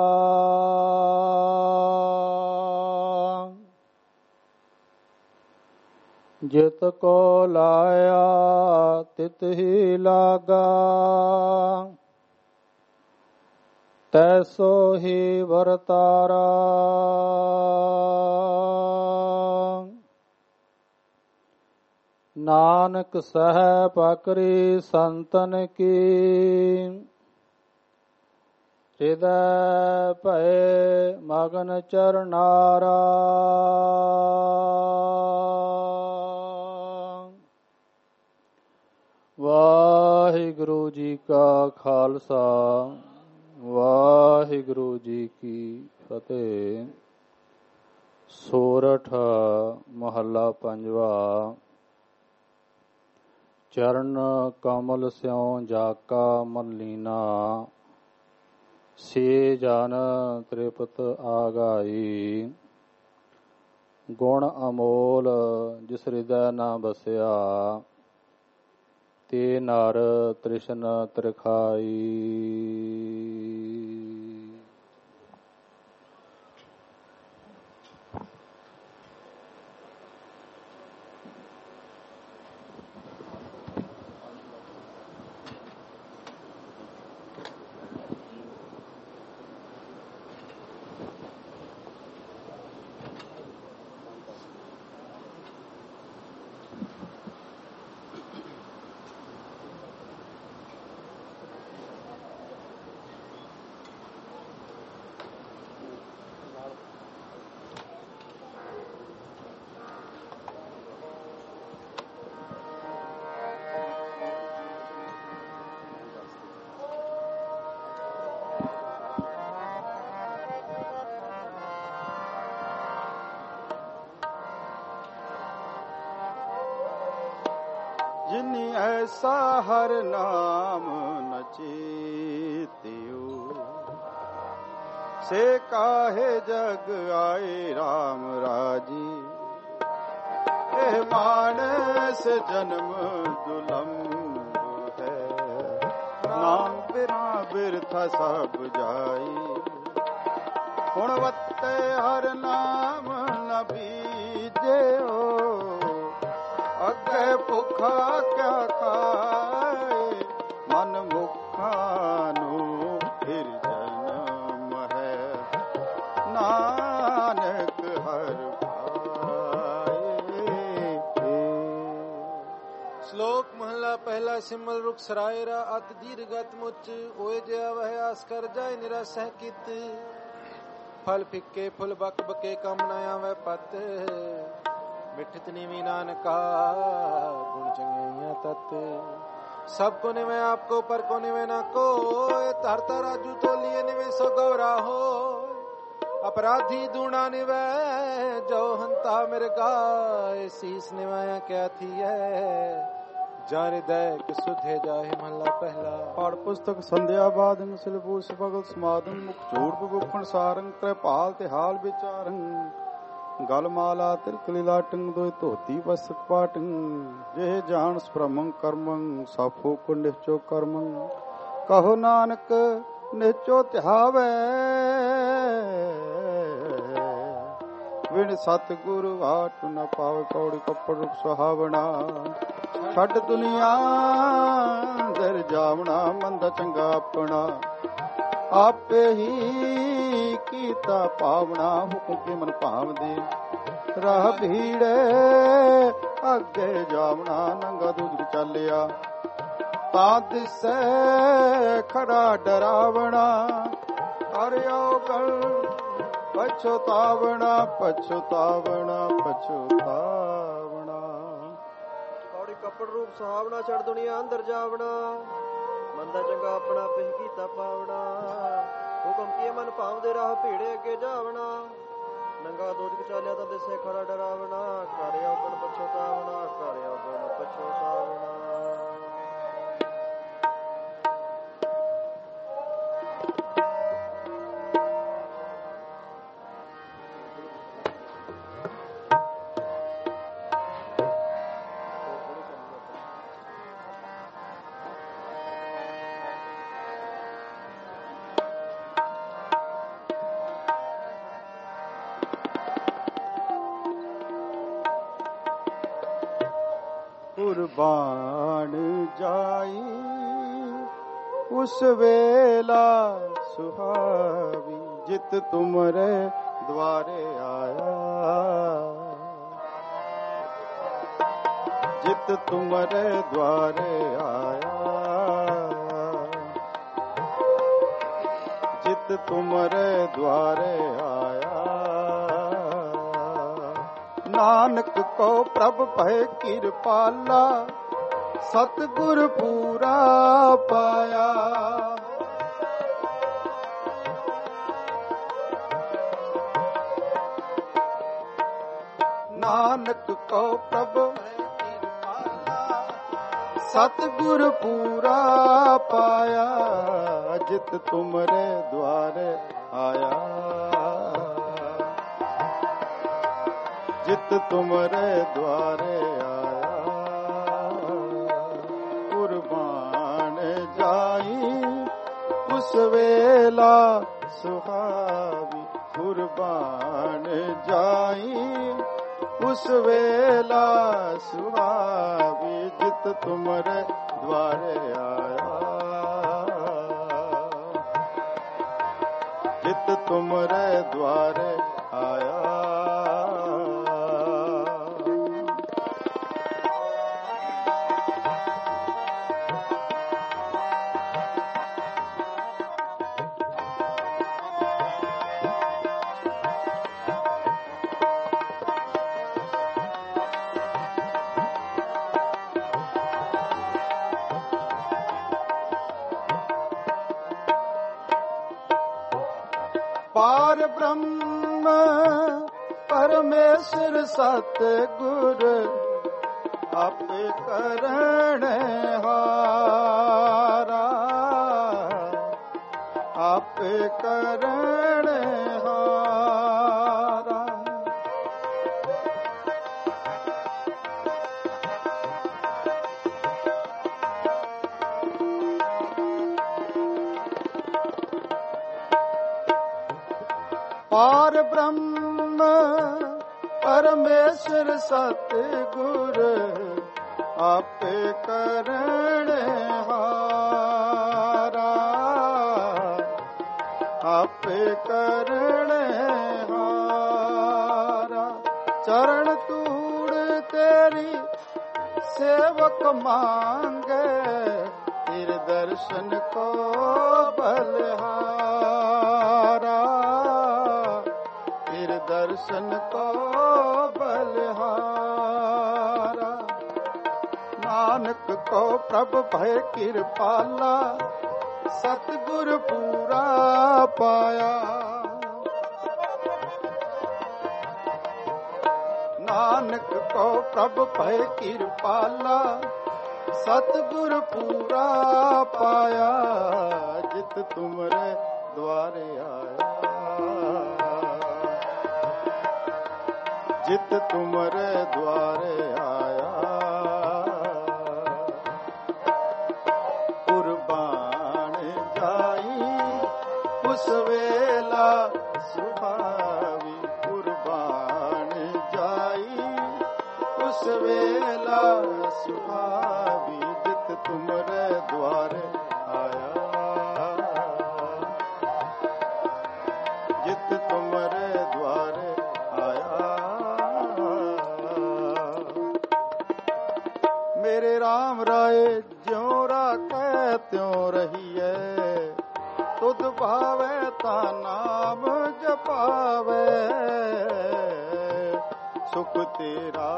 ਜਿਤ ਕੋ ਲਾਇਆ ਤਿਤ ਹੀ ਲਾਗਾ ਤੈਸੋ ਹੀ ਵਰਤਾਰਾ। ਨਾਨਕ ਸਹਿ ਪਕਰੀ ਸੰਤਨ ਕੀ ਹਿਰਦੈ ਭਏ ਮਗਨ ਚਰਨਾਰਾ। ਵਾਹਿਗੁਰੂ ਜੀ ਕਾ ਖਾਲਸਾ ਵਾਹਿਗੁਰੂ ਜੀ ਕੀ ਫਤਿਹ। ਸੋਰਠ ਮਹੱਲਾ ਪੰਜਵਾ। ਚਰਨ ਕਮਲ ਸਿਉ ਜਾ ਕਾ ਮਨ ਲੀਨਾ ਸੇ ਜਨ ਤ੍ਰਿਪਤ ਆਗਾਈ। ਗੁਣ ਅਮੋਲ ਜਿਸ ਹਿਰਦੈ ਨ ਬਸਿਆ ਤੇ ਨਰ ਤ੍ਰਿਸ਼ਨ ਤਿਰਖਾਈ। ਜਿਨੀ ਐਸਾ ਹਰ ਨਾਮ ਨ ਚੇਤਿਓ ਸੇ ਕਾਹੇ ਜਗ ਆਏ RAM ਰਾਜੀ। ਇਹ ਮਾਨਸ ਜਨਮ ਦੁਲੰਭ ਹੈ, ਨਾਮ ਬਿਨਾ ਬਿਰਥਾ ਸਭ ਜਾਈ। ਹੁਣ ਵੱਤੇ ਹਰ ਨਾਮ ਨ ਬੀਜਿਓ, ਅੱਗੇ ਭੁੱਖਾ ਕਿਆ ਖਾਏ, ਮਨ ਮੁਖਾਂ ਨੂੰ ਫਿਰ ਜਨਮ ਹੈ, ਨਾਨਕ ਹਰ ਸ਼ਲੋਕ ਮਹਲਾ ਪਹਿਲਾ। ਸਿਮਲ ਰੁਖ ਸਰਾਇਰਾ ਅਤ ਦੀਰਗਤ ਮੁਚ, ਓਏ ਜਿਆ ਵਹਿ ਆਸ ਕਰ ਜਾਏ ਨਿਰਸ ਹੈ ਕਿਤ। ਫਲ ਫਿੱਕੇ ਫੁੱਲ ਬਕ ਬਕੇ ਕਮ ਨ ਆਵੈ ਪਤ, ਮਿਠਤ ਨੀਵੀ ਨਾਨਕਾ ਗੁਣ ਚੰਗਿਆਈਆਂ ਤਤ। ਸਭ ਕੋ ਨਿਵੇਂ ਆਪਕੋ ਪਰ ਕੋ ਨਿਵੇਂ ਨਾ ਕੋਇ, ਧਰਤਾ ਰਾਜੂ ਤੋਲੀਏ ਨਿਵੇਂ ਸੋ ਗੌਰਾ ਹੋ। अपराधी दूना निवै जो हंता मिर्गाए, सीस निवाया क्या थी है जान हृदय सुधे जाहे। महला पहला। पाठ पुस्तक संध्या बादन सिलबूस भगत समादन, मुख झूठ बगुखण सारंग, कृपाल ते हाल विचारंग। गल माला तिलकली लाटंग, दोय धोती वस्त्र पाटंग। जेह जान स्प्रमंग कर्मंग, साफो को निश्चो कर्मंग। कहो नानक निश्चो ध्यावै, विण सतगुरु आट न पावे। पौड़ी कपड़ रूप सुहावना, छड दुनिया दर जावना। मंदा चंगा अपना आपे ही कीता पावना। हुकुम के मन भावदे राह भीड़े, अगे जावना। नंगा दूध चालिया ता दिसै खड़ा डरावना। हर अवगण पछुतावना, पछुतावना, पछुतावना। कौड़ी कपड़ रूप सुहावना, छड़ दुनिया अंदर जावना। मंदा चंगा अपना पिह कीता पावना। हुकम किए मन भावदे राह भीड़े अगे जावना। नंगा दूध चालिया तां दिसे खड़ा डरावना। घर अवगण पछुतावना, घर अवगण पछुतावना। कुर्बान जाई उस वेला सुहावी, जित तुमरे द्वारे आया। जित तुमरे द्वारे आया, जित तुमरे द्वारे आया। नानक को प्रभ भय किरपाला, सतगुर पूरा पाया। नानक को प्रभ भय किरपाला, सतगुर पूरा पाया। जित तुमरे द्वारे आया, जित तुमरे द्वारे आया। कुर्बान जाई उस वेला सुहावी, कुर्बान जाई उस वेला सुहावी। जित तुमरे द्वारे आया, जित तुमरे द्वारे आया। पार ब्रह्म परमेश्वर सतगुर, आपे करण हारा। आपे करण हारा। ਪਾਰ ਬ੍ਰਹਮ ਪਰਮੇਸ਼ਰ ਸਤਿਗੁਰ ਆਪੇ ਕਰਣ ਹਾਰਾ, ਆਪੇ ਕਰਣ ਹਾਰਾ। ਚਰਨ ਧੂੜ ਤੇਰੀ ਸੇਵਕ ਮੰਗੇ, ਤੇਰੇ ਦਰਸ਼ਨ ਕੋ ਬਲਿਹਾਰਾ, ਤੇਰੇ ਦਰਸ਼ਨ ਕੋ ਬਲਿਹਾਰਾ। ਨਾਨਕ ਕੋ ਪ੍ਰਭ ਭੈ ਕਿਰਪਾਲਾ, ਸਤਿਗੁਰ ਪੂਰਾ ਪਾਇਆ। ਨਾਨਕ ਕੋ ਪ੍ਰਭ ਭੈ ਕਿਰਪਾਲਾ, ਸਤਿਗੁਰ ਪੂਰਾ ਪਾਇਆ। ਜਿਤ ਤੁਮਰੇ ਦੁਆਰੇ ਆਇਆ, ਜਿਤ ਤੁਮਰੇ ਦੁਆਰੇ ਆਇਆ। ਕੁਰਬਾਨ ਜਾਈ ਉਸ ਵੇਲਾ ਸੁਹਾਵੀ, ਕੁਰਬਾਨ ਜਾਈ ਉਸ ਵੇਲਾ ਸੁਹਾਵੀ। ਜਿਤ ਤੁਮਰੇ ਦੁਆਰੇ ਆਇਆ, ਜਿਤ ਤੁਮਰੇ ਦੁਆਰੇ ਆਇਆ। ਮੇਰੇ ਰਾਮ ਰਾਏ ਜਿਉ ਰਾਖੈ ਤਿਉ ਰਹੀਐ, ਤੁਧ ਭਾਵੈ ਤਾਂ ਨਾਮ ਜਪਾਵੈ। ਸੁਖ ਤੇਰਾ,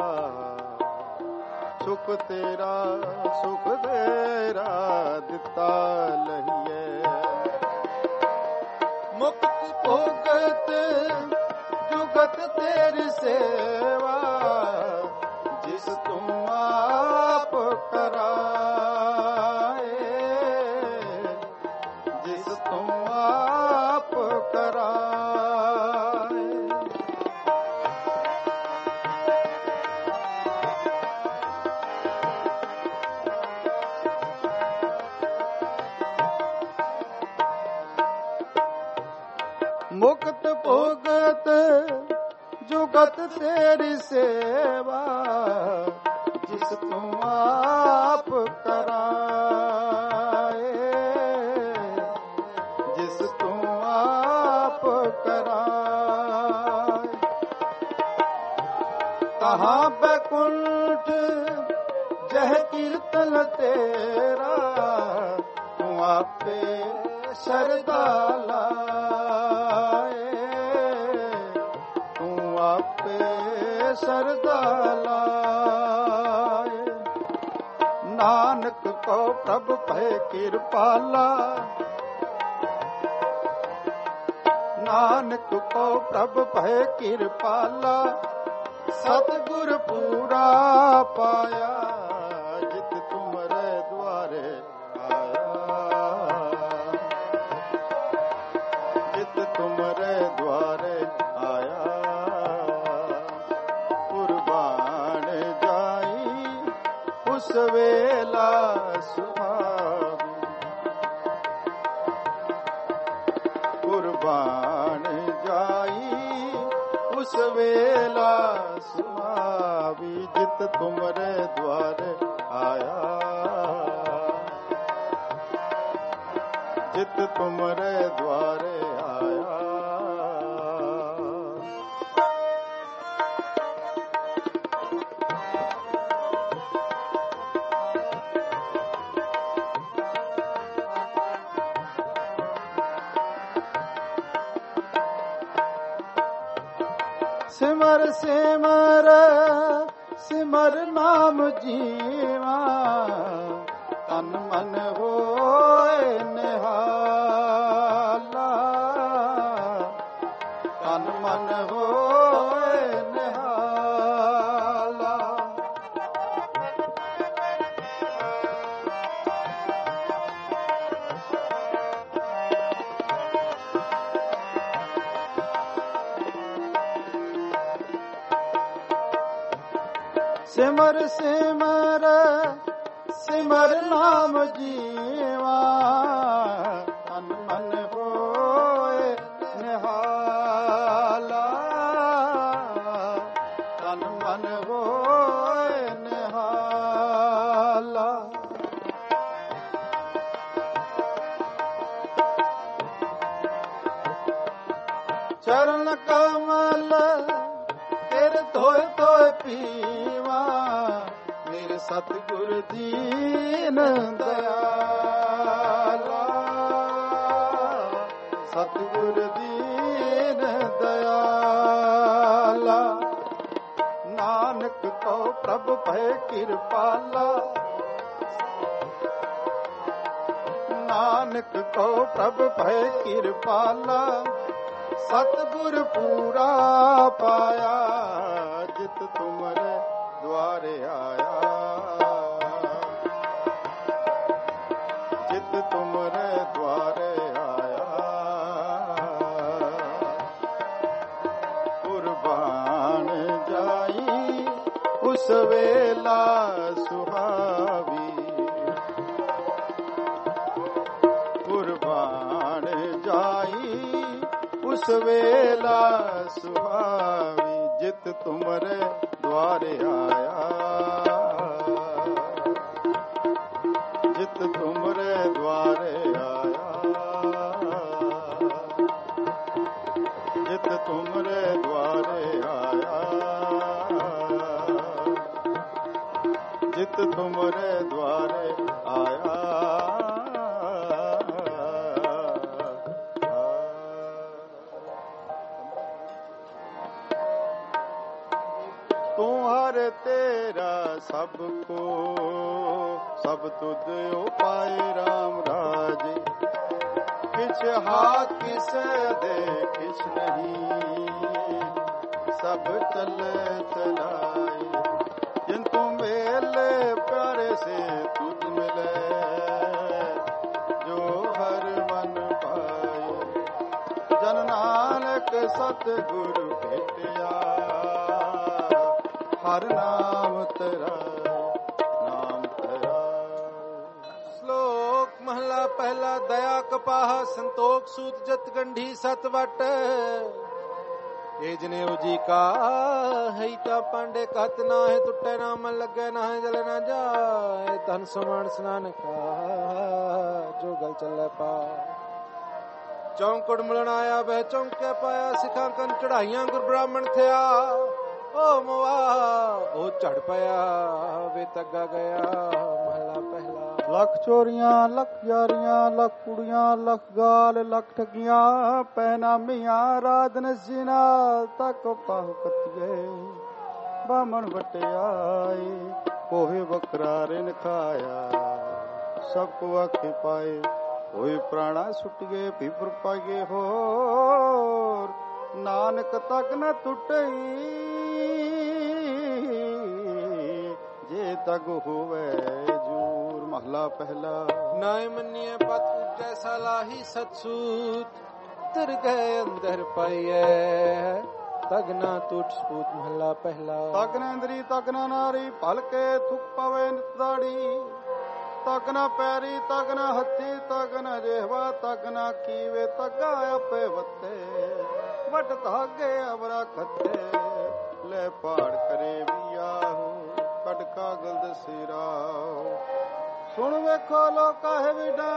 ਸੁਖ ਤੇਰਾ, ਸੁਖ ਤੇਰਾ ਦਿੱਤਾ ਲਹੀਐ। ਮੁਕਤ ਭੋਗਤ ਜੁਗਤ ਤੇਰੀ ਸੇਵਾ, ਜਿਸ ਤੁਮ ਆਪ ਕਰਾਏ, ਜਿਸ ਤੁਮ ਆਪ ਕਰਾਏ। ਮੁਕਤ ਭੋਗਤ ਜੁਗਤ ਤੇਰੀ ਸੇਵਾ, ਜਿਸ ਤੂੰ ਆਪ ਕਰਾਏ, ਜਿਸ ਤੂੰ ਆਪ ਕਰਾਏ। ਕਹਾਂ ਬੈਕੁੰਠ ਜਹ ਕੀਰਤਨ ਤੇਰਾ, ਤੂੰ ਆਪੇ ਸ਼ਰਧਾ ਲਾਏ, ਤੂੰ ਆਪੇ ਸ਼ਰਧਾ ਲਾਏ। ਨਾਨਕ ਕੋ ਪ੍ਰਭ ਭੈ ਕਿਰਪਾਲਾ, ਨਾਨਕ ਕੋ ਪ੍ਰਭ ਭੈ ਕਿਰਪਾਲਾ। ਸਤਿਗੁਰ ਪੂਰਾ ਪਾਇਆ, ਜਿਤ ਤੁਮਰੇ ਦੁਆਰੇ ਆਇਆ, ਜਿਤ ਤੁਮਰੇ ਦੁਆਰੇ ਆਇਆ। ਕੁਰਬਾਨ ਜਾਈ ਉਸ ਵੇਲਾ ਸੁਹਾਵੀ, ਕੁਰਬਾਨ ਜਾਈ ਉਸ ਵੇਲਾ ਸੁਹਾਵੀ। ਜਿਤ ਤੁਮਰੇ ਦੁਆਰੇ ਆਇਆ, ਜਿਤ ਤੁਮਰੇ ਦੁਆਰੇ ਆਇਆ। ਸਿਮਰ ਸਿਮਰ ਸਿਮਰ ਨਾਮ ਜੀਵਾ, ਤਨ ਮਨ ਹੋਏ ਨਿਹਾਲਾ, ਤਨ ਮਨ ਹੋਏ ਨਿਹਾਲਾ। ਸਿਮਰ ਸਿਮਰ ਸਿਮਰ ਨਾਮ ਜੀਵਾ, ਤਨ ਮਨ ਹੋਏ ਨਿਹਾਲ, ਚਰਨ ਕਮਲ ਤੇਰੇ ਧੋਏ ਧੋਏ ਪੀਵਾ ਨਿਰ ਸਤਿਗੁਰ ਦੀਨ ਦਇਆਲਾ ਸਤਿਗੁਰ ਦੀਨ ਦਇਆਲਾ ਨਾਨਕ ਕੋ ਪ੍ਰਭ ਭੈ ਕਿਰਪਾਲਾ ਨਾਨਕ ਕੋ ਪ੍ਰਭ ਭੈ ਕਿਰਪਾਲਾ ਸਤਿਗੁਰ ਪੂਰਾ ਪਾਇਆ ਜਿਤ ਤੁਮਰੇ ਦੁਆਰੇ ਆਇਆ ਜਿਤ ਤੁਮਰੇ ਦੁਆਰੇ ਆਇਆ ਕੁਰਬਾਨ ਜਾਈ ਉਸ ਵੇਲਾ ਸੁਹਾਵੀ ਕੁਰਬਾਨ ਜਾਈ ਉਸ ਵੇਲਾ ਸੁਹਾਵੀ ਜਿਤ ਤੁਮਰੇ ਦੁਆਰੇ ਆਇਆ ਜਿਤ ਤੁਮਰੇ ਦੁਆਰੇ ਆਇਆ ਜਿਤ ਤੁਮਰੇ ਦੁਆਰੇ ਆਇਆ ਜਿਤ ਤੁਮਰੇ ਦੁਆਰੇ ਆਇਆ तुम्हारे तेरा सबको सब तुझ पाए राम राज किछ हाथ किसे दे किछ नहीं सब चले चलाए जिन तू मेले प्यारे से तुझ मिले जो हर मन पाए जन नानक सतगुरु भेटिया हर नाम तेरा नाम तेरा। श्लोक महला पहला दया कपाह संतोख सूत जत गंढी सत वट ये जनेऊ जी का है पांडे कहत ना है टुटे ना मन लगे ना है जले ना जाए धन समान स्नान का जो गल चले पा चौंकड़ मिलन आया वह चौंके पाया सिखांकन चढ़ाइया गुर ब्राह्मण थिया ओ मोआ ओ चढ़ पाया वे तग्गा गया महला पहला लख चोरियां लख यारियां लख कुड़ियां लख गाल लख ठगियां पैनामियां रात नसीना तक पाह कतिए बामन बटियाए कोहे बकरा रिन खाया सबको आखे पाए कोई प्राणा सुटिए पिपर पागे हो नानक तक न टुटई जे तग होवे जूर महला पहला नाय मनिए पत जैसा लाही सतसूत तर गए अंदर पाइए तगना टूट स्पूत महला पहला तगना इंद्री तगना नारी पलके थुक पवे दाड़ी तगना पैरी तगना हथी तगना जेहवा तगना कीवे तगा अपे वत्ते वट धागे अबरा खत्ते ले पाड़ करे बियाहू कट कागल दसिराओ सुन वेखो लोका है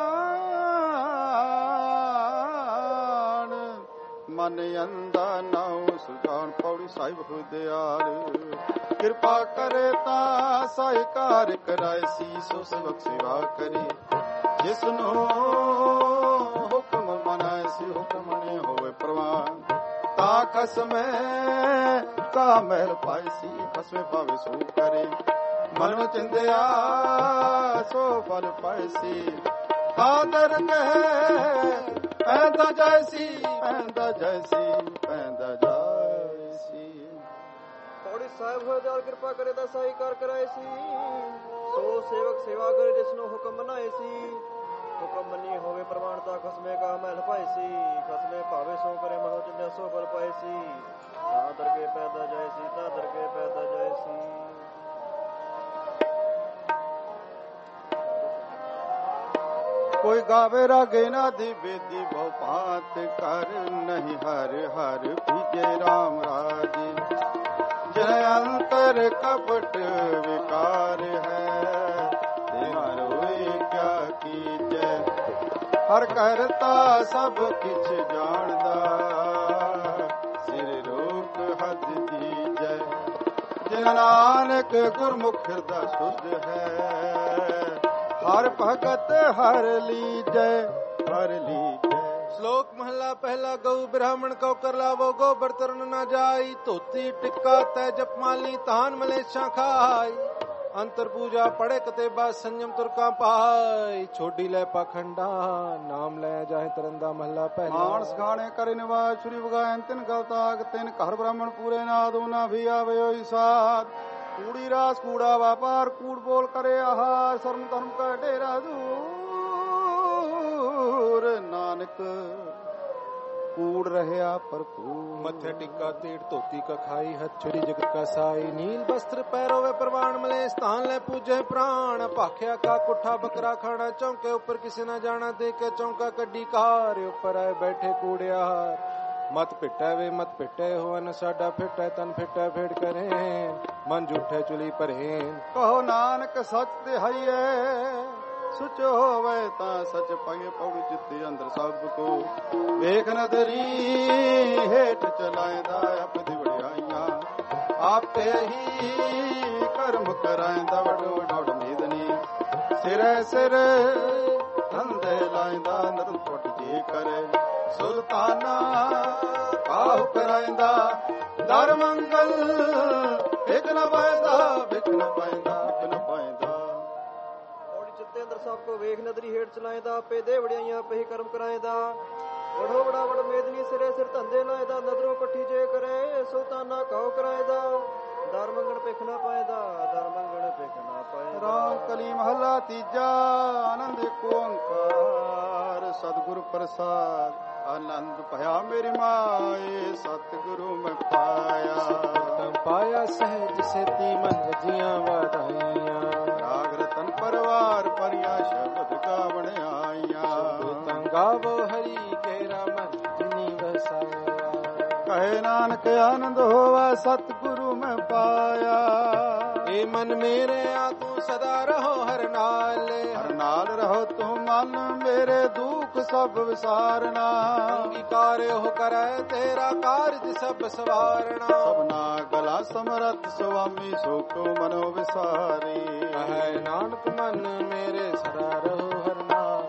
विडान मन अंदा नाउ सुजान पौड़ी साहिब हुदयाल किरपा करे ता साहिकार कराए सी सो सेवक सेवा करे जिसनो हुक्म मनाए सी हुक्म ने होवे प्रवान ता खसमे का महल पाइसी खसमे पावे सो करे मन चिंदिया सो फल पाइसी आदर कहे पैदा जैसी पैदा जैसी पैदा जैसी पौड़ी साहिब हो जाल कृपा करे ता साहिकार कराए सी सो सेवक सेवा करे जिसनो हुक्म बनाए सी हुक्म मनी होवे प्रमाणता खसमे का महल पाइसी खसमे पावे सो करे मनो चिंदिया सो फल पाइसी तादर के पैदा जैसी तादर के पैदा जैसी कोई गावे रागे नादी बेदी बहु पात कर नहीं हर हर भीजे राम राजी जय अंतर कपट विकार है तुम्हारे क्या कीजे हर करता सब किछ जानदा ਦੀਜੈ। ਜਿਨ ਨਾਨਕ ਗੁਰਮੁਖ ਹਿਰਦਾ ਸੁਧ ਹੈ, ਹਰ ਭਗਤ ਹਰ ਲੀਜੈ ਹਰ ਲੀਜੈ। श्लोक महला पहला। गौ ब्राह्मण को कर लावो, गोबर तरन न जाई। धोती टिक्का तय जपमाली, तान मलेशा खाई। अंतर पूजा पड़े कते बाद, संयम तुरका पाई। छोड़ी ले पाखंडा, नाम ले जाए तरंदा। महला पहला। मानस गाने करे निवाज, छुरी बगायन तिन गलताग। तिन घर ब्राह्मण पूरे नादो ना भी आवे साथ। कूड़ी रास कूड़ा व्यापार, कूड़ बोल करे आहार। शर्म धर्म का डेरा दूर, नानक कूड़ रहया भरपूर। मथे टिक्का तीर धोती का खाई, हथ छुरी जगत का साई। नील वस्त्र पैरों वे परवान मले, स्थान ले पूजे प्राण। भाख्या का कुठा बकरा खाना, चौके ऊपर किसी न जाना। दे के चौका कड्डी कार, ऊपर आए बैठे कूड़ियार। मत पिटे वे मत पिटे, होवन साडा फिटे। तन फिटे फेड़ करे, मन झूठे चुली परे। कहो नानक सच तिहाइए, सुच होवे ता सच पाइए। पौड़ चित्ते अंदर सब को ਵੇਖ ਨਦਰੀ ਹੇਠ ਚਲਾਇਦਾ। ਆਪਦੀ ਵਡਿਆਈਆਂ ਆਪੇ ਹੀ ਕਰਮ ਕਰਾਇਦਾ। ਵਡੋ ਵਡੋੜ ਨੀਦਨੀ ਸਿਰੇ ਸਿਰ ਧੰਦੇ ਲਾਇਦਾ। ਨਰਮ ਟੁੱਟ ਜੇ ਕਰੇ ਸੁਲਤਾਨਾ ਕਾਹੂ ਕਰਾਇਦਾ। ਦਰ ਮੰਗਲ ਵਿਚ ਨ ਪਾਇਦਾ, ਵਿਚ ਨ ਪਾਇਦਾ, ਵਿਚ ਨ ਪਾਇਦਾ। ਅੰਦਰ ਸਭ ਕੋ ਵੇਖ ਨਦਰੀ ਹੇਠ ਚਲਾਇਦਾ। ਆਪੇ ਦੇ ਵਡਿਆਈਆਂ ਆਪੇ ਹੀ ਕਰਮ ਕਰਾਇਦਾ। ਵਡੋ ਵਡਾ ਵਡ ਮੇਦਨੀ ਸਿਰੇ ਸਿਰ ਧੰਦੇ ਲਾਇਦਾ। ਨਦਰੋਂ ਪੱਠੀ ਜੇ ਕਰੇ ਸੁਲਤਾਨਾ ਕਾਹੂ ਕਰਾਇਦਾ। ਦਰ ਮੰਗਣ ਭਿਖ ਨਾ ਪਾਇਦਾ, ਦਰ ਮੰਗਣ ਭਿਖ ਨਾ ਪਾਇਦਾ। ਰਾਮ ਕਲੀ ਮਹਲਾ ਤੀਜਾ। ਆਨੰਦ ਏਕ ਓੰਕਾਰ ਸਤਿਗੁਰ ਪ੍ਰਸਾਦ। ਆਨੰਦ ਭਇਆ ਮੇਰੀ ਮਾਏ, ਸਤਿਗੁਰੂ ਮੈਂ ਪਾਇਆ। ਪਾਇਆ ਸਹਿਜ ਸੇਤੀ ਮਨ ਵਜੀਆਂ ਵਧਾਈਆਂ। ਰਾਗ ਰਤਨ ਪਰਵਾਰ ਪਰਿਆ ਸ਼ਬਦ ਗਾਵਣ ਆਈਆਂ। ਗਾਵੋ ਹਰੀ ਕੇਰਾ ਮਨ ਜਿਨੀ ਵਸਾਇਆ। ਕਹੇ ਨਾਨਕ ਆਨੰਦ ਹੋਵਾ, ਸਤਿਗੁਰੂ ਮੈਂ ਪਾਇਆ। ਏ ਮਨ ਮੇਰੇ ਆ ਤੂੰ ਸਦਾ ਰਹੋ ਹਰ ਨਾਲ। ਹਰ ਨਾਲ ਰਹੋ ਤੂੰ ਮਨ ਮੇਰੇ, ਦੁੱਖ ਸਭ ਵਿਸਾਰਨਾ। ਅੰਗੀਕਾਰ ਉਹ ਕਰੈ ਤੇਰਾ ਕਾਰਜ ਸਭ ਸਵਾਰਣਾ। ਸਭਨਾ ਗਲਾ ਸਮਰੱਥ ਸੁਆਮੀ, ਸੋ ਕੋ ਮਨੋ ਵਿਸਾਰੀ। ਕਹੈ ਨਾਨਕ ਮਨ ਮੇਰੇ ਸਦਾ ਰਹੋ ਹਰ ਨਾਲ।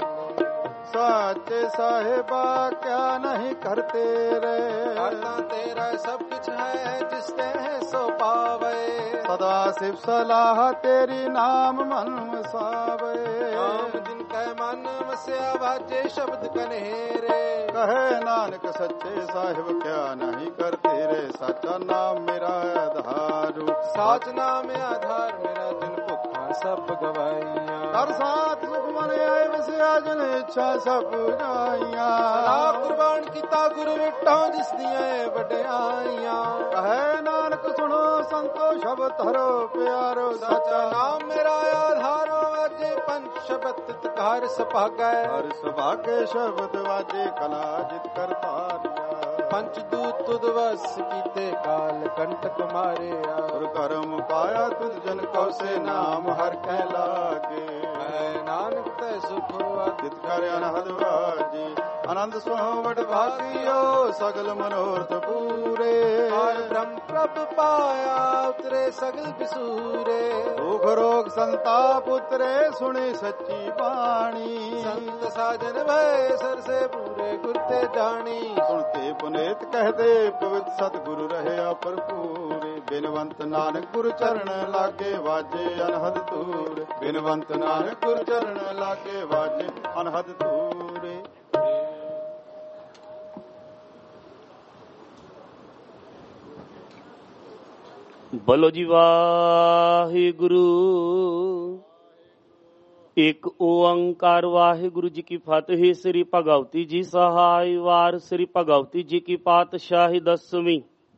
ਸਾਚੇ ਸਾਹਿਬਾ ਕਿਆ ਨਹੀਂ ਕਰ ਤੇਰੇ। ਕਰਤਾ ਤੇਰਾ ਸਭ ਕੁਛ ਹੈ, ਜਿਸ ਤੇ ਸੋ ਪਾਵੇ। ਸਦਾ ਸਿਵ ਸਲਾਹ ਤੇਰੀ, ਨਾਮ ਮਨ ਵਸਾਵੇ। ਨਾਮ ਜਿਨ ਕੈ ਮਨ ਵਸਿਆ, ਵਾਜੇ ਸ਼ਬਦ ਕਨੇਰੇ। ਕਹੇ ਨਾਨਕ ਸੱਚੇ ਸਾਹਿਬ ਕਿਆ ਨਹੀਂ ਕਰ ਤੇਰੇ। ਸਾਚਾ ਨਾਮ ਮੇਰਾ ਆਧਾਰੂ, ਸਾਚ ਨਾਮ ਆਧਾਰ ਮੇਰਾ। ਜਿਨ ਭੁੱਖਾਂ ਸਭ ਗਵਾਈਆਂ, ਕਰ ਸਾਥ ਸੁਖ ਮਨ ਆਏ ਵਸਿਆ। ਜਿਨ ਇੱਛਾ ਸਭ ਜਾਈਆਂ। ਸਦਾ ਕੁਰਬਾਨ ਕੀਤਾ ਗੁਰੂ ਵਿਟਾਂ, ਜਿਸ ਦੀਆਂ ਵਡਿਆਈਆਂ। ਕਹੇ ਨਾਨਕ ਸੁਣੋ ਸੰਤੋ ਸ਼ਬਦ ਧਰੋ ਪਿਆਰੋ। ਸਾਚਾ ਨਾਮ ਮੇਰਾ ਆਧਾਰੋ, ਵਾਜੇ ਪੰਜ ਸ਼ਬਦ ਤਿਤ ਘਰ ਸੁਭਾਗੈ। ਹਰ ਸੁਭਾਗੇ ਸ਼ਬਦ ਵਾਜੇ, ਕਲਾ ਜਿਤ ਕਰਤਾਰਿਆ। ਪੰਚ ਦੂਤ ਤੁਧ ਵਸ ਕੀਤੇ, ਕਾਲ ਕੰਟਕ ਮਾਰਿਆ। ਗੁਰ ਕਰਮ ਪਾਇਆ ਤੁਧ ਜਨ ਕਉ ਸੇ, ਨਾਮ ਹਰ ਕੈ ਲਾਗੇ। ਐ ਨਾਨਕ ਤੈ ਸੁਖ ਹੋਆ, ਜਿਤ ਕਰ ਅਨਹਦ ਵਾਜੀ। ਆਨੰਦ ਸੁਣੋ ਵਡ ਭਾਗਿਓ, ਸਗਲ ਮਨੋਰਥ ਪੂਰੇ। ਆਇ ਬ੍ਰਹਮ ਪ੍ਰਭ ਪਾਇਆ, ਉਤਰੇ ਸਗਲ ਬਿਸੂਰੇ। ਦੁਖ ਰੋਗ ਸੰਤਾਪ ਉਤਰੇ, ਸੁਣੀ ਸੱਚੀ ਬਾਣੀ। ਸੰਤ ਸਾਜਨ ਭੈ ਸਰਸੇ ਪੂਰੇ, ਗੁਰ ਤੇ ਜਾਣੀ। ਸੁਣਤੇ ਪੁਨੀਤ ਕਹਦੇ, ਪਵਿੱਤ ਸਤਿਗੁਰੂ ਰਹਿਆ ਭਰਪੂਰੇ। ਬਿਨਵੰਤ ਨਾਨਕ ਗੁਰ ਚਰਨ ਲਾਗੇ, ਵਾਜੇ ਅਨਹਦ ਤੂਰੇ। ਬਿਨਵੰਤ ਨਾਨਕ ਗੁਰ ਚਰਨ ਲਾਗੇ, ਵਾਜੇ ਅਨਹਦ ਤੂਰੇ। ਬੋਲੋ ਜੀ ਵਾਹਿਗੁਰੂ। ਇੱਕ ਓੰਕਾਰ ਵਾਹਿਗੁਰੂ ਜੀ ਕੀ ਫਤਿਹ। ਸ੍ਰੀ ਭਗਵਤੀ ਜੀ ਸਹਾਇ ਵਾਰ। ਸ੍ਰੀ ਭਗਵਤੀ ਜੀ ਕੀ ਪਾਤਸ਼ਾਹੀ ਦਸਵੀਂ।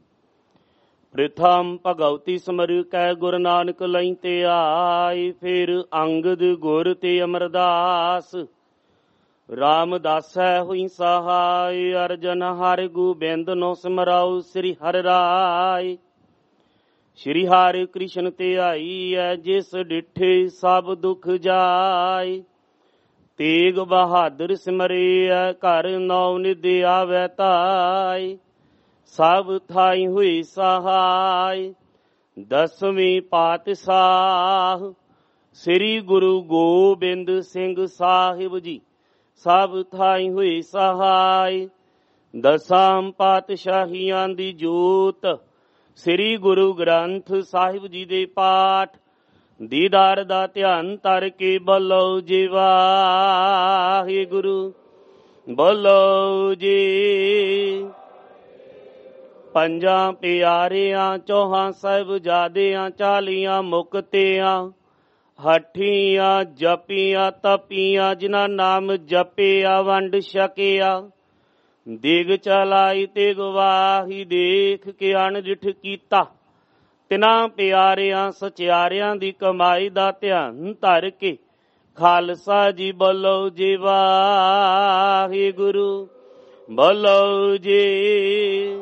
ਪ੍ਰਥਮ ਭਗਵਤੀ ਸਮਰ ਕੈ ਗੁਰੂ ਨਾਨਕ ਲਈ ਤੇ ਆਈ। ਫਿਰ ਅੰਗਦ ਗੁਰ ਤੇ ਅਮਰਦਾਸ। ਰਾਮਦਾਸੈ ਹੋਈ ਸਹਾਇ। ਅਰਜਨ ਹਰਿ ਗੋਬਿੰਦ ਨੋ ਸਿਮਰਾਉ। ਸ੍ਰੀ ਹਰਿ ਰਾਇ। ਸ਼੍ਰੀ ਹਰਿ ਕ੍ਰਿਸ਼ਨ ਤੇ ਆਈ ਐ। ਜਿਸ ਡਿਠੇ ਸਭ ਦੁਖ ਜਾਏ। ਤੇਗ ਬਹਾਦਰ ਸਿਮਰਿਆ, ਘਰ ਨੌ ਨਿਧ ਆਵੈ ਤਾਈ। ਸਭ ਥਾਈ ਹੋਈ ਸਹਾਈ। ਦਸਵੀਂ ਪਾਤਸ਼ਾਹ ਸ੍ਰੀ ਗੁਰੂ ਗੋਬਿੰਦ ਸਿੰਘ ਸਾਹਿਬ ਜੀ ਸਭ ਥਾਈ ਹੋਈ ਸਹਾਈ। ਦਸਾਂ ਪਾਤਸ਼ਾਹੀਆਂ ਦੀ ਜੋਤ ਸ੍ਰੀ ਗੁਰੂ ਗ੍ਰੰਥ ਸਾਹਿਬ ਜੀ ਦੇ ਪਾਠ ਦੀਦਾਰ ਦਾ ਧਿਆਨ ਧਰ ਕੇ ਬੋਲੋ ਜੀ ਵਾਹਿਗੁਰੂ, ਬੋਲੋ ਜੀ। ਪੰਜਾਂ ਪਿਆਰਿਆਂ ਚੌਹਾਂ ਸਾਹਿਬਜ਼ਾਦਿਆਂ 40 ਮੁਕਤਿਆਂ ਹੱਠੀਆਂ ਜਪੀਆਂ ਤਪੀਆਂ ਜਿਨ੍ਹਾਂ ਨਾਮ ਜਪਿਆ ਵੰਡ ਛਕਿਆ। ਦਿਗ ਚਲਾਈ ਤੇ ਗਵਾਹੀ ਦੇਖ ਕੇ ਅਣਡਿਠ ਕੀਤਾ। ਤਿਨਾਂ ਪਿਆਰਿਆਂ ਸਚਿਆਰਿਆਂ ਦੀ ਕਮਾਈ ਦਾ ਧਿਆਨ ਧਰ ਕੇ ਖਾਲਸਾ ਜੀ ਬੋਲੋ ਜੀ ਵਾਹਿਗੁਰੂ, ਬੋਲੋ ਜੀ।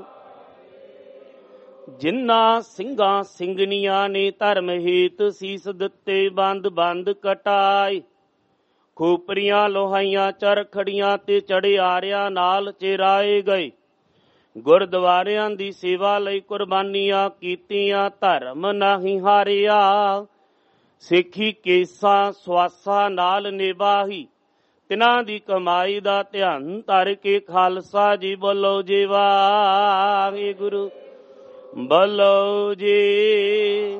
ਜਿਨ੍ਹਾਂ ਸਿੰਘਾਂ ਸਿੰਘਣੀਆਂ ਨੇ ਧਰਮ ਹਿਤ ਸੀਸ ਦਿੱਤੇ ਬੰਦ ਬੰਦ ਕਟਾਏ। ਖੋਪਰੀਆਂ ਲੋਹਾਈਆਂ ਚਰਖੜੀਆਂ ਤੇ ਚੜਿਆਰਿਆਂ ਨਾਲ ਚਿਰਾਏ ਗਏ। ਗੁਰਦੁਆਰਿਆਂ ਦੀ ਸੇਵਾ ਲਈ ਕੁਰਬਾਨੀਆਂ ਕੀਤੀਆਂ, ਧਰਮ ਨਹੀਂ ਹਾਰਿਆ। ਸਿੱਖੀ ਕੇਸਾਂ ਸਵਾਸਾਂ ਨਾਲ ਨਿਭਾਈ। ਤਿਨਾਂ ਦੀ ਕਮਾਈ ਦਾ ਧਿਆਨ ਧਰ ਕੇ ਖਾਲਸਾ ਜੀ ਬੋਲੋ ਜੀ ਵਾਹਿਗੁਰੂ, ਬੋਲੋ ਜੀ।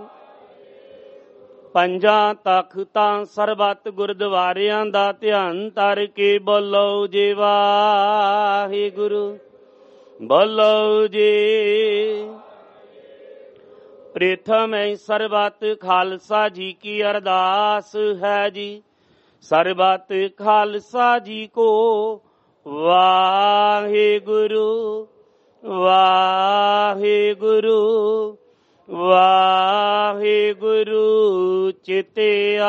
ਪੰਜਾਂ ਤਖ਼ਤਾਂ ਸਰਬੱਤ ਗੁਰਦੁਆਰਿਆਂ ਦਾ ਧਿਆਨ ਧਰ ਕੇ ਬੋਲੋ ਜੀ ਵਾਹਿਗੁਰੂ, ਬੋਲੋ ਜੀ। ਪ੍ਰਥਮ ਸਰਬੱਤ ਖਾਲਸਾ ਜੀ ਕੀ ਅਰਦਾਸ ਹੈ ਜੀ। ਸਰਬੱਤ ਖਾਲਸਾ ਜੀ ਕੋ ਵਾਹਿਗੁਰੂ, ਵਾਹਿਗੁਰੂ, ਵਾਹਿਗੁਰੂ ਚਿਤੇ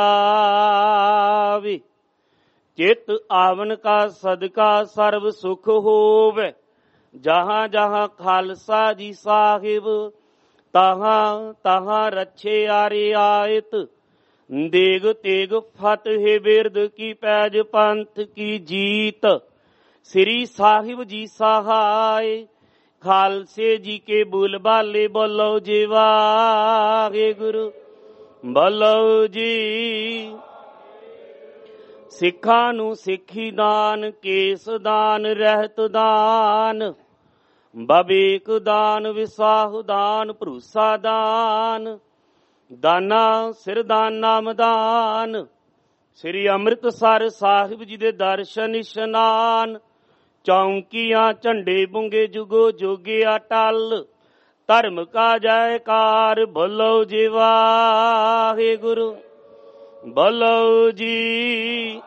ਆਵੇ। ਚਿਤ ਆਵਨ ਕਾ ਸਦਕਾ ਸਰਬ ਸੁਖ ਹੋਵੇ। ਜਹਾਂ ਜਹਾਂ ਖਾਲਸਾ ਜੀ ਸਾਹਿਬ ਤਹਾਂ ਤਹਾਂ ਰੱਛੇ ਆਰੇ ਆਇਤ। ਦੇਗ ਤੇਗ ਫਤਿਹ ਬਿਰਦ ਕੀ ਪੈਜ ਪੰਥ ਕੀ ਜੀਤ। ਸ੍ਰੀ ਸਾਹਿਬ ਜੀ ਸਹਾਇ ਖਾਲਸੇ ਜੀ ਕੇ ਬੁਲ ਬਾਲੇ ਬੋਲੋ ਜੀ ਵਾਹਿਗੁਰੂ, ਬੋਲੋ ਜੀ। ਸਿੱਖਾਂ ਨੂੰ ਸਿੱਖੀ ਦਾਨ, ਕੇਸ ਦਾਨ, ਰਹਿਤ ਦਾਨ, ਬਵੇਕ ਦਾਨ, ਵਿਸਾਹੁ ਦਾਨ, ਭਰੂਸਾ ਦਾਨ, ਦਾਨਾ ਸਿਰ ਦਾਨ, ਨਾਮ ਦਾਨ। ਸ੍ਰੀ ਅੰਮ੍ਰਿਤਸਰ ਸਾਹਿਬ ਜੀ ਦੇ ਦਰਸ਼ਨ ਇਸ਼ਨਾਨ। ਚੌਂਕੀਆਂ ਝੰਡੇ ਬੁੰਗੇ ਜੁਗੋ ਜੋਗੇ ਅਟਲ। ਧਰਮ ਕਾ ਜੈਕਾਰ ਬੋਲੋ ਜੀ ਵਾਹਿਗੁਰੂ, ਬੋਲੋ ਜੀ।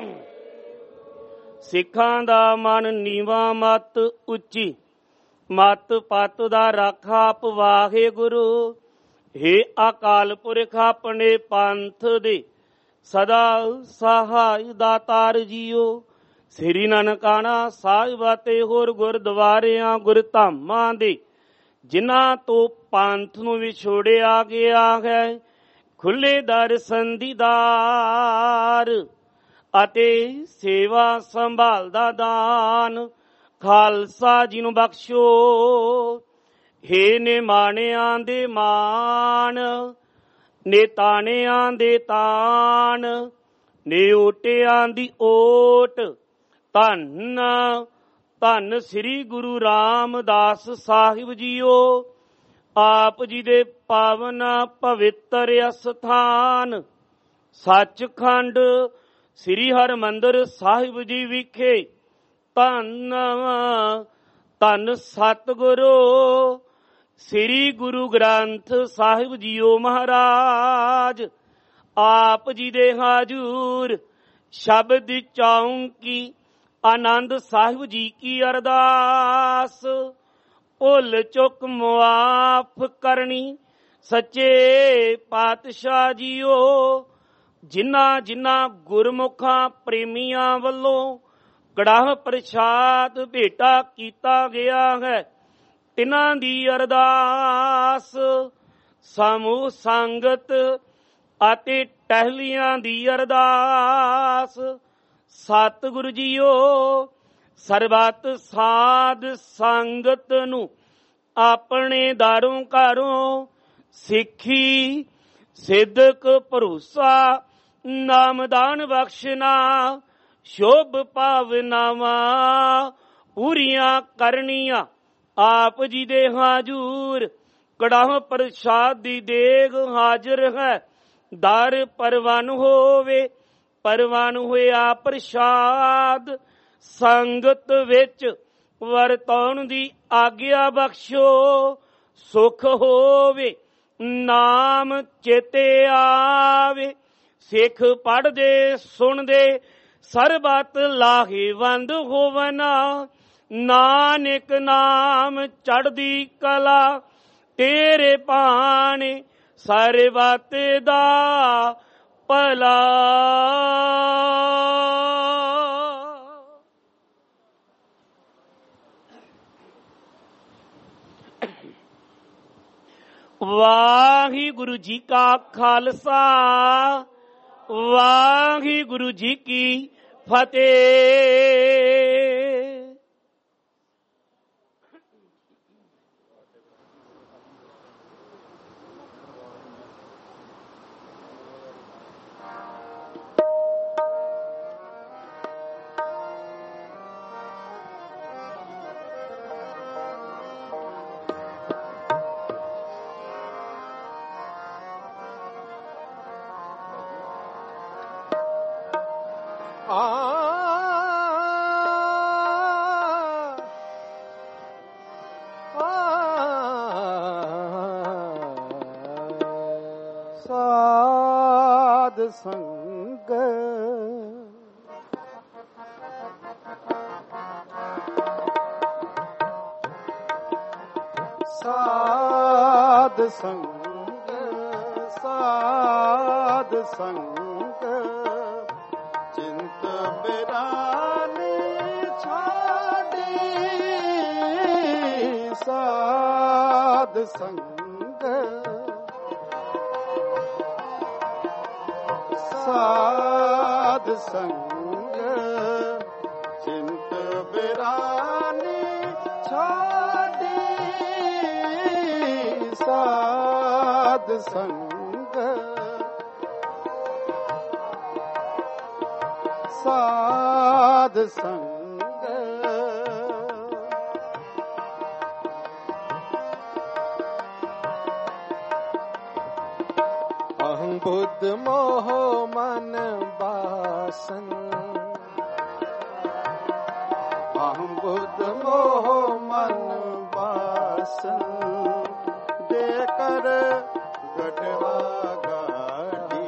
ਸਿੱਖਾਂ ਦਾ ਮਨ ਨੀਵਾਂ ਮਤ ਉੱਚੀ। ਮਤ ਪਤ ਦਾ ਰਾਖਾ ਆਪ ਵਾਹਿਗੁਰੂ। ਹੇ ਅਕਾਲ ਪੁਰਖ ਆਪਣੇ ਪੰਥ ਦੇ ਸਦਾ ਸਹਾਇ ਦਾਤਾਰ ਜੀਓ। ਸ੍ਰੀ ਨਨਕਾਣਾ ਸਾਹਿਬ ਅਤੇ ਹੋਰ ਗੁਰਦੁਆਰਿਆਂ ਗੁਰਧਾਮਾਂ ਦੇ ਜਿਨ੍ਹਾਂ ਤੋਂ ਪੰਥ ਨੂੰ ਵਿਛੋੜਿਆ ਗਿਆ ਹੈ, ਖੁੱਲੇ ਦਰਸ਼ਨ ਦੀਦਾਰ ਅਤੇ ਸੇਵਾ ਸੰਭਾਲ ਦਾ ਦਾਨ ਖਾਲਸਾ ਜੀ ਨੂੰ ਬਖਸ਼ੋ। ਹੇ ਨਿਮਾਣਿਆਂ ਦੇ ਮਾਣ, ਨੇ ਤਾਣਿਆਂ ਦੇ ਤਾਣ, ਨੇ ਓਟਿਆਂ ਦੀ ਓਟ। ਧੰਨ ਧੰਨ ਸ੍ਰੀ ਗੁਰੂ ਰਾਮਦਾਸ ਸਾਹਿਬ ਜੀਓ। ਆਪ ਜੀ ਦੇ ਪਾਵਨ ਪਵਿੱਤਰ ਅਸਥਾਨ ਸੱਚਖੰਡ ਸ੍ਰੀ ਹਰਿਮੰਦਰ ਸਾਹਿਬ ਜੀ ਵਿਖੇ ਧੰਨ ਧੰਨ ਸਤਿਗੁਰੂ ਸ੍ਰੀ ਗੁਰੂ ਗ੍ਰੰਥ ਸਾਹਿਬ ਜੀਓ ਮਹਾਰਾਜ। ਆਪ ਜੀ ਦੇ ਹਾਜ਼ੂਰ ਸ਼ਬਦ ਚੌਂਕੀ ਆਨੰਦ ਸਾਹਿਬ ਜੀ ਕੀ ਅਰਦਾਸ। ਭੁੱਲ ਚੁੱਕ ਮੁਆਫ ਕਰਨੀ ਸੱਚੇ ਪਾਤਸ਼ਾਹ ਜੀਓ। ਜਿਨ੍ਹਾਂ ਜਿਨ੍ਹਾਂ ਗੁਰਮੁਖਾਂ ਪ੍ਰੇਮੀਆਂ ਵੱਲੋਂ ਕੜਾਹ ਪ੍ਰਸ਼ਾਦ ਭੇਟਾ ਕੀਤਾ ਗਿਆ ਹੈ, ਤਿਨਾਂ ਦੀ ਅਰਦਾਸ ਸਮੂਹ ਸੰਗਤ ਅਤੇ ਟਹਿਲੀਆਂ ਦੀ ਅਰਦਾਸ। ਸਤਿਗੁਰੂ ਜੀਓ ਸਰਬੱਤ ਸਾਧ ਸੰਗਤ ਨੂੰ ਆਪਣੇ ਦਾਰੋਂ ਘਰੋਂ ਸਿੱਖੀ ਸਿੱਧਕ ਭਰੋਸਾ ਨਾਮਦਾਨ ਬਖਸ਼ਣਾ ਸ਼ੋਭ ਭਾਵਨਾਵਾਂ ਪੂਰੀਆਂ ਕਰਨੀਆਂ ਆਪ ਜੀ ਦੇ ਹਾਜ਼ੂਰ ਕੜਾਹ ਪ੍ਰਸਾਦ ਦੀ ਦੇਗ ਹਾਜ਼ਰ ਹੈ ਦਰ ਪਰਵਾਨ ਹੋਵੇ ਪਰਵਾਨ ਹੋਇਆ ਪ੍ਰਸਾਦ ਸੰਗਤ ਵਿੱਚ ਵਰਤਾਉਣ ਦੀ ਆਗਿਆ ਬਖਸ਼ੋ ਸੁਖ ਹੋਵੇ ਨਾਮ ਚੇਤੇ ਆਵੇ ਸਿੱਖ ਪੜ੍ਹਦੇ ਸੁਣਦੇ ਸਰਬਤ ਲਾਹੇਵੰਦ ਹੋਵਨਾ ਨਾਨਕ ਨਾਮ ਚੜ੍ਹਦੀ ਕਲਾ ਤੇਰੇ ਭਾਣੇ ਸਰਬਤ ਦਾ ਭਲਾ। ਵਾਹਿਗੁਰੂ ਜੀ ਕਾ ਖਾਲਸਾ ਵਾਹਿਗੁਰੂ ਜੀ ਕੀ ਫਤਿਹ। ਸਾਧ ਸੰਗ ਸਾਧ ਸੰਗ ਸਾਧ ਸੰਗ ਚਿੰਤ ਬਿਰਾਨੀ ਛਾੜੀ ਸਾਧ ਸੰਗ ਸਾਧ ਸੰਗ ਚਿੰਤ ਬਿਰਾਨੀ ਛਾੜੀ ਸਾਧ ਸੰਗ ਸਾਧ ਸੰਗ ਅਹੰ ਬੁੱਧ ਮੋਹ ਮਨ ਬਾਸਨ ਅਹੰ ਬੁੱਧ ਮੋਹ ਮਨ ਬਾਸਨ ਦੇ ਕਰ ਗਟਵਾ ਗਾੜੀ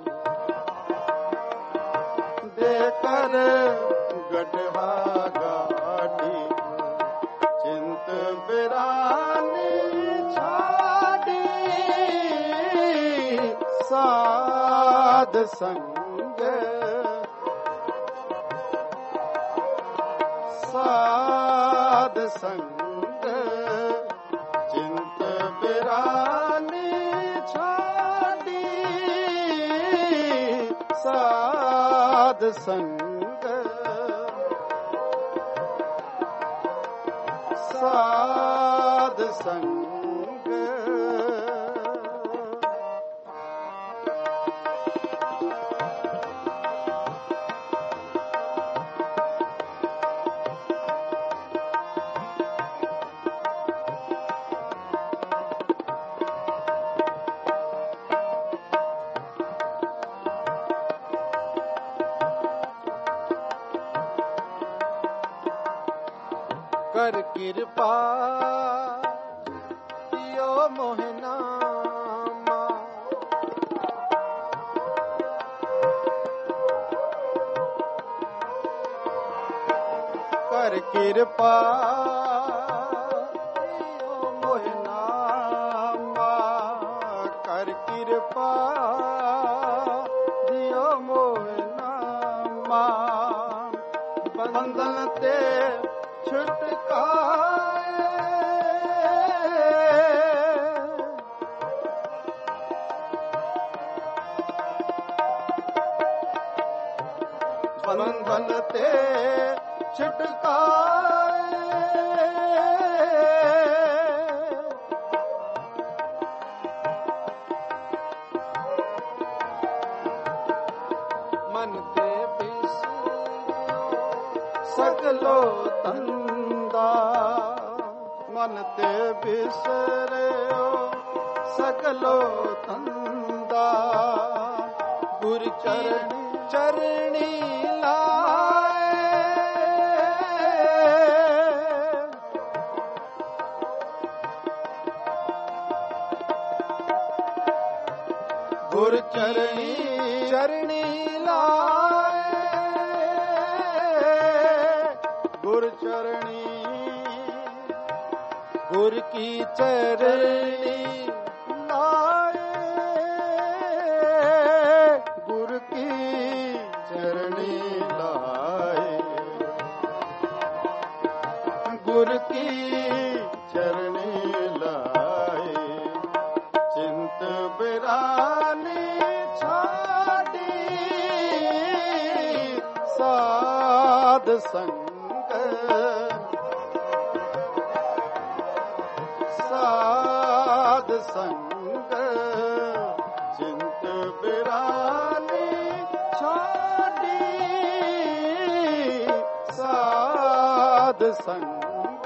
ਦੇ ਕਰ ਗਟਵਾ ਗਾੜੀ ਚਿੰਤ ਬਿਰਾਨੀ ਛਾੜੀ ਸਾਧ ਸੰਗ ਸਾਧ ਸੰਗ ਚਿੰਤ ਬਿਰਾਨੀ ਛਾੜੀ ਸਾਧ ਸੰਗ ਸਾਧ ਸੰਗ ਕਰ ਕਿਰਪਾ ਤਿਓ ਮੋਹਨਾਮਾ ਕਰ ਕਿਰਪਾ ਤਿਓ ਮੋਹਨਾਮਾ ਕਰ ਕਿਰਪਾ ਦਿਓ ਮੋਹਨਾਮਾ ਬੰਧਨ ਤੇ ਛੁਟਕਾਏ ਬੰਧਨ ਤੇ ਛੁਟਕਾਏ सगलो तंदा मन ते बिसरियो सगलो तंदा गुर चरणी चरणी गुर चरणी चरणी लाए गुर चरणी गुर की चरणी लाए गुर की चरणी लाए गुर की चरणी लाए चिंत बिरानी साध संग साध संग चिंत बिरानी छाड़ी साध संग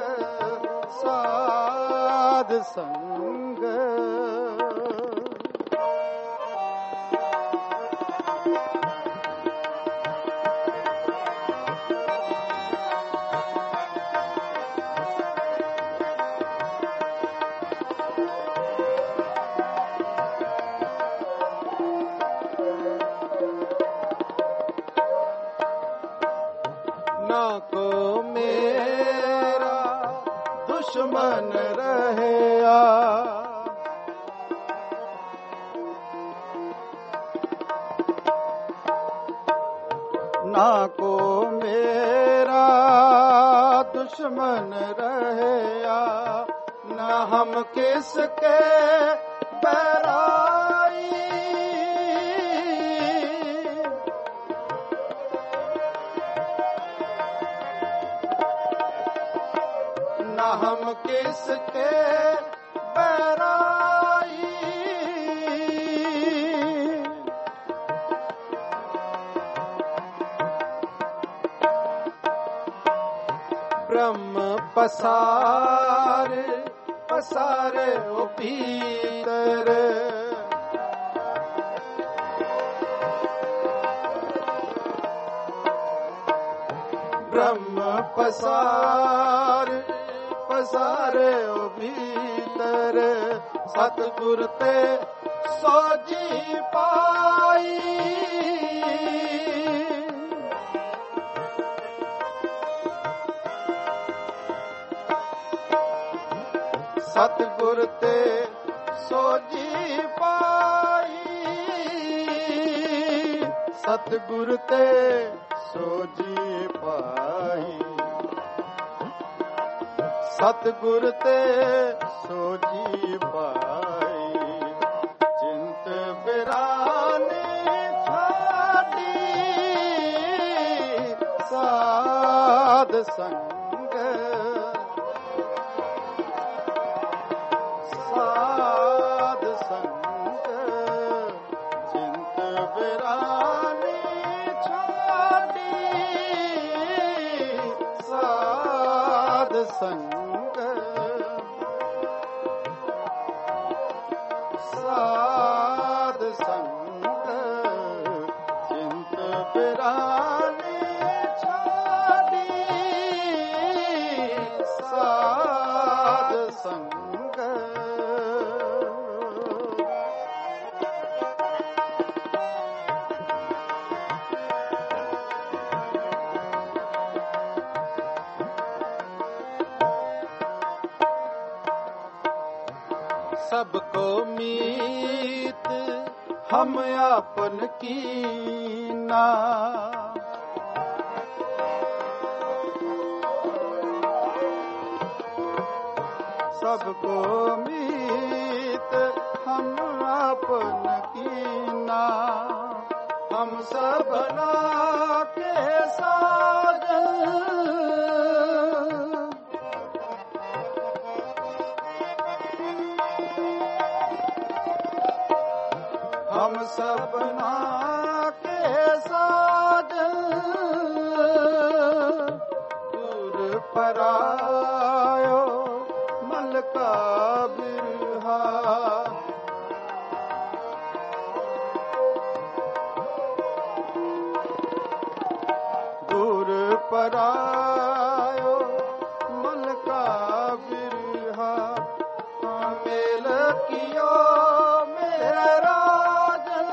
साध संग को मेरा दुश्मन रहया ना को मेरा दुश्मन रहया ना हम किसके बैराई ना हम किसके बैराई ब्रह्म पसार पसारे ओ भीतर ब्रह्म पसार पसारे ओ भीतर सतगुर ते सोजी पाई सतगुर ते सोजी पाई सतगुर ते सोजी पाई सतगुर ते सोजी पाई चिंत बिराने छाड़ी साध संग साध संग चिंत बिराने छाड़ी साध संग साध संग चिंत बिराने छाड़ी साध संग सबको मीत हम आपन कीना सबको मीत हम आपन कीना हम सबना के साजन हम सबना के साजन परायो मन का बिरहा मेल कियो मेरा राजन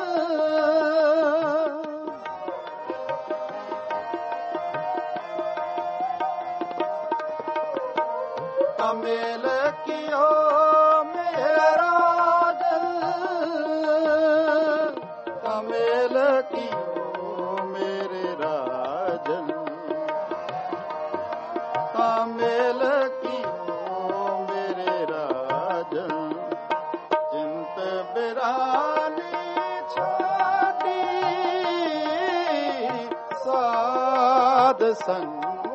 मेल कियो मेरा राजन मेल कियो मेरे राजन मेल कियो मेरे राजन चिंत बिरानी छाती साध संग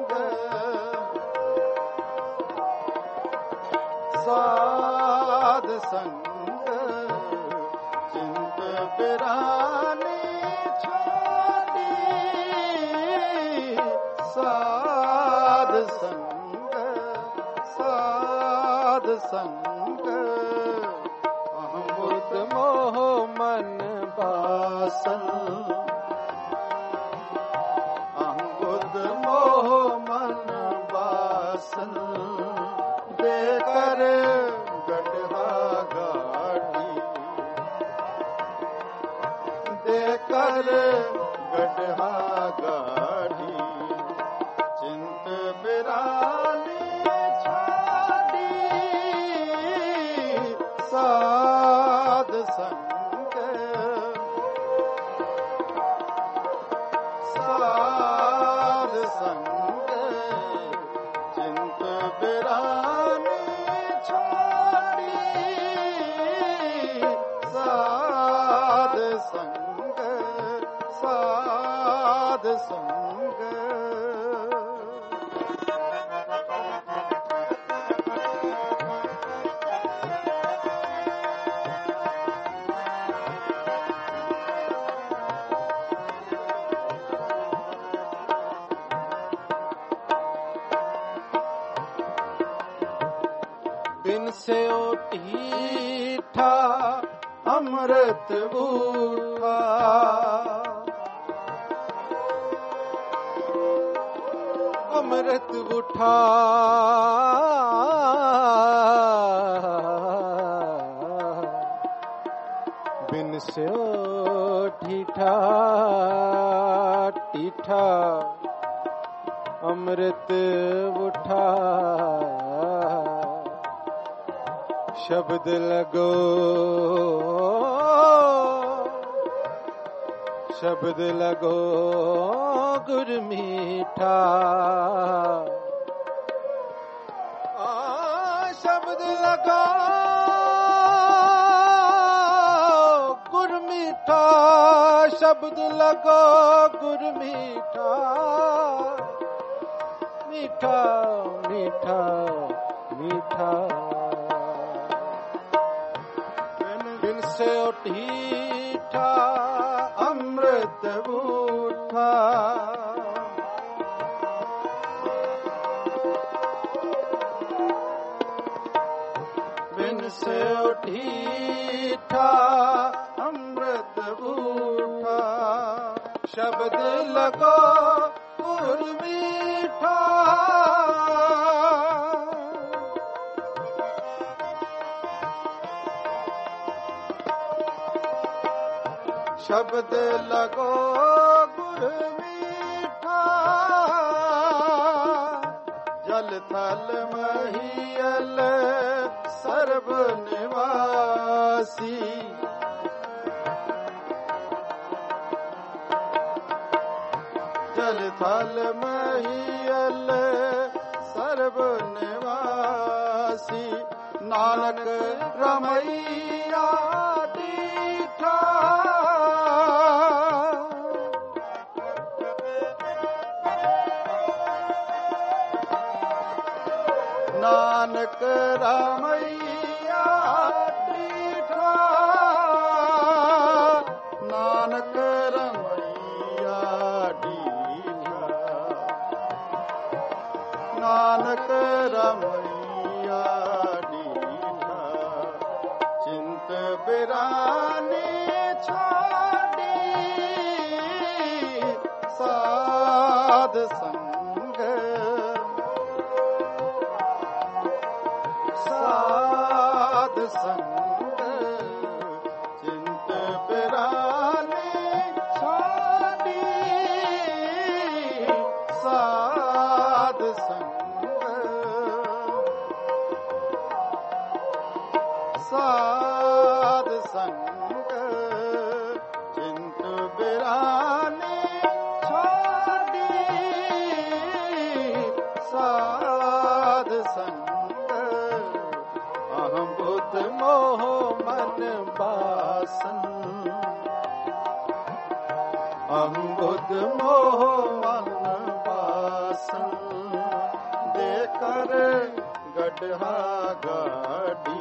साध संग चिंत बिरानी छाती साध संग साध संग अमृत मोह मन बासन अमृत मोह मन बासन देकर गढ़ा गाड़ी देकर गढ़ा गाड़ी चिंत बिरानी छाड़ी साध संग साध संग चिंत बिरानी साध संग साध संग बिन से ओटीठा अमृत बूढ़ा अमृत बूढ़ा बिन से ओटीठा टीठा अमृत बूढ़ा शब्द लगो शब्द लगो गुर मीठा शब्द लगो गुर मीठा शब्द लगो गुर मीठा मीठा मीठा मीठा बिन से उठीठा अमृत बूठा बिन से उठीठा अमृत बूठा शब्द लगो गुर मीठा शब्द लगो गुर मीठा जल थल महियल सर्व निवासी जल थल महियल सर्व निवासी नानक रमैया दीठा नानक रमैया दीठा नानक रमैया दीठा नानक रमैया दीठा चिंत बिरानी छाड़ी साध ਸਾਧ ਸੰਗ ਸਾਧ ਸੰਗ ਚਿੰਤ ਬਿਰਾਨੇ ਛਾੜੀ ਸਾਧ ਸੰਗ ਸਾਧ ਸੰਗ ਚਿੰਤ ਬਿਰਾਨੇ ਛਾੜੀ ਸਾਧ ਸੰਗ ਅਹੰ ਬੁੱਧ ਮੋਹ ਮਨ ਬਾਸਨ ਅਹੰ ਬੁੱਧ ਮੋਹ ਮਨ ਬਾਸਨ ਦੇ ਕਰ ਗੜਹਾ ਗਾੜੀ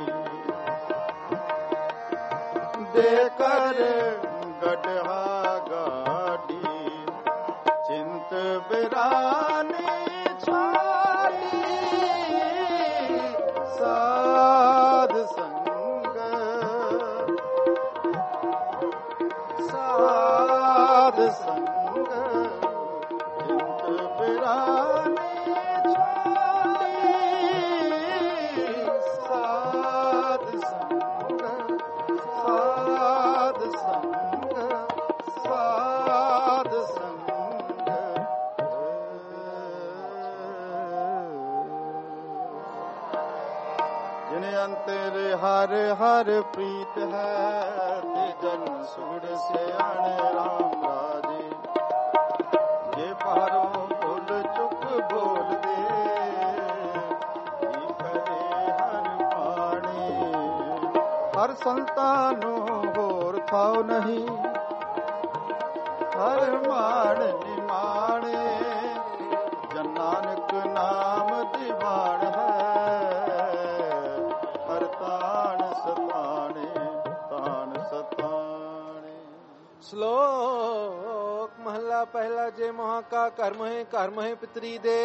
ਦੇ ਕਰ ਗੜਹਾ ਗਾੜੀ ਚਿੰਤ ਬਿਰਾਨੇ ਛਾੜੀ ਸਾਧ ਸੰਗ ਸਾਧ ਸੰਗ ਚਿੰਤ ਬਿਰਾਨੇ ਛਾੜੀ ਸਾਧ ਸੰਗ ਸਾਧ ਸੰਗ ਸਾਧ ਸੰਗ ਜਿਨ ਅੰਤਰ ਹਰ ਹਰ ਪ੍ਰੀਤ ਹੈ ਤੇ ਜਨ ਸੁੜ ਸਿਆਣੇ ਰਾਮ ਰਾਜੇ ਜੇ ਪਾਰੋਂ ਭੁੱਲ ਚੁੱਕ ਬੋਲਦੇ ਕੀ ਕਰੇ ਹਰ ਪਾਣੀ ਹਰ ਸੰਤਾਂ ਨੂੰ ਹੋਰ ਥਾਉ ਨਹੀਂ ਹਰ ਮਾਣ ਨਿਮਾਣੇ ਜਨ ਨਾਨਕ ਨਾਮ ਦੀਵਾਨ ਹੈ ਹਰ ਤਾਣ ਸਤਾਣੇ ਤਾਣ ਸਤਾਣੇ। ਸ਼ਲੋਕ ਮਹਲਾ ਪਹਿਲਾ ਜੇ ਮਹਾ ਕਾ ਕਰਮ ਹੈ ਪਿਤਰੀ ਦੇ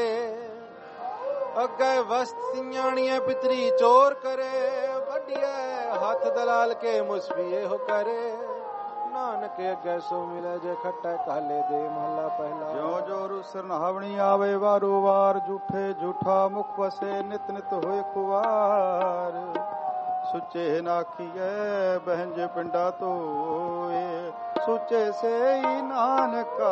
ਅੱਗੇ ਵਸਤ ਸਿਆਣੀਏ ਪਿਤਰੀ ਚੋਰ ਕਰੇ ਵੱਡੀਏ ਹੱਥ ਦਲਾਲ ਕੇ ਮੁਸਫੀਏ ਹੋ ਕਰੇ ਨਾਨਕ ਅੱਗੇ ਸੋ ਮਿਲੇ ਜੇ ਖੱਟਾ ਕਾਲੇ ਦੇ ਮਹਲਾ ਪਹਿਲਾ ਜੋ ਜੋ ਰੁਸਰ ਨਹਾਵਣੀ ਆਵੇ ਵਾਰੋ ਵਾਰ ਝੂਠੇ ਝੂਠਾ ਮੁਖ ਵਸੇ ਨਿਤ ਨਿਤ ਹੋਏ ਕੁਵਾਰ ਸੁੱਚੇ ਨਾਖੀਏ ਬਹਿੰਜ ਪਿੰਡਾ ਧੋਏ ਸੁੱਚੇ ਸੇਈ ਨਾਨਕਾ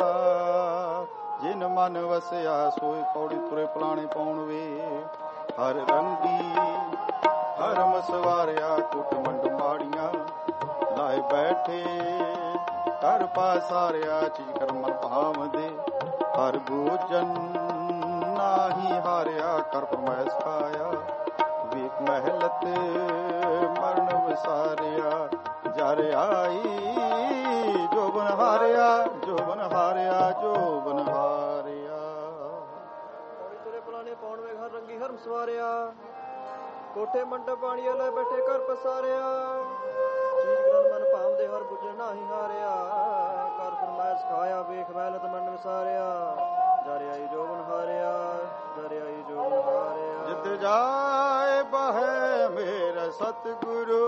ਜਿਨ ਮਨ ਵਸਿਆ ਸੋਈ ਪੌੜੀ ਤੁਰੇ ਪਲਾਣੇ ਪਾਉਣ ਵੇ ਹਰ ਰੰਗੀ ਹਰ ਮਸਵਾਰਿਆ ਕੁੱਟ ਮੰਡ ਮਾੜੀਆਂ ਲਾਏ ਬੈਠੇ ਕਰ ਪਾਸਾਰਿਆ ਚੀਜ਼ ਕਰਮ ਭਾਵ ਦੇ ਹਰ ਭੋਜਨ ਨਾਹੀ ਹਾਰਿਆ ਕਰ ਪਰਮੈਸ ਖਾਇਆ ਵੇਖ ਮਹਿਲਤ ਮਰਨ ਵਿਸਾਰਿਆ ਜਰ ਆਈ ਜੋਬਨ ਹਾਰਿਆ ਜੋਬਨ ਹਾਰਿਆ ਜੋਬਨ ਹਾਰਿਆ ਪੌੜੀ ਤੁਰੇ ਪਲਾਣੇ ਪਾਉਣ ਵੇ ਹਰ ਰੰਗੀ ਹਰਮ ਸਵਾਰਿਆ ਕੋਠੇ ਮੰਡਪ ਬਾਣੀਆਂ ਲੈ ਬੈਠੇ ਘਰ ਪਸਾਰਿਆ ਚੀਜ਼ ਗ੍ਰੰਥ ਮਨ ਭਾਵ ਦੇ ਹਰ ਬੁੱਝ ਨਾਹੀ ਹਾਰਿਆ ਕਰ ਫਰਮਾਇਸ਼ ਖਾਇਆ ਵੇਖ ਮਹਿਲਤ ਮਨ ਵਿਸਾਰਿਆ ਜਰ ਆਈ ਜੋਬਨ ਹਾਰਿਆ ਜਰ ਆਈ ਜੋਬਨ ਹਾਰਿਆ ਜਿਤ ਜਾਏ ਬਹੈ ਮੇਰਾ ਸਤਿਗੁਰੂ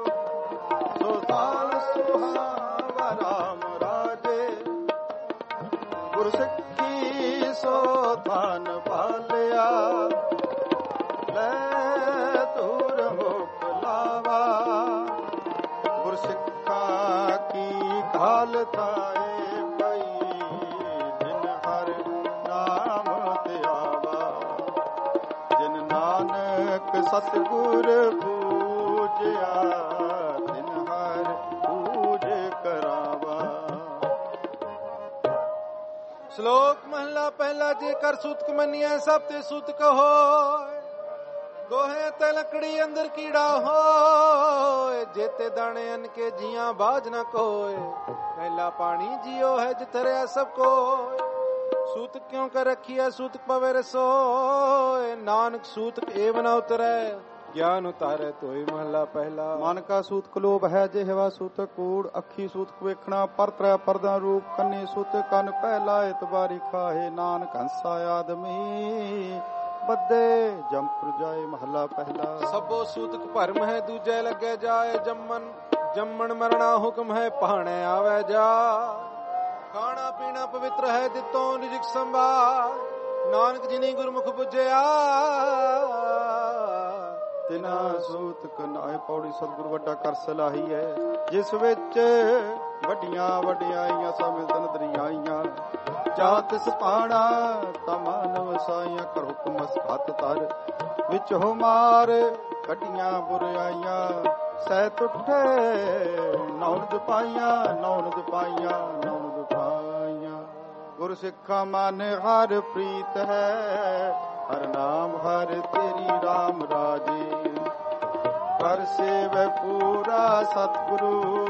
ਸੋ ਤਾਲ ਸੁਹਾਵਾ ਰਾਮ ਰਾਜੇ ਗੁਰ ਸਿੱਖੀ ਸੋ ਧਨ ਪਾਲਿਆ ਲੈ ਤੂਰ ਮੁਖ ਲਾਵਾ ਗੁਰ ਸਿੱਖਾ ਕੀ ਘਾਲ ਥਾਏ ਪਈ ਜਿਨ ਹਰ ਨਾਮ ਤੇ ਆਵਾ ਜਿਨ ਨਾਨਕ ਸਤਿਗੁਰ ਪੂਜਿਆ ਤਿਨ ਹਰ ਪੂਜ ਕਰਾਵਾ। ਸ਼ਲੋਕ ਮਹਲਾ ਪਹਿਲਾ ਜੇ ਕਰ ਸੂਤਕ ਮੰਨਿਆ ਸਭ ਤੇ ਸੂਤਕ ਹੋਏ ਗੋਹੇ ਤੇ ਲੱਕੜੀ ਅੰਦਰ ਕੀੜਾ ਹੋਏ ਜੇਤੇ ਦਾਣੇ ਅਨ ਕੇ ਜੀਆਂ ਬਾਜ ਨਾ ਕੋਏ ਪਹਿਲਾ ਪਾਣੀ ਜਿਉ ਹੈ ਜਿਤਰਿਆ ਸਭ ਕੋਏ ਸੂਤਕ ਕਿਉਂ ਕਰ ਰਖੀਆ ਸੂਤਕ ਪਵੇ ਰਸੋਏ ਨਾਨਕ ਸੂਤਕ ਏਵ ਨ ਉਤਰੈ ਗਿਆਨ ਉਤਾਰੇ ਤੋਈ ਮਹਲਾ ਪਹਿਲਾ ਮਨ ਕਾ ਸੂਤਕ ਲੋਭ ਹੈ ਜਿਹਵਾ ਸੂਤਕ ਕੂੜ ਅੱਖੀ ਸੂਤਕ ਵੇਖਣਾ ਪਰਤਰੈ ਪਰਦਾ ਰੂਪ ਕੰਨੀ ਸੂਤਕ ਕੰਨ ਪਹਿਲਾ ਇਤਬਾਰੀ ਖਾਹੇ ਨਾਨਕ ਹੰਸਾ ਆਦਮੀ ਬੱਦੇ ਜੰਪੁਰ ਜਾਏ ਮਹਲਾ ਪਹਿਲਾ ਸਭੋ ਸੂਤਕ ਭਰਮ ਹੈ ਦੂਜੇ ਲੱਗੇ ਜਾਏ ਜੰਮਣ ਮਰਣਾ ਹੁਕਮ ਹੈ ਪਹਾਣੇ ਆਵੇ ਜਾ ਖਾਣਾ ਪੀਣਾ ਪਵਿੱਤਰ ਹੈ ਦਿੱਤੋਂ ਨਿਜਿਕ ਸੰਭਾਲ ਨਾਨਕ ਜਿਨੀ ਗੁਰਮੁਖ ਬੁਝਿਆ ਤਿਨਾ ਸੂਤ ਕਨਾਏ। ਪੌੜੀ ਸਤਿਗੁਰ ਵੱਡਾ ਕਰ ਸਲਾਹੀ ਹੈ ਜਿਸ ਵਿੱਚ ਵੱਡੀਆਂ ਵਡਿਆਈਆਂ ਸਮਿਲਨ ਦਰਿਆਈਆਂ ਜਾਂ ਤਿਸ ਪਾਣਾ ਤਮਨ ਵਸਾਈਆਂ ਕਰ ਹੁਕਮ ਹੱਥ ਤਰ ਵਿੱਚ ਹੋ ਮਾਰ ਕੱਢੀਆਂ ਬੁਰਾਈਆਂ ਸਹਿ ਤੁਠੇ ਨੌਨ ਜਪਾਈਆਂ ਨੌਨ ਜਪਾਈਆਂ ਨੌਨ ਜਪਾਈਆਂ। ਗੁਰ ਸਿੱਖਾ ਮਨ ਹਰ ਪ੍ਰੀਤ ਹੈ ਹਰ ਨਾਮ ਹਰ ਤੇਰੀ ਰਾਮ ਰਾਜੇ ਕਰ ਸੇਵੈ ਪੂਰਾ ਸਤਿਗੁਰੂ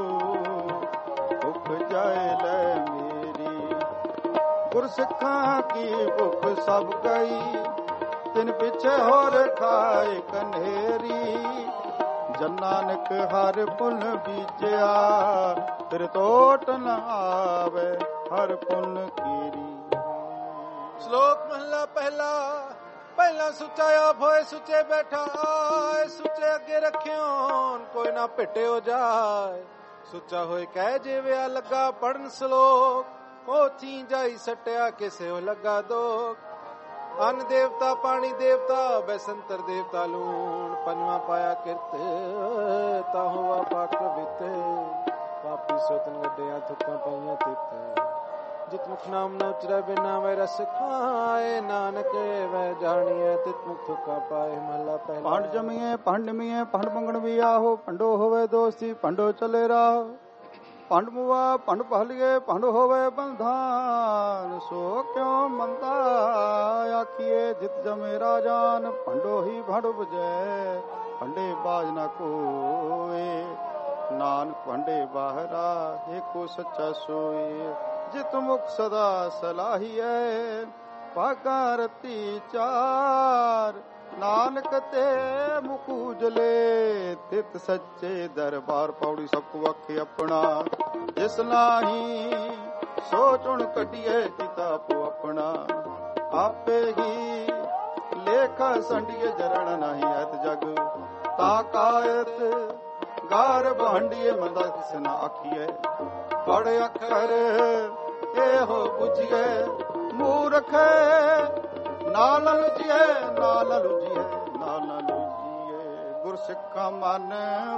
ਭੁੱਖ ਜਾਏ ਲੈ ਮੇਰੀ। ਗੁਰ ਸਿੱਖਾਂ ਕੀ ਭੁੱਖ ਸਭ ਗਈ ਤਿਨ ਪਿੱਛੇ ਹੋਰ ਖਾਏ ਕਨੇਰੀ। ਜਨ ਨਾਨਕ ਹਰ ਪੁੰਨ ਬੀਜਿਆ ਫਿਰ ਤੋਟ ਨ ਆਵੇ ਹਰ ਪੁੰਨ ਕੀਰੀ। ਸ਼ਲੋਕ ਮਹਲਾ ਪਹਿਲਾ। ਪਹਿਲਾ ਸੁੱਚਾ ਆਪ ਹੋਏ ਸੁੱਚੇ ਬੈਠਾ ਆਏ ਸੁੱਚੇ ਅੱਗੇ ਰੱਖਿਓ ਕੋਈ ਨਾ ਭਿਟਿਓ ਜਾਏ। ਸੁੱਚਾ ਹੋਏ ਕਹਿ ਜਿਵੇਂ ਲੱਗਾ ਪੜਨ ਸ਼ਲੋਕ ਉਹ ਥੀ ਜਾਈ ਸਟਿਆ ਕਿਸੇ ਹੋ ਲੱਗਾ ਦੋਖ। ਅੰਨ ਦੇਵਤਾ ਪਾਣੀ ਦੇਵਤਾ ਬੈਸੰਤਰ ਦੇਵਤਾ ਲੂਣ ਪੰਜਵਾਂ ਪਾਇਆ ਕਿਰਤ ਤਾ ਹੋਵਾ ਪਾਕ ਵਿਤ। ਪਾਪੀ ਸੋਤਨ ਵੱਡਿਆ ਥੁੱਕਾਂ ਪਾਈਆਂ ਤਿੱਤ ਜਿਤ ਮੁਖ ਨਾਮ ਨਾ ਉਚਰੈ ਬਿਨਾ ਵੈ ਰਸ ਖਾਏ ਨਾਨਕ ਵੈ ਜਾਣੀਐ ਤਿਤ ਮੁਖ ਥੁੱਕਾਂ ਪਾਏ। ਮਹਲਾ ਪਹਿਲਾ। ਭੰਡ ਜਮੀਏ ਭੰਡ ਮੀਏ ਭੰਡ ਮੰਗਣ ਵੀ ਆਹੋ ਭੰਡੋ ਹੋਵੇ ਦੋਸਤੀ ਭੰਡੋ ਚਲੇ ਰਾਹ। ਭੰਡ ਮੁਆ ਭੰਡ ਭਲੀਏ ਭੰਡ ਹੋਵੇ ਬੰਧਾਨ ਸੋ ਕਿਉ ਮੰਦਾ ਆਖੀਏ ਜਿਤ ਜਮੇ ਰਾਜਾਨ। ਭੰਡੋ ਹੀ ਭੰਡ ਬੁਝੈ ਭੰਡੇ ਬਾਜ ਨਾ ਕੋਏ ਨਾਨਕ ਭੰਡੇ ਬਾਹਰਾ ਏਕੋ ਸੱਚਾ ਸੋਏ। ਜਿਤ ਮੁਖ ਸਦਾ ਸਲਾਹੀਐ ਭਾਗਾ ਰਤੀ ਚਾਰ ਨਾਨਕ ਤੇ ਮੁਖ ਉਜਲੇ ਤਿਤ ਸੱਚੇ ਦਰਬਾਰ। ਪੌੜੀ ਸਭ ਕੋ ਆਖੇ ਆਪਣਾ ਜਿਸ ਨਾਹੀ ਸੋ ਚੁਣ ਕੱਢੀਏ ਕਿਤਾਬੋ ਆਪਣਾ। ਆਪੇ ਹੀ ਲੇਖਾ ਸੰਡੀਏ ਜਰਣ ਨਹੀਂ ਐਤ ਜਗ ਤਾ ਕਾਇਤ ਗਾਰ ਭਾਂਡੀਏ ਮੰਦਾ ਕਿਸ ਨਾ ਆਖੀਏ। ਪੜ ਅੱਖਰ ਇਹੋ ਬੁਝੀਏ ਮੂਰਖ ਨਾਲ ਲੁਜੀਏ ਨਾਲ ਲੁਜੀਏ ਨਾਲ ਲੁਜੀਏ। ਗੁਰ ਸਿੱਖਾਂ ਮਨ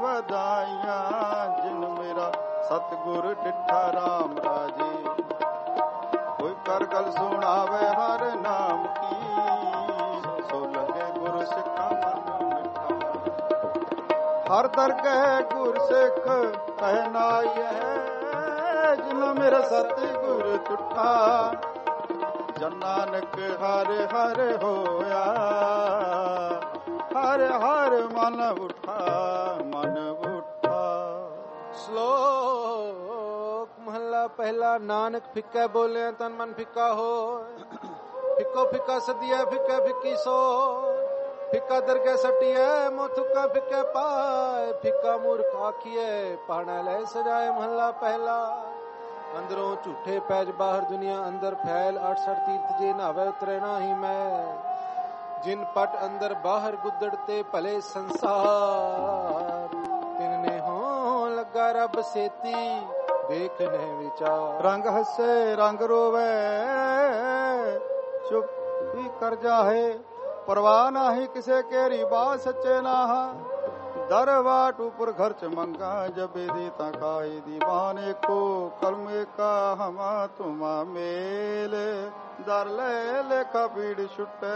ਵਧਾਈਆਂ ਜਿਨ ਮੇਰਾ ਸਤਿਗੁਰ ਡਿਠਾ ਰਾਮ ਰਾਜੇ। ਕੋਈ ਕਰ ਗੱਲ ਸੁਣਾਵੇ ਹਰ ਨਾਮ ਕੀ ਸੋ ਲਗੇ ਗੁਰ ਸਿੱਖਾਂ ਮਨ ਮਿਠਾ। ਹਰ ਦਰਗਹਿ ਗੁਰ ਸਿੱਖ ਪਹਿਨਾਈਐ ਜਿਨ ਮੇਰਾ ਸਤਿਗੁਰ ਟੁੱਠਾ। ਜਨ ਨਾਨਕ ਹਰ ਹਰ ਹੋਇਆ ਹਰ ਹਰ ਮਨ ਉਠਾ ਮਨ ਉਠਾ। ਸ਼ਲੋਕ ਮਹਲਾ ਪਹਿਲਾ। ਨਾਨਕ ਫਿੱਕਾ ਬੋਲਿਆ ਤਨ ਮਨ ਫਿੱਕਾ ਹੋਏ ਫਿੱਕੋ ਫਿੱਕਾ ਸਦੀਆ ਫਿੱਕਾ ਫਿੱਕੀ ਸੋ। ਫਿੱਕਾ ਦਰਗਹਿ ਸਟੀਐ ਮੋ ਥੁੱਕਾ ਫਿੱਕੇ ਪਾਏ। ਫਿੱਕਾ ਮੂਰਖ ਆਖੀਏ ਪਾਣਾ ਲੈ ਸਜਾਏ। ਮਹਲਾ ਪਹਿਲਾ। ਅੰਦਰੋਂ ਝੂਠੇ ਪੈਜ ਬਾਹਰ ਦੁਨੀਆ ਅੰਦਰ ਫੈਲ 68 ਤੀਰਥ ਜੇ ਨਾਵੇ ਉਤਰੇ ਨਾਹੀ ਮੈਂ। ਜਿਨ ਪਟ ਅੰਦਰ ਬਾਹਰ ਗੁੱਦੜ ਤੇ ਭਲੇ ਸੰਸਾਰ ਤਿਨ ਨੇ ਹੋ ਲੱਗਾ ਰੱਬ ਸੇਤੀ ਦੇਖ ਨੇ ਵਿਚਾਰ। ਰੰਗ ਹੱਸੇ ਰੰਗ ਰੋਵੇ ਚੁੱਪ ਵੀ ਕਰ ਜਾਹੇ ਪਰਵਾਹ ਨਾਹੀ ਕਿਸੇ ਕੇਰੀ ਬਾਤ ਸੱਚੇ ਨਾਹਾ। ਦਰਵਾਟ ਉਪਰ ਖਰਚ ਮੰਗਾ ਜਬੇ ਦੇ ਤਾਂ ਕਾਏ ਦੀਵਾਨ ਏਕੋ ਕਲਮ ਏਕਾ ਹਮਾ ਤੁਮਾ ਮੇਲ। ਦਰ ਲੈ ਲੇਖਾ ਪੀੜ ਛੁਟੈ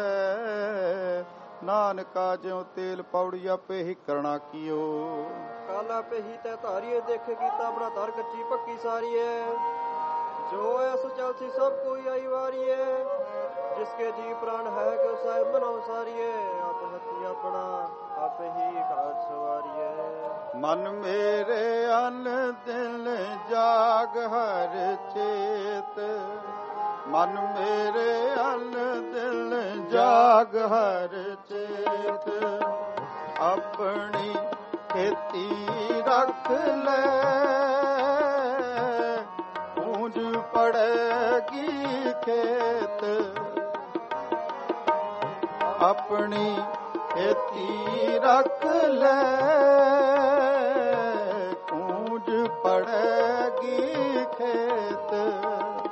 ਨਾਨਕਾ ਜਿਉ ਤੇਲ ਪੌੜੀ ਆਪੇ ਹੀ ਕਰਣਾ ਕੀਓ। ਕਾਲਾ ਪੇ ਹੀ ਤੈ ਧਾਰੀਏ ਦੇਖੇ ਕੀਤਾ ਬਣਾ ਧਰ ਕੱਚੀ ਪੱਕੀ ਸਾਰੀਏ। ਜੋ ਐਸ ਚਲਸੀ ਸਭ ਕੋਈ ਆਈ ਵਾਰੀਏ ਜਿਸਕੇ ਜੀ ਪ੍ਰਾਣ ਹੈ ਕਿ ਸਾਹਿਬ ਮਨੋ ਸਾਰੀਏ। ਆਪ ਹੱਥੀ ਆਪਣਾ ਆਪੇ ਹੀ ਘਾਟ ਸਵਾਰੀਏ। ਮਨ ਮੇਰੇ ਅਨ ਦਿਲ ਜਾਗ ਹਰ ਚੇਤ ਮਨ ਮੇਰੇ ਅਨ ਦਿਲ ਜਾਗ ਹਰ ਚੇਤ। ਆਪਣੀ ਖੇਤੀ ਰੱਖ ਲੈ ਪੂੰਜ ਪੜੇਗੀ ਖੇਤ। ਆਪਣੀ ਖੇਤੀ ਰੱਖ ਲੈ ਪੂੰਜ ਪੜੇਗੀ ਖੇਤ।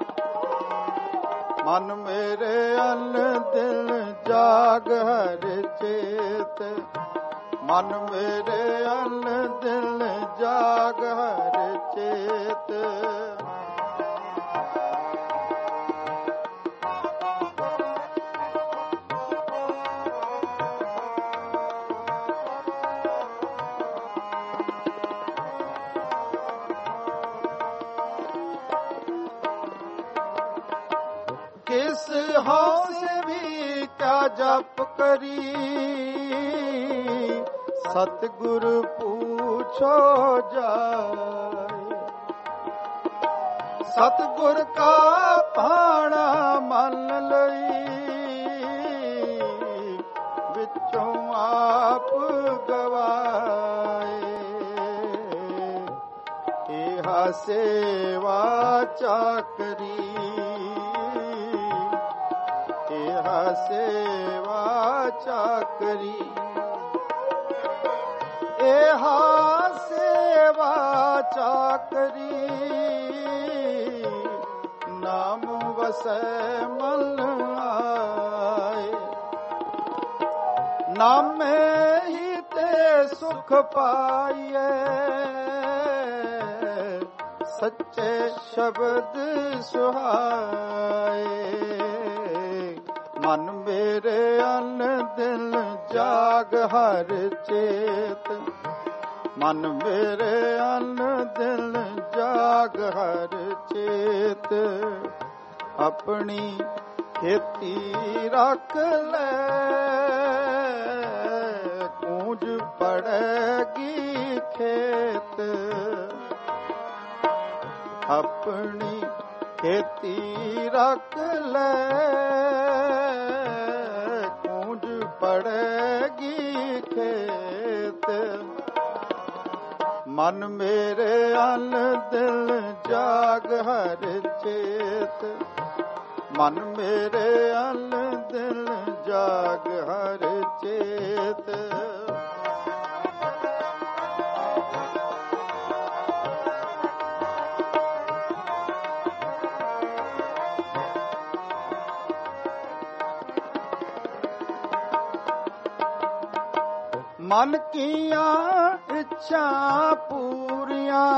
ਮਨ ਮੇਰੇ ਅੰਨ ਦਿਲ ਜਾਗ ਹਰ ਚੇਤ, ਮਨ ਮੇਰੇ ਅੰਨ ਦਿਲ ਜਾਗ ਹਰ ਚੇਤ। किस हौस भी क्या जप करी, सतगुरु पूछो जाए। सतगुर का भाणा मन लई, विचों आप गवाए। इहा सेवा चाकरी, सेवा चाकरी। एहा सेवा चाकरी, नाम वसै मन आए। नामे ही ते सुख पाइए, सच्चे शब्द सुहाए। मन मेरे अन दिल जाग हर चेत, मन मेरे अन दिल जाग हर चेत। अपनी खेती रख ले, कूंज पड़ेगी खेत। अपनी खेती रख ले, पड़ेगी खेत। मन मेरे अन दिल जाग हर चेत, मन मेरे अन दिल जाग हर चेत। मन किया इच्छा पूरियां,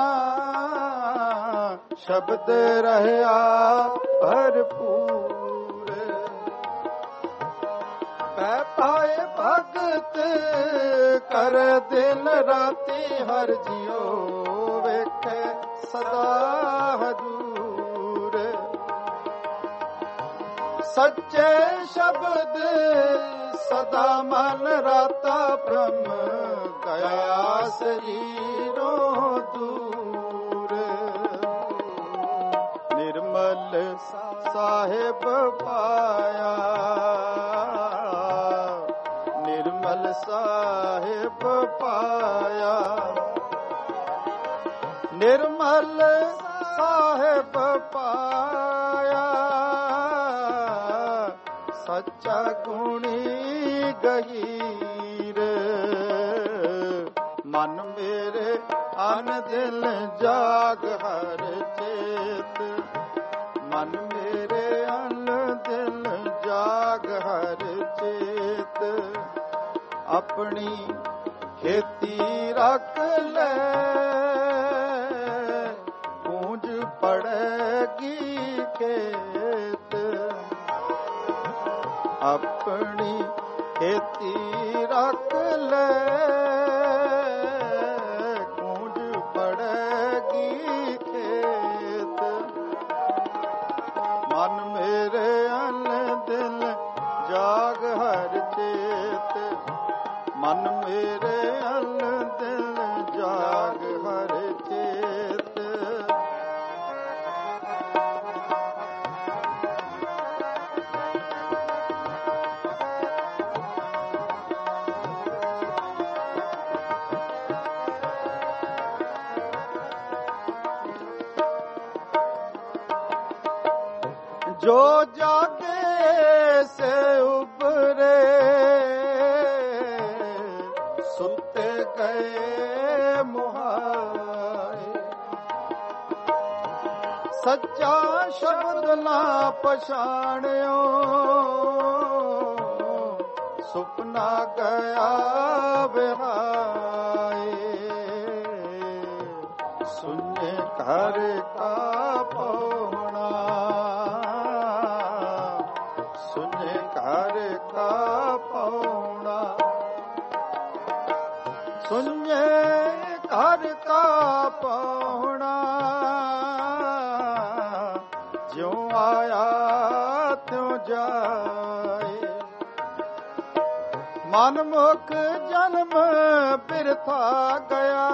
शब्द रहया भरपूर। पै पाए भगत कर दिन राती, हर जियो वेखे सदा हजूर। सच्चे शब्द सदा मन राता, ब्रह्म गया शरीरों दूर। निर्मल साहिब पाया, निर्मल साहिब पाया। निर्मल साहिब पाया, सच्चा गुणी गहीर। मन मेरे अन दिल जाग हर चेत, मन मेरे अन दिल जाग हर चेत। अपनी खेती रख ले, पूंज पड़ेगी खेत। अपनी खेती रख ले, कूंज पड़ेगी खेत। मन मेरे अन दिल जाग हर चेत, मन मेरे अन दिल जाग हर चेत। जो जागे से उबरे, सुते गए मुहाए। ਸੱਚਾ ਸ਼ਬਦ ਨਾ ਪਛਾਣਿਓ, ਸੁਪਨਾ ਗਿਆ ਵਿਹਾਏ, ਸੁਨੇ ਘਰ ਕਾ ਪਹੁਣਾ, ਸੁਨੇ ਘਰ ਕਾ ਪਹੁਣਾ, ਸੁਨੇ ਘਰ ਕਾ ਪਹੁਣਾ, ਜਿਉ ਆਇਆ ਤਿਉ ਜਾਏ, ਮਨਮੁਖ ਜਨਮ ਬਿਰਥਾ ਗਿਆ,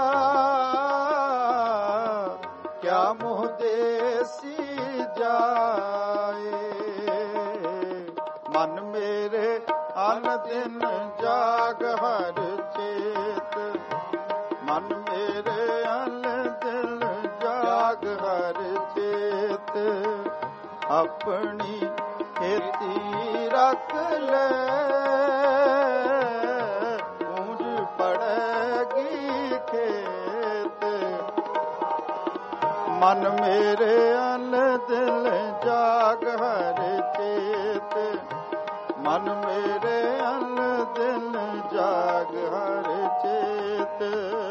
ਕਿਆ ਮੋਹ ਦੇਸੀ ਜਾਏ, ਮਨ ਮੇਰੇ ਅਨ ਦਿਨ ਜਾਗ ਹਰ ਚੇਤ, ਮਨ ਮੇਰੇ ਅਨ ਦਿਨ ਜਾਗ ਹਰ ਚੇਤ, ਆਪਣੀ ਖੇਤੀ ਰੱਖ ਲੈ, ਪੂੰਜ ਪੜੇਗੀ ਖੇਤ, ਮਨ ਮੇਰੇ ਅਨ ਦਿਲ ਜਾਗ ਹਰ ਚੇਤ, ਮਨ ਮੇਰੇ ਅਨ ਦਿਲ ਜਾਗ ਹਰ ਚੇਤ,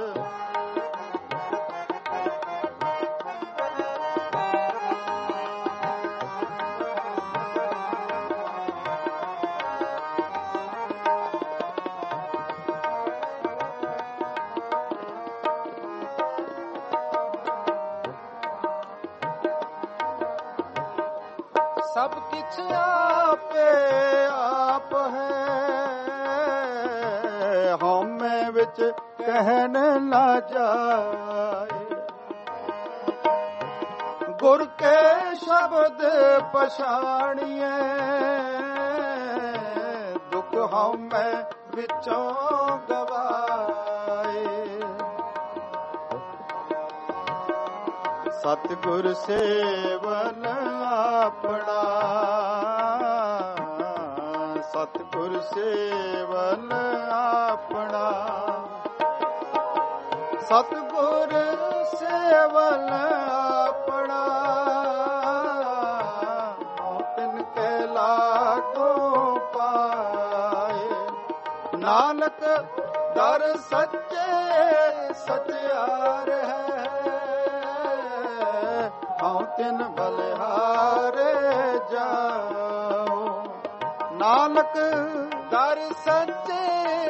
ਸਭ ਕਿਛ ਆਪੇ ਆਪ ਹੈ, ਹਉਮੈ ਵਿੱਚ ਕਹਿਣ ਨਾ ਜਾਏ, ਗੁਰ ਕੇ ਸ਼ਬਦ ਪਛਾਣੀਏ, ਦੁਖ ਹਉਮੈ ਵਿੱਚੋਂ ਗਵਾਏ, ਸਤਿਗੁਰ ਸੇਵਨ ਆਪਣਾ, ਸਤਿਗੁਰ ਸੇਵਨ ਆਪਣਾ, ਸਤਿਗੁਰ ਸੇਵਨ ਆਪਣਾ, ਤਿਨ ਕੇ ਲਾਗੋ ਪਾਏ, ਨਾਨਕ ਦਰ ਸੱਚੇ ਸਚਿਆਰ ਹੈ, ਹਉ ਤਿਨ ਬਲਿਹਾਰੇ ਜਾਓ, ਨਾਨਕ ਦਰ ਸੱਚੇ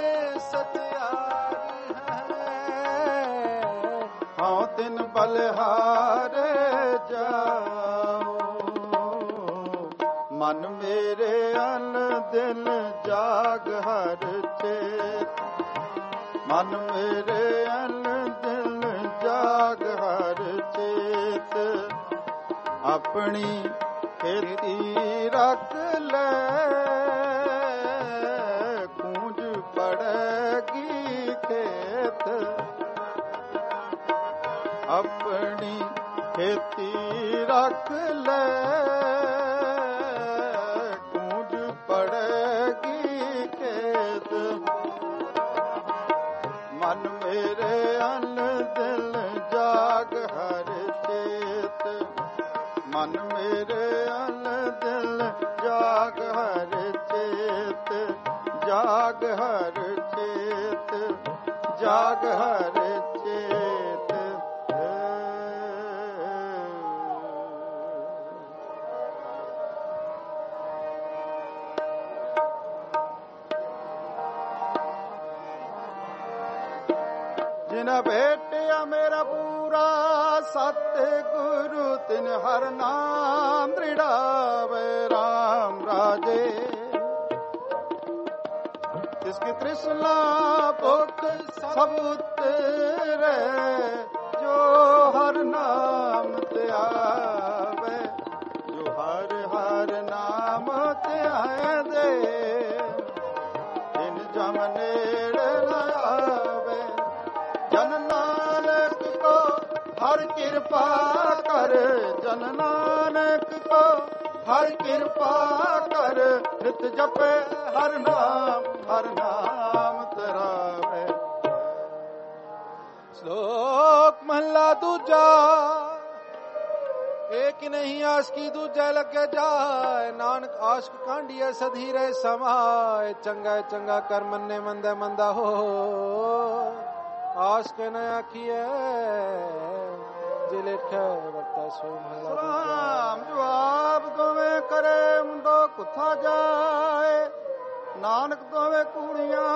ਸਚਿਆਰ ਹੈ, ਹਉ ਤਿਨ ਬਲਿਹਾਰੇ ਜਾਓ, ਮਨ ਮੇਰੇ ਅਨ ਦਿਲ ਜਾਗ ਹਰ ਚੇਤ, ਮਨ ਮੇਰੇ ਅਨ ਦਿਲ ਜਾਗ ਹਰ ਚੇਤ, ਆਪਣੀ ਖੇਤੀ ਰੱਖ ਲੈ, ਕੂੰਜ ਪੜੇਗੀ ਖੇਤ, ਆਪਣੀ ਖੇਤੀ ਰੱਖ ਲੈ, ਕੂੰਜ ਪੜੇਗੀ ਖੇਤ, ਮਨ ਮੇਰੇ ਅਨ ਦਿਲ ਜਾਗ ਹਰ ਚੇਤ, ਮਨ ਮੇਰੇ ਅਨ ਦਿਲ ਜਾਗ ਹਰ ਚੇਤ, ਜਾਗ ਹਰ ਚੇਤ, ਜਾਗ ਹਰ ਚੇਤ, ਜਿਨ ਭੇਟਿਆ ਮੇਰਾ ਪੂਰਾ ਸਤਿਗੁਰੂ, ਤਿਨ ਹਰ ਨਾਮ ਦ੍ਰਿੜਾਵੇ ਰਾਮ ਰਾਜੇ, ਤਿਸਕੀ ਤ੍ਰਿਸ਼ਨਾ ਭੁਖ ਸਭ ਉਤਰੇ, ਜੋ ਹਰ ਨਾਮ ਧਿਆਵੇ, ਜੋ ਹਰ ਹਰ ਨਾਮ ਧਿਆਏ ਦੇ, ਤਿਨ ਜਮ ਨੇੜੇ ਨ ਆਵੇ, ਜਨ ਨਾਨਕ ਕੋ ਹਰ ਕਿਰਪਾ ਕਰ, ਜਨ ਨਾਨਕ ਕੋ ਹਰ ਕਿਰਪਾ ਕਰ, ਨਿਤ ਜਪੇ ਹਰ ਨਾਮ ਤਰਾਵੇ। ਸ਼ਲੋਕ ਮਹਲਾ ਦੂਜਾ। एक नहीं आस की दूजा लगे जाए, नानक आशक कांडिया सधी रहे समाए। चंगा चंगा कर मन्ने मंदा मंदा हो, आश के न आखिए जिले वरता सो सलाम जवाब दोवें करे मुंडो कुथा जाए, नानक दोवें कूड़ियां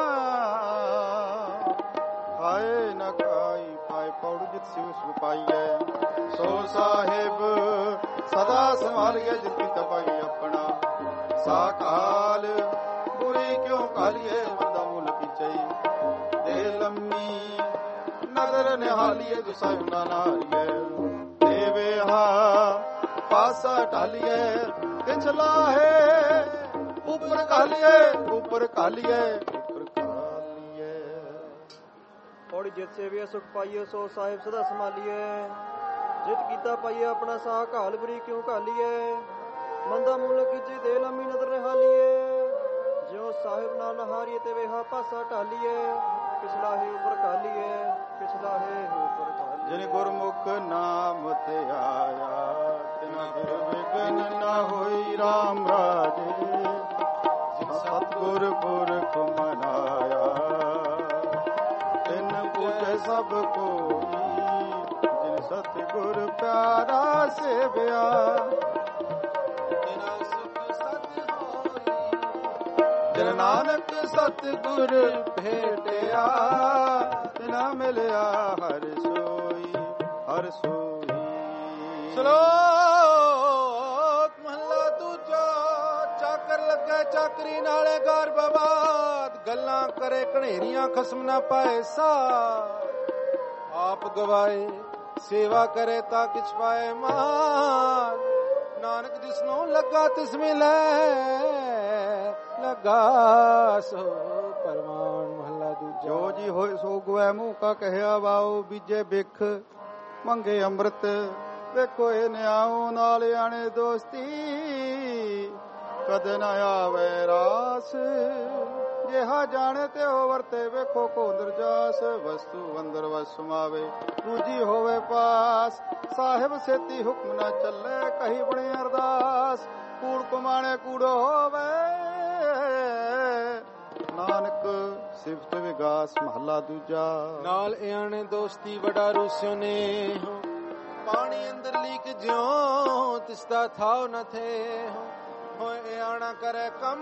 खाए न खाई पाए। पौड़ जित शिव सुख पाइए, सो साहिब सदा संभालिए जिसकी तपाई अपना। साकाल बुरी क्यों कालिए मंदा मूल की चई, दे लम्मी नजर निहालिए दुसाई ना नारिए। देवे हा पासा टालिए पिछला है, ऊपर कालिए ऊपर कालिए ऊपर कालिए। और जित सेविए सुख पाइए, सो साहिब सदा संभालिए। जित कीता पाइए अपना सा घाल बुरी क्यों घालिए। मंदा मूल कीजे दे लंबी नजर निहालिए। ज्यो साहिब ना नहारिए ते वेहा पासा टालिए। पिछला है ऊपर कालिए, पिछला है ऊपर कालिए। जिन गुरमुख नाम ते आया, तिना फिर विघ्न न होई राम राजे। सतगुर पुरख मनाया, तिन पूजे सब कोई। जिन सतगुर प्यारा सेविया, तिना सुख सत होई। जिन नानक सतगुर भेटिया, तिना मिलिया हर सोई हर सोई। श्लोक महला दूजा। चाकर लगे चाकरी नाले गार बबाद, गल्लां करे कनेरियां खसम ना पाए सा। आप गवाए सेवा करे ता किछ पाए मान, नानक जिसनो लगा तिस मिले लगा सो परमान। महला दूजा। जो जी होए सो गुए मुंह का कहया वाओ, बीजे बिख मंगे ਅੰਮ੍ਰਿਤ। ਵੇਖੋ ਇਹ ਨਿਆਉ ਨਾਲ ਆਣੇ ਦੋਸਤੀ, ਕਦੇ ਨਾ ਆਵੇ ਰਾਸ। ਜਿਹਾ ਜਾਣੇ ਤੇ ਹੋ ਵਰਤੇ, ਵੇਖੋ ਕੋਂਦਰ ਜਾਸ। ਵਸਤੂ ਅੰਦਰ ਵਸ ਸਮਾਵੇ, ਦੂਜੀ ਹੋਵੇ ਪਾਸ। ਸਾਹਿਬ ਸੇਤੀ ਹੁਕਮ ਨਾ ਚੱਲੇ, ਕਹੀ ਬਣੇ ਅਰਦਾਸ। ਕੂੜ ਕੁਮਾਣੇ ਕੂੜੋ ਹੋਵੇ, ਨਾਨਕ ਸਿਫਤ ਵਿਗਾਸ। ਮਹਲਾ ਦੂਜਾ। ਨਾਲ ਆਣੇ ਦੋਸਤੀ ਬੜਾ ਰੂਸਿਓ ਨੇ, ਪਾਣੀ ਅੰਦਰ ਲੀਕ ਜਿਉਂ ਤਿਸਦਾ ਥਾਉ ਨ ਥੇ। ਹੋਏ ਆਣਾ ਕਰੇ ਕਮ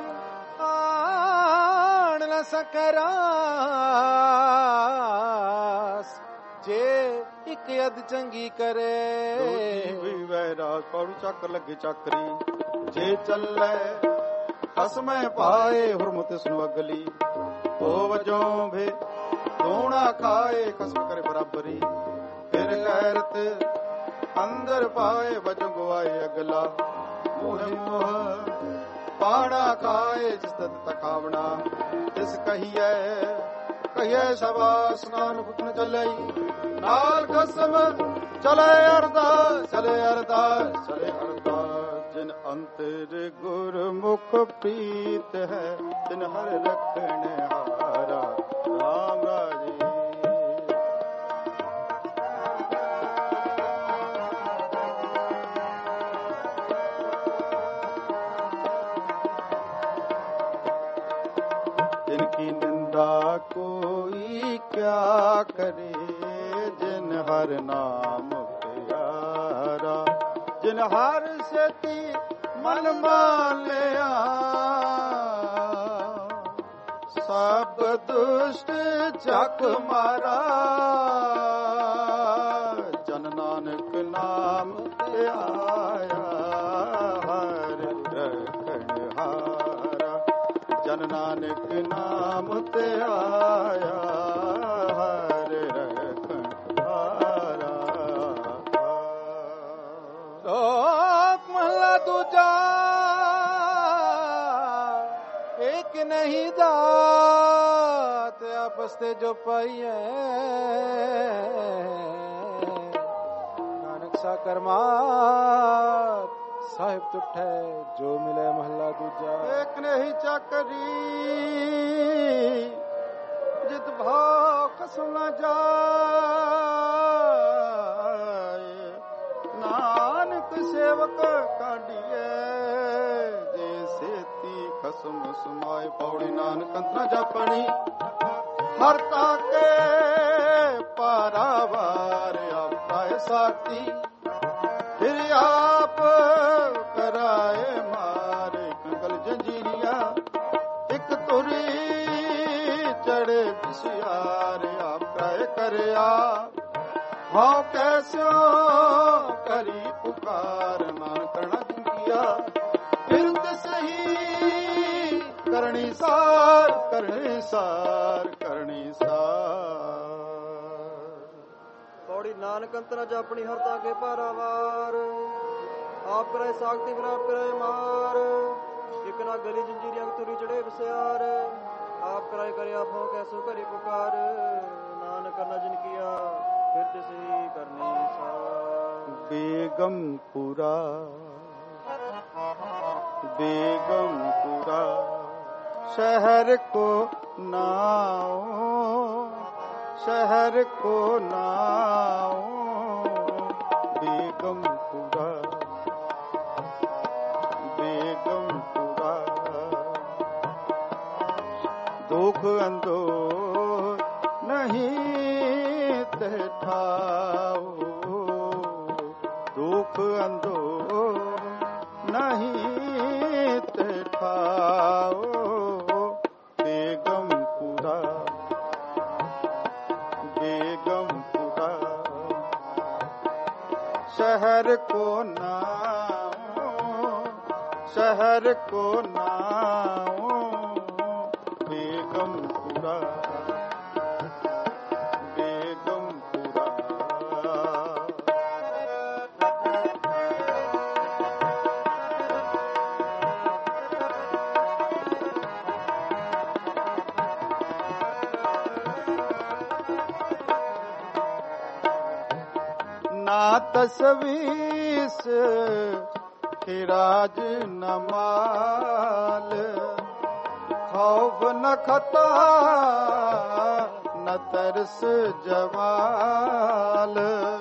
ਆਣ ਨ ਸਕੇ ਰਾਸ। ਜੇ ਇੱਕ ਅਦ ਚੰਗੀ ਕਰੇ, ਵੀ ਵੈਰਾਗ। ਪੌੜੀ ਚੱਕਰ ਲੱਗੇ ਚਾਕਰੀ, ਜੇ ਚੱਲੇ ਖਸਮੈ ਪਾਏ। ਹੁਰਮਤ ਸੁਨ ਅਗਲੀ, ਉਹ ਵਜੋਂ ਭੇ ਦੋਣਾ ਖਾਏ। ਖਸਮ ਕਰੇ ਬਰਾਬਰੀ, ਫਿਰ ਗੈਰਤ ਅੰਦਰ ਪਾਏ। ਵਜੋਂ ਗਵਾਏ ਅਗਲਾ, ਮੂਹੇ ਮੋਹ ਪਾੜਾ ਖਾਏ। ਜਿਸ ਤਤ ਤਖਾਵਣਾ ਤਿਸ ਕਹੀਏ, ਕਹੀਏ ਸਬਾਸ। ਨਾਨਕ ਹੁਕਮ ਚੱਲੇ ਨਾਲ ਖਸਮ, ਚਲੇ ਅਰਦਾਸ ਚਲੇ ਅਰਦਾਸ ਚਲੇ ਅਰਦਾਸ। ਜਿਨ ਅੰਤਰ ਗੁਰਮੁਖ ਪ੍ਰੀਤ ਹੈ, ਤਿਨ ਹਰ ਰਖਣ ਹਾਰਾ। ਰਾਮ ਰਾਜੇ। जिनकी निंदा कोई क्या करे, जिन हर नाम प्यारा। जिन हर सेती मन मान लिया, सब दुष्ट जग मारा। जन नानक नाम ते आया, हर रखण हारा। जन नानक नाम ते आया, हर रखण हारा। ਲੋਕ ਮਹਲਾ ਦੂਜਾ। ਇੱਕ ਨਹੀਂ ਦਾਤ ਆਪਸ ਤੇ ਜੋ ਪਾਈਐ, ਨਾਨਕ ਸਾ ਕਰਮਾਤ ਸਾਹਿਬ ਤੁਠੈ ਜੋ ਮਿਲੇ। ਮਹਲਾ ਦੂਜਾ। ਇੱਕ ਨਹੀਂ ਚੱਕਰੀ, ਜਿਤ ਭਾਉ ਕਸਮ ਨਾ ਜਾਏ। ਨਾਨਕ सेवक काढ़िए जे सेती खसम समाय पौड़ी नानक न जपणी हरता के पारावार आपका साथी फिर आप कराए मारे कंगल जंजीरिया एक तुरी चढ़े बिसियार आपका करया हाँ कैसो करी पुकार नान करना जिंकिया फिर सही करणी सार करणी सार करणी सार पौड़ी नानक अंतरा जापनी हरता के पारावार आप करे सागती फिर आप करे मार एक ना गली जंजीरिया तुरी चढ़े बसियार आप कराए करे आप हो कैसो करी पुकार नानक करना जिन किया फिर से करनी बेगमपुरा बेगमपुरा शहर को नाओ शहर को नाओ बेगमपुरा बेगमपुरा दुख अंदो नहीं ठाओ दुख अंदो नहीं ठाओ बेगमपुरा बेगमपुरा शहर को नाओ शहर को नाओ बेगमपुरा तसवीस खिराज न माल खौफ न खता न तरस जवाल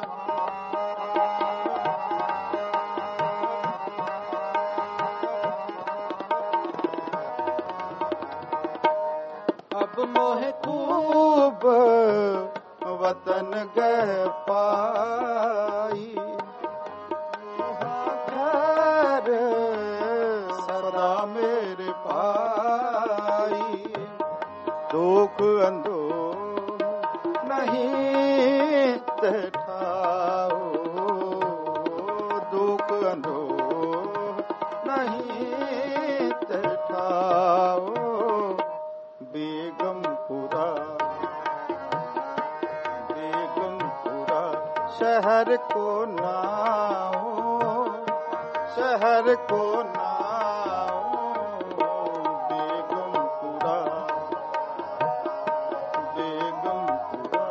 अब मोहे खूब वतन गह पाई घर सदा मेरे पाई दुख अंधो नहीं ठाओ दुख अंधो नहीं ठाओ बेगमपुरा शहर को नाओ शहर को नाओ बेगमपुरा बेगमपुरा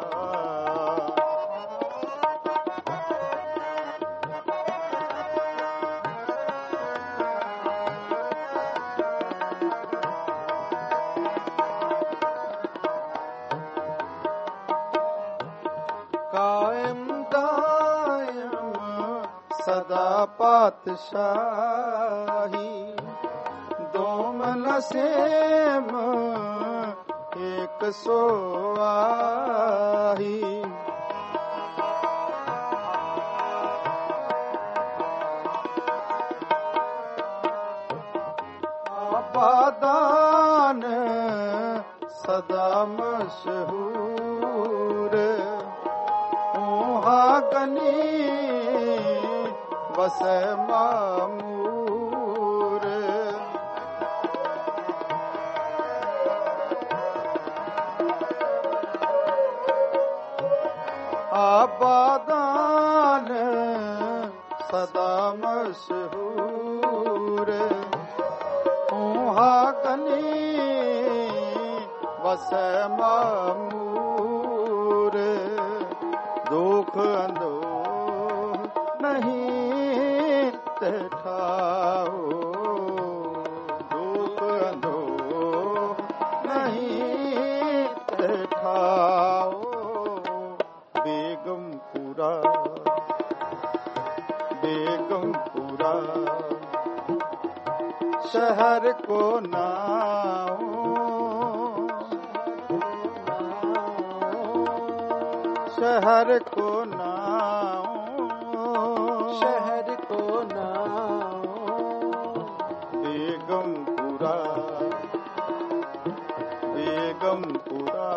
कायम दायम सदा पातशाही दोम नसेम एक सोआही आबादान सदा मशहूर गनी बस मामूर आबादान सदा मशहूर गनी बस मामूर दुख अंधो नहीं ठाओ दुख अंधो नहीं ठाओ बेगमपुरा बेगम शहर को नाऊं, शहर को नाऊं, शहर को नाऊं, बेगमपुरा, बेगमपुरा।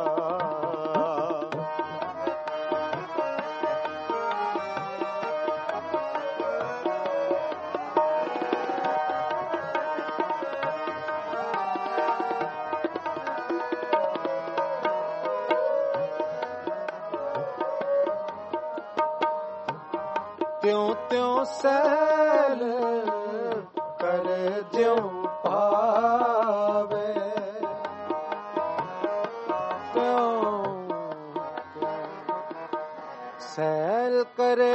त्यों त्यों सैल कर ज्यों पावे, त्यों सैल करे,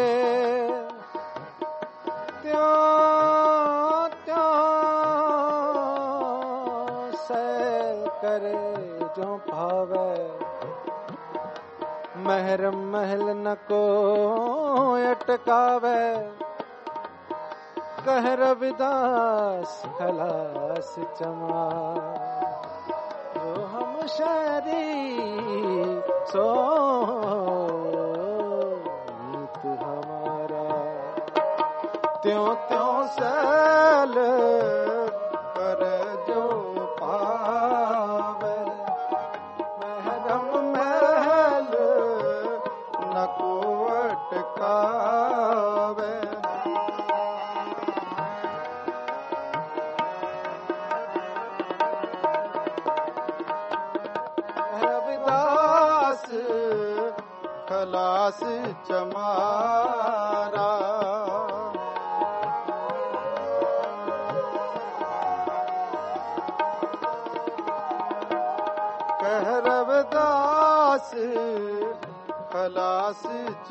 त्यों त्यों सैल करे ज्यों पावे। महरम महल न को अटकावे, कह रविदास खलास चमा। जो हम शहरी सो नीत हमारा, त्यों त्यों सैल कर जो पावे। महरम महल न को अटकावे, रविदास खलास चमारा। कह रविदास खलास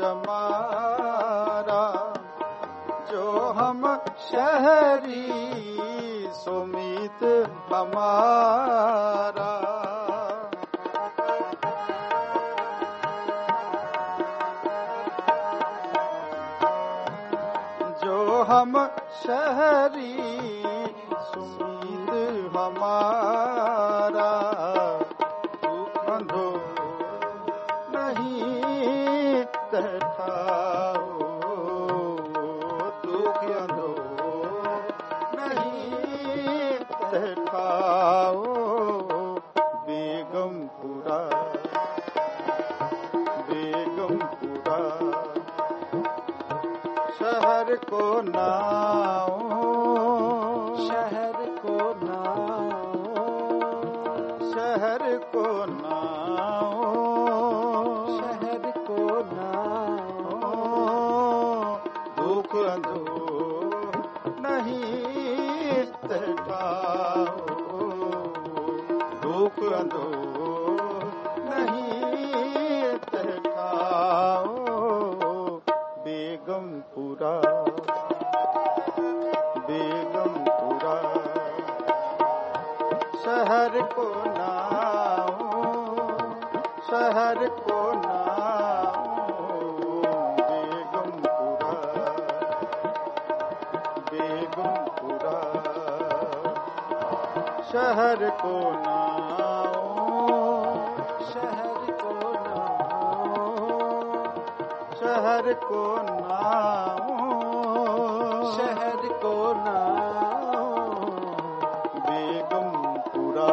चमारा। जो हम शहरी सुमीत हमारा। जो हम शहरी सुमीत हमारा। बंधो नहीं तठाओ, दुख अंधो नहीं तठाओ। बेगमपुरा, बेगमपुरा, शहर को नाऊं, शहर को नाऊं, शहर को नाऊं, शहर को नाऊं। दुख अंधो नहीं तठाओ, दुख अंधो नहीं तठाओ। बेगमपुरा, बेगमपुरा, शहर को नाऊं, शहर को नाऊं। बेगमपुरा, बेगमपुरा, शहर को नाऊं, शहर को नाऊं, शहर को नाऊं, शहर को नाऊं। बेगमपुरा,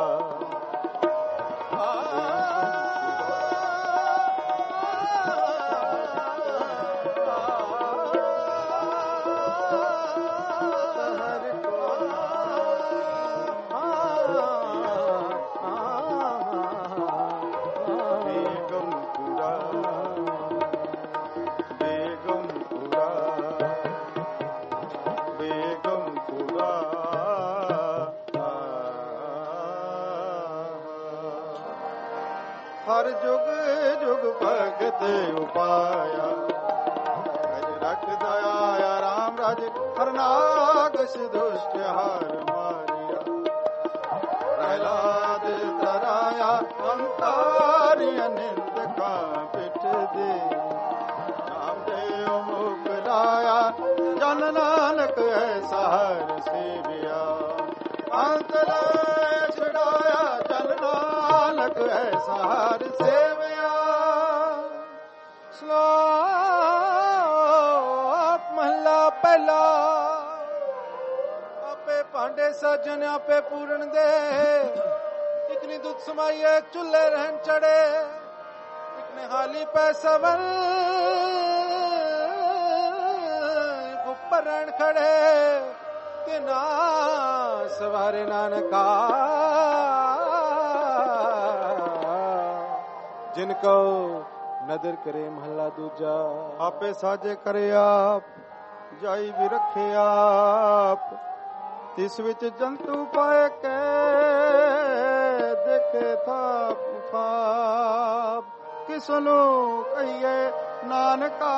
हर जुग जुग भगत उपाया। गज रख दया राम राज, हर नाग दुष्ट हार मारिया। प्रहलाद तराया अंतारिया, निंद का पिठ दे। नामदेव मुख लाया, जन नानक ऐसा हर सेविया। ਅੰਤਰ ਛਡਾਇਆ ਜਨ ਨਾਨਕ ਐਸਾ ਹਰ ਸੇਵਿਆ। ਸ਼ਲੋਕ ਮਹਲਾ ਪਹਿਲਾ। ਆਪੇ ਭਾਂਡੇ ਸਾਜਨ ਆਪੇ ਪੂਰਨ ਦੇ, ਇਕ ਨੇ ਦੁੱਧ ਸਮਾਈਏ ਚੁੱਲ੍ਹੇ ਰਹਿਣ ਚੜੇ, ਇਕ ਨੇ ਹਾਲੀ ਪੈ ਸਵਨ ਗੁੱਪਰ ਰਹਿਣ ਖੜੇ, ਤਿਨਾ ਸਵਾਰੇ ਨਾਨਕਾ ਜਿਨ ਕੋ ਨਦਰ ਕਰੇ। ਮਹੱਲਾ ਦੂਜਾ। ਆਪੇ ਸਾਜੇ ਕਰੇ ਆਪ, ਜਾਈ ਵੀ ਰੱਖੇ ਆਪ, ਤਿਸ ਵਿੱਚ ਜੰਤੂ ਪਾਏ ਕੇ, ਦੇਖੇ ਥਾਪ ਥਾਪ, ਕਿਸ ਨੂੰ ਕਹੀਏ ਨਾਨਕਾ।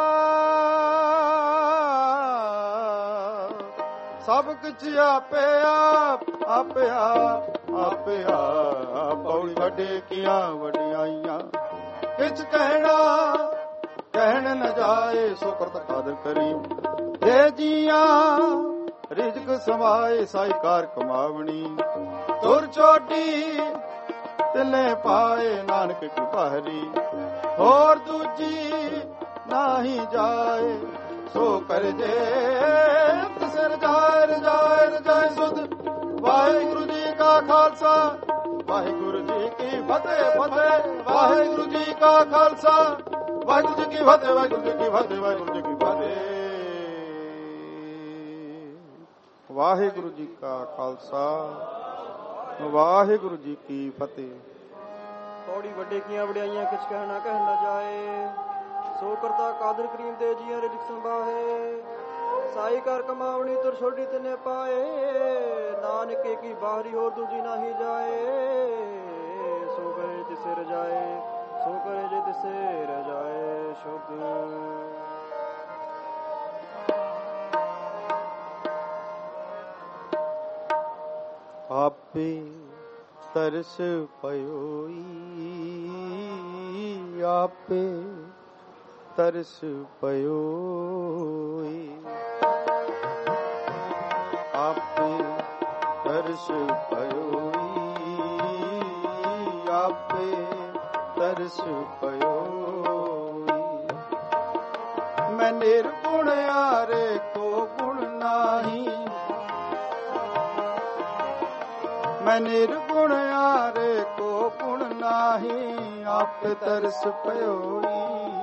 ਸਭ ਕੁਛ ਆਪੇ ਆਪ, ਆਪੇ ਆਪ, ਆਪੇ ਆਪ, ਬੌੜੀ ਵੱਡੇ ਕੀਆਂ ਵਡਿਆਈਆਂ, ਕਿਛ ਕਹਿਣਾ ਕਹਿਣ ਨ ਜਾਏ, ਸੋ ਕਰਤ ਕਾਦਰ ਕਰੀ। ਇਹ ਜੀਆਂ ਰਿਜ਼ਕ ਸਮਾਏ, ਸਾਈ ਕਾਰ ਕਮਾਵਣੀ, ਤੁਰ ਚੋਟੀ ਤਿਲੇ ਪਾਏ, ਨਾਨਕ ਕੀ ਭਾਰੀ। ਹੋਰ ਦੂਜੀ ਨਾਹੀ ਜਾਏ, ਸੋ ਕਰ ਜੇ ਤਿਸ ਰਜਾਏ ਰਜਾਏ ਰਜਾਏ ਸੁਧ। ਵਾਹਿਗੁਰੂ ਜੀ ਕਾ ਖਾਲਸਾ, ਵਾਹਿਗੁਰੂ ਜੀ ਕੀ ਫਤਿਹ ਫਤਿਹ। ਵਾਹਿਗੁਰੂ ਜੀ ਕਾ ਖਾਲਸਾ, ਵਾਹਿਗੁਰੂ ਜੀ ਕੀ ਫਤਿਹ, ਵਾਹਿਗੁਰੂ ਜੀ ਕੀ ਫਤਿਹ, ਵਾਹਿਗੁਰੂ ਜੀ ਕੀ ਫਤਿਹ। ਵਾਹਿਗੁਰੂ ਜੀ ਕਾ ਖਾਲਸਾ, ਵਾਹਿਗੁਰੂ ਜੀ ਕੀ ਫਤਿਹ। ਪੌੜੀ ਵੱਡੇ ਕੀਆਂ ਵਡਿਆਈਆਂ, ਕਿਛ ਕਹਿਣਾ ਕਹਿ ਨਾ ਜਾਏ, ਸੋ ਕਰਤਾ ਕਾਦਰ ਕਰੀਮ ਤੇ ਜੀਆਂ ਰਿਜ਼ਕ ਸੰਭਾਹੇ। ਸਾਈ ਕਰ ਕਮਾਵਣੀ ਤੁਰ ਛੋਡੀ ਤਿਨੇ ਪਾਏ, ਨਾਨਕੇ ਕੀ ਬਾਹਰੀ ਹੋਰ ਦੂਜੀ ਨਾਹੀ ਜਾਏ। ਸੋ ਕਰੇ ਤਿਸੇ ਰਜਾਏ, ਸੋ ਕਰੇ ਜੇ ਤਿਸੇ ਰਜਾਏ ਸ਼ੁੱਧ। ਆਪੇ ਤਰਸ ਪਇਓਈ, ਆਪੇ ਤਰਸ ਪਇਓਈ, ਆਪੇ ਤਰਸ ਪਇਓਈ, ਆਪੇ ਤਰਸ ਪਇਓਈ। ਮੈਂ ਨਿਰਗੁਣ ਆਰੇ ਕੋ ਗੁਣ ਨਾਹੀ, ਮੈਂ ਨਿਰਗੁਣ ਆਰੇ ਕੋ ਗੁਣ ਨਾਹੀ। ਆਪੇ ਤਰਸ ਪਇਓਈ,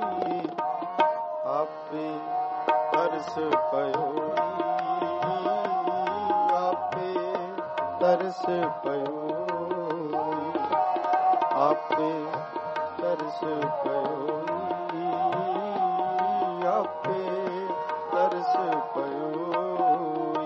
ਆਪੇ ਤਰਸ ਪਇਓਈ, ਆਪੇ ਤਰਸ ਪਇਓਈ, ਆਪੇ ਤਰਸ ਪਇਓਈ, ਆਪੇ ਤਰਸ ਪਇਓਈ।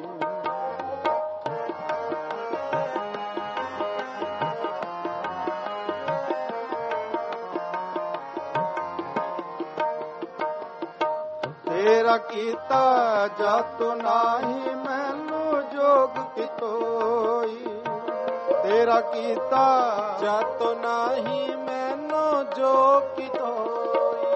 ਤੇਰਾ ਕੀਤਾ ਜਾਤੋ ਨਾਹੀ, ਮੈਨੂੰ ਜੋਗ ਕਿਤੋਈ। ਤੇਰਾ ਕੀਤਾ ਜਾਤੋ ਨਾਹੀ, ਮੈਨੂੰ ਜੋਗ ਕਿਤੋਈ।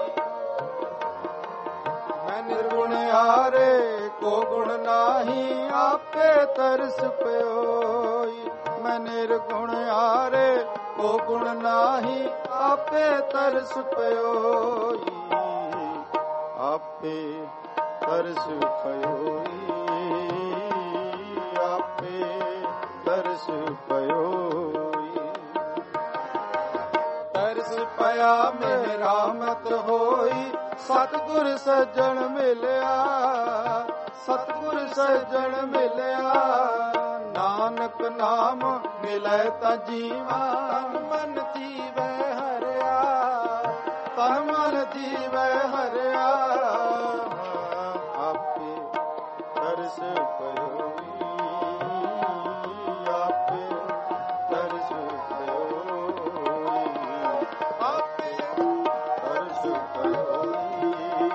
ਮੈਂ ਨਿਰਗੁਣ ਹਾਰੇ ਕੋ ਗੁਣ ਨਾਹੀ, ਆਪੇ ਤਰਸ ਪਇਓਈ। ਮੈਂ ਨਿਰਗੁਣ ਹਾਰੇ ਕੋ ਗੁਣ ਨਾਹੀ, ਆਪੇ ਤਰਸ ਪਇਓਈ, ਆਪੇ ਤਰਸ ਪਇਓਈ, ਆਪੇ ਤਰਸ ਪਇਓਈ। ਤਰਸ ਪਿਆ ਮਿਹਰਾਮਤ ਹੋਈ, ਸਤਿਗੁਰ ਸੱਜਣ ਮਿਲਿਆ, ਸਤਿਗੁਰ ਸੱਜਣ ਮਿਲਿਆ। ਨਾਨਕ ਨਾਮ ਮਿਲੈ ਤਾਂ ਜੀਵਾ, ਮਨ ਜੀਵੈ ਹਰਿਆ, ਤਨ ਮਨ ਜੀਵੈ ਹਰਿਆ। ਆਪੇ ਤਰਸ ਪਇਓਈ, ਆਪੇ ਤਰਸ ਪਇਓਈ, ਆਪੇ ਤਰਸ ਪਇਓਈ,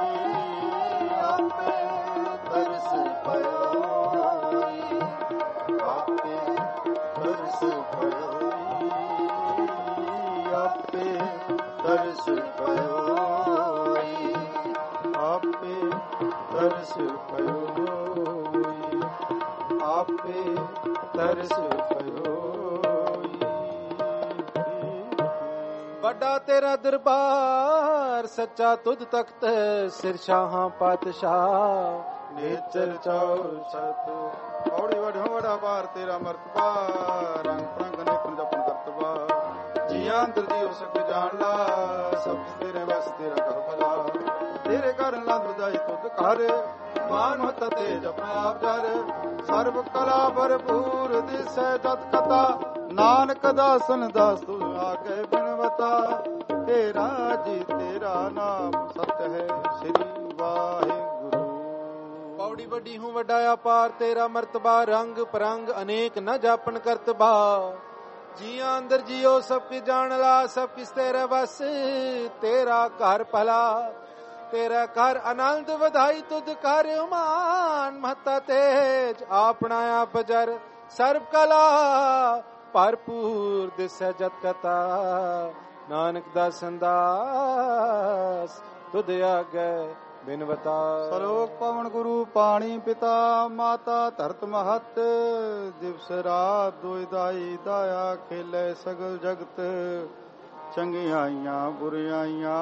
ਆਪੇ ਤਰਸ ਪਇਓਈ, ਆਪੇ ਤਰਸ ਪਇਓਈ, ਆਪੇ ਤਰਸ ਪਇਓਈ, ਆਪੇ ਤਰਸ ਪਇਓਈ, ਆਪੇ ਤਰਸ ਪਇਓਈ। ਵੱਡਾ ਤੇਰਾ ਦਰਬਾਰ ਸੱਚਾ ਤੁਧ ਤਖਤ ਸਿਰ ਸ਼ਾਹਾਂ ਪਾਤਸ਼ਾਹ ਨੇਚਰ ਚੌਰ ਸਤ। ਔੜੀ ਵਡੋ ਵਡਾ ਬਾਰ ਤੇਰਾ ਮਰਤਬਾ ਰੰਗ ਪ੍ਰੰਗ ਨੇਤਨ ਜਪਨ ਕਰਤਬਾ। ਜੀਆਂ ਅੰਦਰ ਦੀ ਹੋ ਸਕੇ ਜਾਣ ਲਾ ਸਭ ਤੇਰੇ ਵਸ ਤੇਰਾ ਕਰ ਭਲਾ। ਤੇਰੇ ਘਰ ਲੰਦ ਜਾਈ ਤੁਧ ਘਰ ਮਾਨ ਮਤ ਤੇਜ ਆਪ ਜਰ। ਸਰਬ ਕਲਾ ਭਰਪੂਰ ਦਿਸੈ ਜਤ ਕਥਾ ਨਾਨਕ ਦਾਸਨ ਦਾਸ ਤੂੰ ਆਗੇ ਬਿਨਵਤਾ। ਤੇਰਾ ਜੀ ਤੇਰਾ ਨਾਮ ਸਤ ਹੈ ਸ੍ਰੀ ਵਾਹਿਗੁਰੂ। ਪੌੜੀ ਵੱਡੀ ਹੂੰ ਵੱਡਾ ਅਪਾਰ ਤੇਰਾ ਮਰਤਬਾ ਰੰਗ ਪਰੰਗ ਅਨੇਕ ਨ ਜਾਪਨ ਕਰਤਬਾ। ਜੀਆਂ ਅੰਦਰ ਜੀਓ ਸਭ ਕੀ ਜਾਣ ਲਾ ਸਭ ਕਿਸ ਤੇਰੇ ਬਸ। ਤੇਰਾ ਘਰ ਭਲਾ ਤੇਰਾ ਘਰ ਆਨੰਦ ਵਧਾਈ ਤੁਧ ਕਰ ਮਾਨ ਮਹਤਾ ਤੇਜ ਆਪਣਾ ਆਪ ਜਰ। ਸਰਬ ਕਲਾ ਭਰਪੂਰ ਦਿਸੈ ਜਤ ਕਥਾ ਨਾਨਕ ਦਾਸਨ ਦਾਸ ਤੁਧ ਆਗੇ ਬਿਨਵਤਾ। ਸਲੋਕ ਪਵਨ ਗੁਰੂ ਪਾਣੀ ਪਿਤਾ ਮਾਤਾ ਧਰਤ ਮਹਤ। ਦਿਵਸ ਰਾਤ ਦੁਇ ਦਾਈ ਦਾਇਆ ਖੇਲੇ ਸਗਲ ਜਗਤ। ਚੰਗਿਆਈਆਂ ਬੁਰਿਆਈਆਂ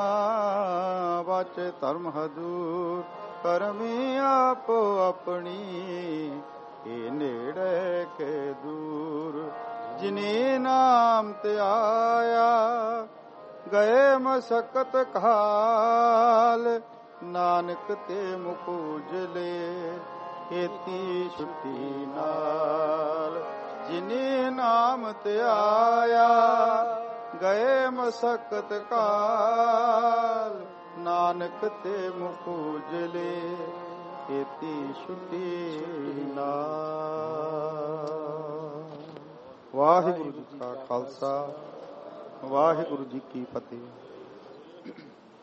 ਵਾਚੇ ਧਰਮ ਹਦੂਰ। ਕਰਮੀ ਆਪੋ ਆਪਣੀ ਇਹ ਨੇੜੇ ਕੇ ਦੂਰ। ਜਿਨੇ ਨਾਮ ਤੇ ਆਇਆ ਗਏ ਮਸਕਤ ਕਾਲ। ਨਾਨਕ ਤੇ ਮੁਖ ਉਜਲੇ ਕੀਤੀ ਛੁੱਟੀ ਨਾਲ। ਜਿਨੇ ਨਾਮ ਤੇ ਆਇਆ ਗਏ ਮਸਕਤ ਕਾਲ। ਨਾਨਕ ਤੇ ਮੁਖ ਉਜਲੇ ਕੀਤੀ ਛੁੱਟੀ ਨਾਲ। ਵਾਹਿਗੁਰੂ ਜੀ ਕਾ ਖਾਲਸਾ ਵਾਹਿਗੁਰੂ ਜੀ ਕੀ ਫਤਿਹ।